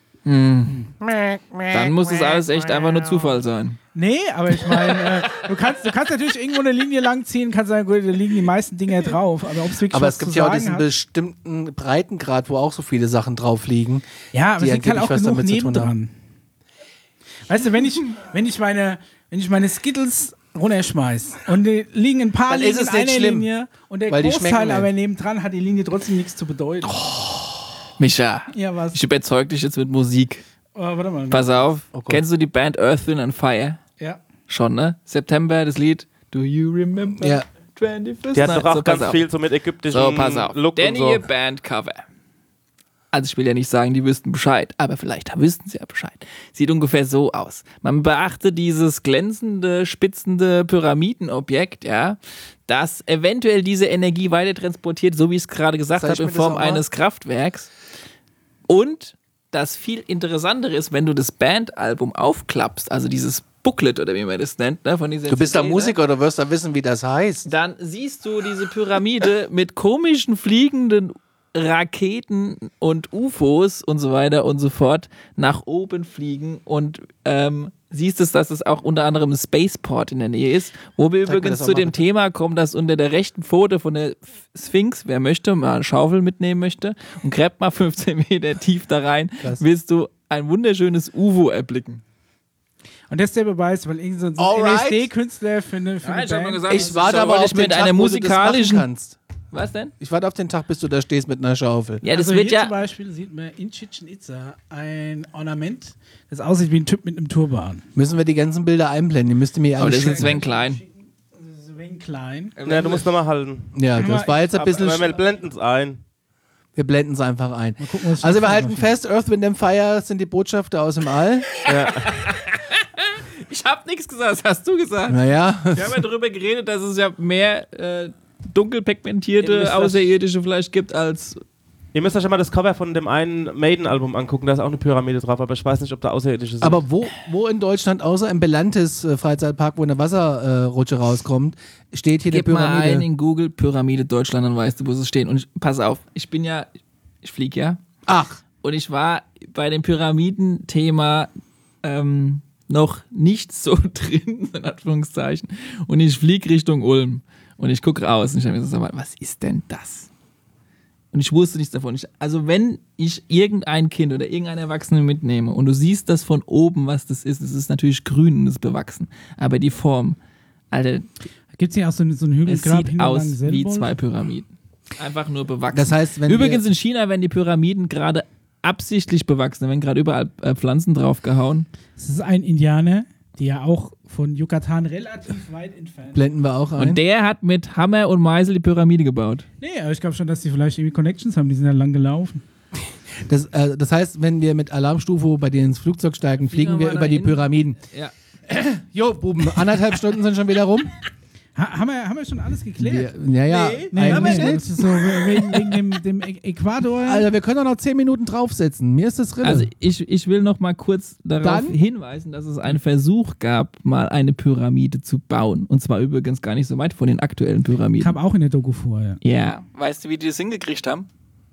Dann muss es alles echt einfach nur Zufall sein. Nee, aber ich meine, äh, du, kannst, du kannst natürlich irgendwo eine Linie lang ziehen, kannst sagen, gut, da liegen die meisten Dinge drauf. Aber ob es wirklich Aber was es gibt zu ja auch sagen diesen hat, bestimmten Breitengrad, wo auch so viele Sachen drauf liegen. ja, aber die es liegt halt angeblich auch was genug damit zu tun nebendran. Weißt du, wenn ich, wenn ich meine, wenn ich meine Skittles runterschmeiß und die liegen ein paar Dann Linien ist es in nicht einer schlimm, Linie und der weil die Großteil schmecken aber nicht. nebendran hat die Linie trotzdem nichts zu bedeuten. Micha, Ja, was? ich überzeug dich jetzt mit Musik. Oh, warte mal. Pass auf. Oh Gott. Kennst du die Band Earth, Wind and Fire? Ja. Schon, ne? September, das Lied Do You Remember? Ja. twenty-first Die hat Night? doch auch so, pass ganz auf. viel so mit ägyptischem So, pass auf. Look Denn und so. ihr Bandcover. Also ich will ja nicht sagen, die wüssten Bescheid, aber vielleicht wüssten sie ja Bescheid. Sieht ungefähr so aus. Man beachte dieses glänzende, spitzende Pyramidenobjekt, ja, das eventuell diese Energie weiter transportiert, so wie ich es gerade gesagt Zeig habe, in mir das Form auch mal. eines Kraftwerks. Und das viel interessantere ist, wenn du das Bandalbum aufklappst, also dieses Booklet oder wie man das nennt, ne, von dieser Du bist da C D, ne? Musiker oder wirst da wissen, wie das heißt. Dann siehst du diese Pyramide mit komischen fliegenden Raketen und U F Os und so weiter und so fort nach oben fliegen und ähm, siehst es, dass es auch unter anderem ein Spaceport in der Nähe ist, wo wir Zeig mir übrigens das auch zu mal dem bitte. Thema kommen, dass unter der rechten Pfote von der Sphinx, wer möchte, mal eine Schaufel mitnehmen möchte und gräbt mal fünfzehn Meter tief da rein, Krass. wirst du ein wunderschönes U F O erblicken. Und das ist der Beweis, weil irgend so ein Alright. L S D-Künstler für eine, für Nein, eine ich hab nur Band. gesagt, Ich warte so aber wollte auf ich mit den einer Tag, wo du das machen musikalischen. kannst. Was denn? Ich warte auf den Tag, bis du da stehst mit einer Schaufel. Ja, das also wird hier ja. zum Beispiel sieht man in Chichen Itza ein Ornament, das aussieht wie ein Typ mit einem Turban. Müssen wir die ganzen Bilder einblenden? Die müsst ihr mir Aber alle das ist ein schicken. Sven Klein. Das ist ein wenig klein. Ja, du musst nochmal halten. Ja, das war jetzt ein Aber, bisschen... aber wir blenden es ein. Wir blenden es einfach ein. gucken, was Also wir steht. halten fest, Earth, Wind and Fire sind die Botschafter aus dem All. Ich hab nichts gesagt, das hast du gesagt. Naja, Wir haben ja darüber geredet, dass es ja mehr äh, dunkel Ihr pigmentierte müsst Außerirdische vielleicht gibt als. Ihr müsst euch ja mal das Cover von dem einen Maiden-Album angucken, da ist auch eine Pyramide drauf, aber ich weiß nicht, ob da Außerirdische sind. aber wo, wo in Deutschland, außer im Belantis äh, Freizeitpark, wo eine Wasserrutsche rauskommt, steht hier Gib eine mal ein Pyramide? in Google Pyramide Deutschland, dann weißt du, wo sie stehen. Und ich, pass auf, ich bin ja, ich fliege ja. Ach, Und ich war bei dem Pyramiden-Thema ähm, noch nicht so drin, in Anführungszeichen. Und ich fliege Richtung Ulm. Und ich gucke raus und ich habe mir gesagt, was ist denn das? Und ich wusste nichts davon. Ich, also wenn ich irgendein Kind oder irgendeinen Erwachsenen mitnehme und du siehst das von oben, was das ist, es ist natürlich grün und ist bewachsen. Aber die Form, Alter, Gibt es hier auch so, so einen Hügel es sieht aus wie zwei Pyramiden. Einfach nur bewachsen. Das heißt, wenn Übrigens wir in China werden die Pyramiden gerade absichtlich bewachsen, da werden gerade überall äh, Pflanzen draufgehauen. Das ist ein Indianer, der ja auch von Yucatan relativ weit entfernt ist. blenden wir auch ein. Und der hat mit Hammer und Meißel die Pyramide gebaut. Nee, aber ich glaube schon, dass die vielleicht irgendwie Connections haben, die sind ja lang gelaufen. Das, äh, das heißt, wenn wir mit Alarmstufe bei denen ins Flugzeug steigen, fliegen wir wir über die dahin. Pyramiden. Ja. Jo, Buben, anderthalb Stunden sind schon wieder rum. Ha, haben, wir, haben wir schon alles geklärt? Wir, ja, ja, Nee, haben wir eigentlich nicht. nicht. So, wegen, wegen dem, dem Ä- Äquator. Alter, wir können doch noch zehn Minuten draufsetzen. Mir ist das Rille. Also ich, ich will noch mal kurz darauf Dann? hinweisen, dass es einen Versuch gab, mal eine Pyramide zu bauen. Und zwar übrigens gar nicht so weit von den aktuellen Pyramiden. Kam auch in der Doku vor, ja. Ja. Weißt du, wie die das hingekriegt haben?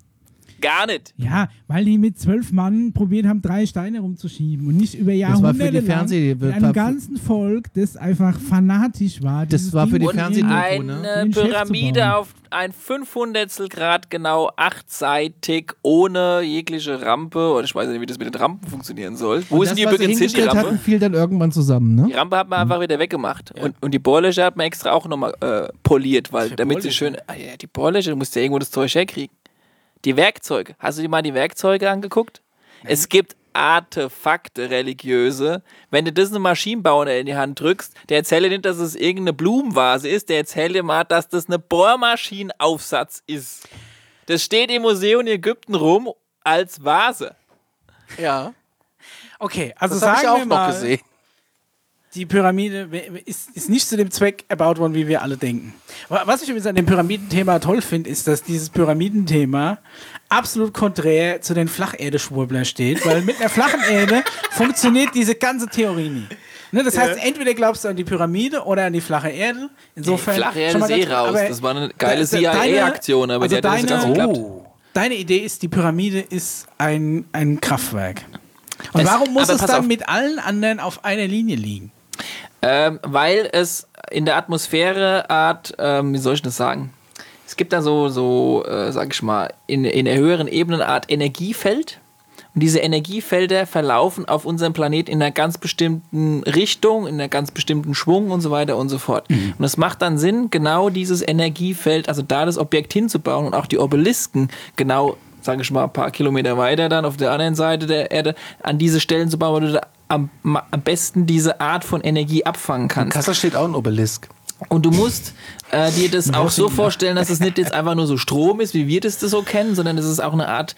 Gar nicht. Ja, weil die mit zwölf Mann probiert haben, drei Steine rumzuschieben und nicht über Jahrhunderte war für die lang Fernseh- mit einem ganzen Volk, das einfach fanatisch war. Das dieses war für die Ding Fernseh- irgendwie- Doku, ne? Eine Den Chef zu Pyramide bauen. auf ein fünfhundertstel Grad genau achtseitig, ohne jegliche Rampe. Oder ich weiß nicht, wie das mit den Rampen funktionieren soll. Wo ist das, denn die was sie übrigens hin, die hingestellt Rampe? hatten, fiel dann irgendwann zusammen, ne? Die Rampe hat man einfach wieder weggemacht. Und, und die Bohrlöcher hat man extra auch nochmal äh, poliert, weil Für damit sie Bohrlöcher? schön. Ah, ja, die Bohrlöcher, du musst ja irgendwo das Zeug herkriegen. Die Werkzeuge. Hast du dir mal die Werkzeuge angeguckt? Es gibt Artefakte, religiöse. Wenn du das einem Maschinenbauer in die Hand drückst, der erzählt dir nicht, dass es irgendeine Blumenvase ist, der erzählt dir mal, dass das eine Bohrmaschinenaufsatz ist. Das steht im Museum in Ägypten rum als Vase. Ja. Okay, also Das habe sagen ich auch wir noch mal, gesehen. die Pyramide ist, ist nicht zu dem Zweck erbaut worden, wie wir alle denken. Was ich übrigens an dem Pyramidenthema toll finde, ist, dass dieses Pyramidenthema absolut konträr zu den Flacherde-Schwurbler steht, weil mit einer flachen Erde funktioniert diese ganze Theorie nie. Ne, das heißt, entweder glaubst du an die Pyramide oder an die flache Erde. Insofern Die flache Erde schon mal ist eh ganz- raus. aber Das war eine geile de- C de- I deine- A-Aktion, aber also die hat nicht ganz deine- geklappt. Oh. Deine Idee ist, die Pyramide ist ein, ein Kraftwerk. Und Es- warum muss aber es pass dann auf. mit allen anderen auf einer Linie liegen? Ähm, weil es in der Atmosphäre Art, ähm, wie soll ich das sagen? Es gibt da so, so äh, sag ich mal, in, in der höheren Ebene eine Art Energiefeld. Und diese Energiefelder verlaufen auf unserem Planet in einer ganz bestimmten Richtung, in einer ganz bestimmten Schwung und so weiter und so fort. Und es macht dann Sinn, genau dieses Energiefeld, also da das Objekt hinzubauen und auch die Obelisken genau, sage ich mal, ein paar Kilometer weiter dann auf der anderen Seite der Erde an diese Stellen zu bauen, wo du da am, am besten diese Art von Energie abfangen In kannst. Kassel steht auch ein Obelisk. Und du musst äh, dir das auch so vorstellen, dass es nicht jetzt einfach nur so Strom ist, wie wir das, das so kennen, sondern es ist auch eine Art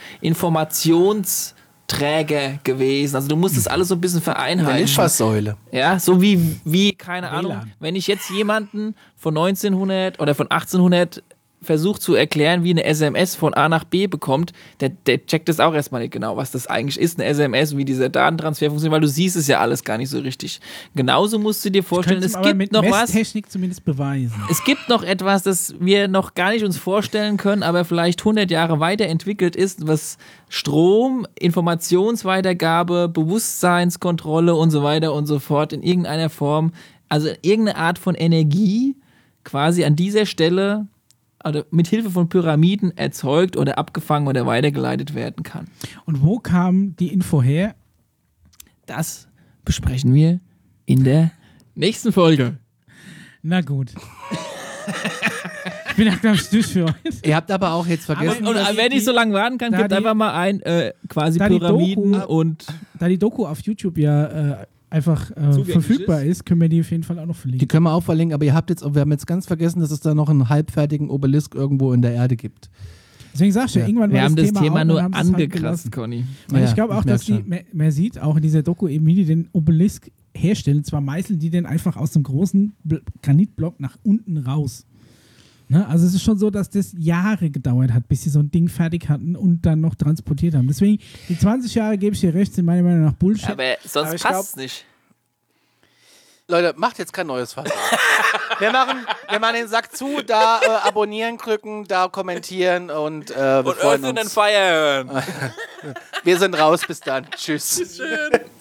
Informationsträger gewesen. Also du musst das alles so ein bisschen Eine vereinheitlichen. Litfaßsäule. Ja, so wie, wie keine W L A N. Ahnung, wenn ich jetzt jemanden von neunzehnhundert oder von achtzehnhundert versucht zu erklären, wie eine S M S von A nach B bekommt, der, der checkt das auch erstmal nicht genau, was das eigentlich ist, eine S M S und wie dieser Datentransfer funktioniert, weil du siehst es ja alles gar nicht so richtig. Genauso musst du dir vorstellen, Könnt's es aber gibt mit noch was, Messtechnik zumindest beweisen. es gibt noch etwas, das wir noch gar nicht uns vorstellen können, aber vielleicht hundert Jahre weiterentwickelt ist, was Strom, Informationsweitergabe, Bewusstseinskontrolle und so weiter und so fort in irgendeiner Form, also irgendeine Art von Energie quasi an dieser Stelle oder mit Hilfe von Pyramiden erzeugt oder abgefangen oder weitergeleitet werden kann. Und wo kam die Info her? Das besprechen wir in der nächsten Folge. Na gut. Ich bin langsam durch für heute. Ihr habt aber auch jetzt vergessen, Und, und dass wer die- nicht so lange warten kann, da gibt die- einfach mal ein äh, quasi da die Pyramiden Doku- und Da die Doku auf YouTube ja äh, einfach äh, Zugänglich verfügbar ist. ist, können wir die auf jeden Fall auch noch die verlinken. können wir auch verlinken, aber ihr habt jetzt, wir haben jetzt ganz vergessen, dass es da noch einen halbfertigen Obelisk irgendwo in der Erde gibt. Deswegen sagst du, Ja. irgendwann wir war haben das Thema, Thema out, nur dann haben sie es halt angekratzt, gelassen. Conny. Und Ja, ich glaube ich auch, merk dass die, schon. man, man sieht auch in dieser Doku eben, wie die den Obelisk herstellen. Zwar meißeln die den einfach aus dem großen Bl- Granitblock nach unten raus. Ne? Also es ist schon so, dass das Jahre gedauert hat, bis sie so ein Ding fertig hatten und dann noch transportiert haben. Deswegen, die zwanzig Jahre, gebe ich dir recht, sind meiner Meinung nach Bullshit. Aber sonst Aber ich passt es nicht. Leute, macht jetzt kein neues Fass. wir, machen, wir machen den Sack zu, da äh, abonnieren drücken, da kommentieren und äh, wir Und freuen Earth in uns. Fire hören. Wir sind raus, bis dann. Tschüss. Schön.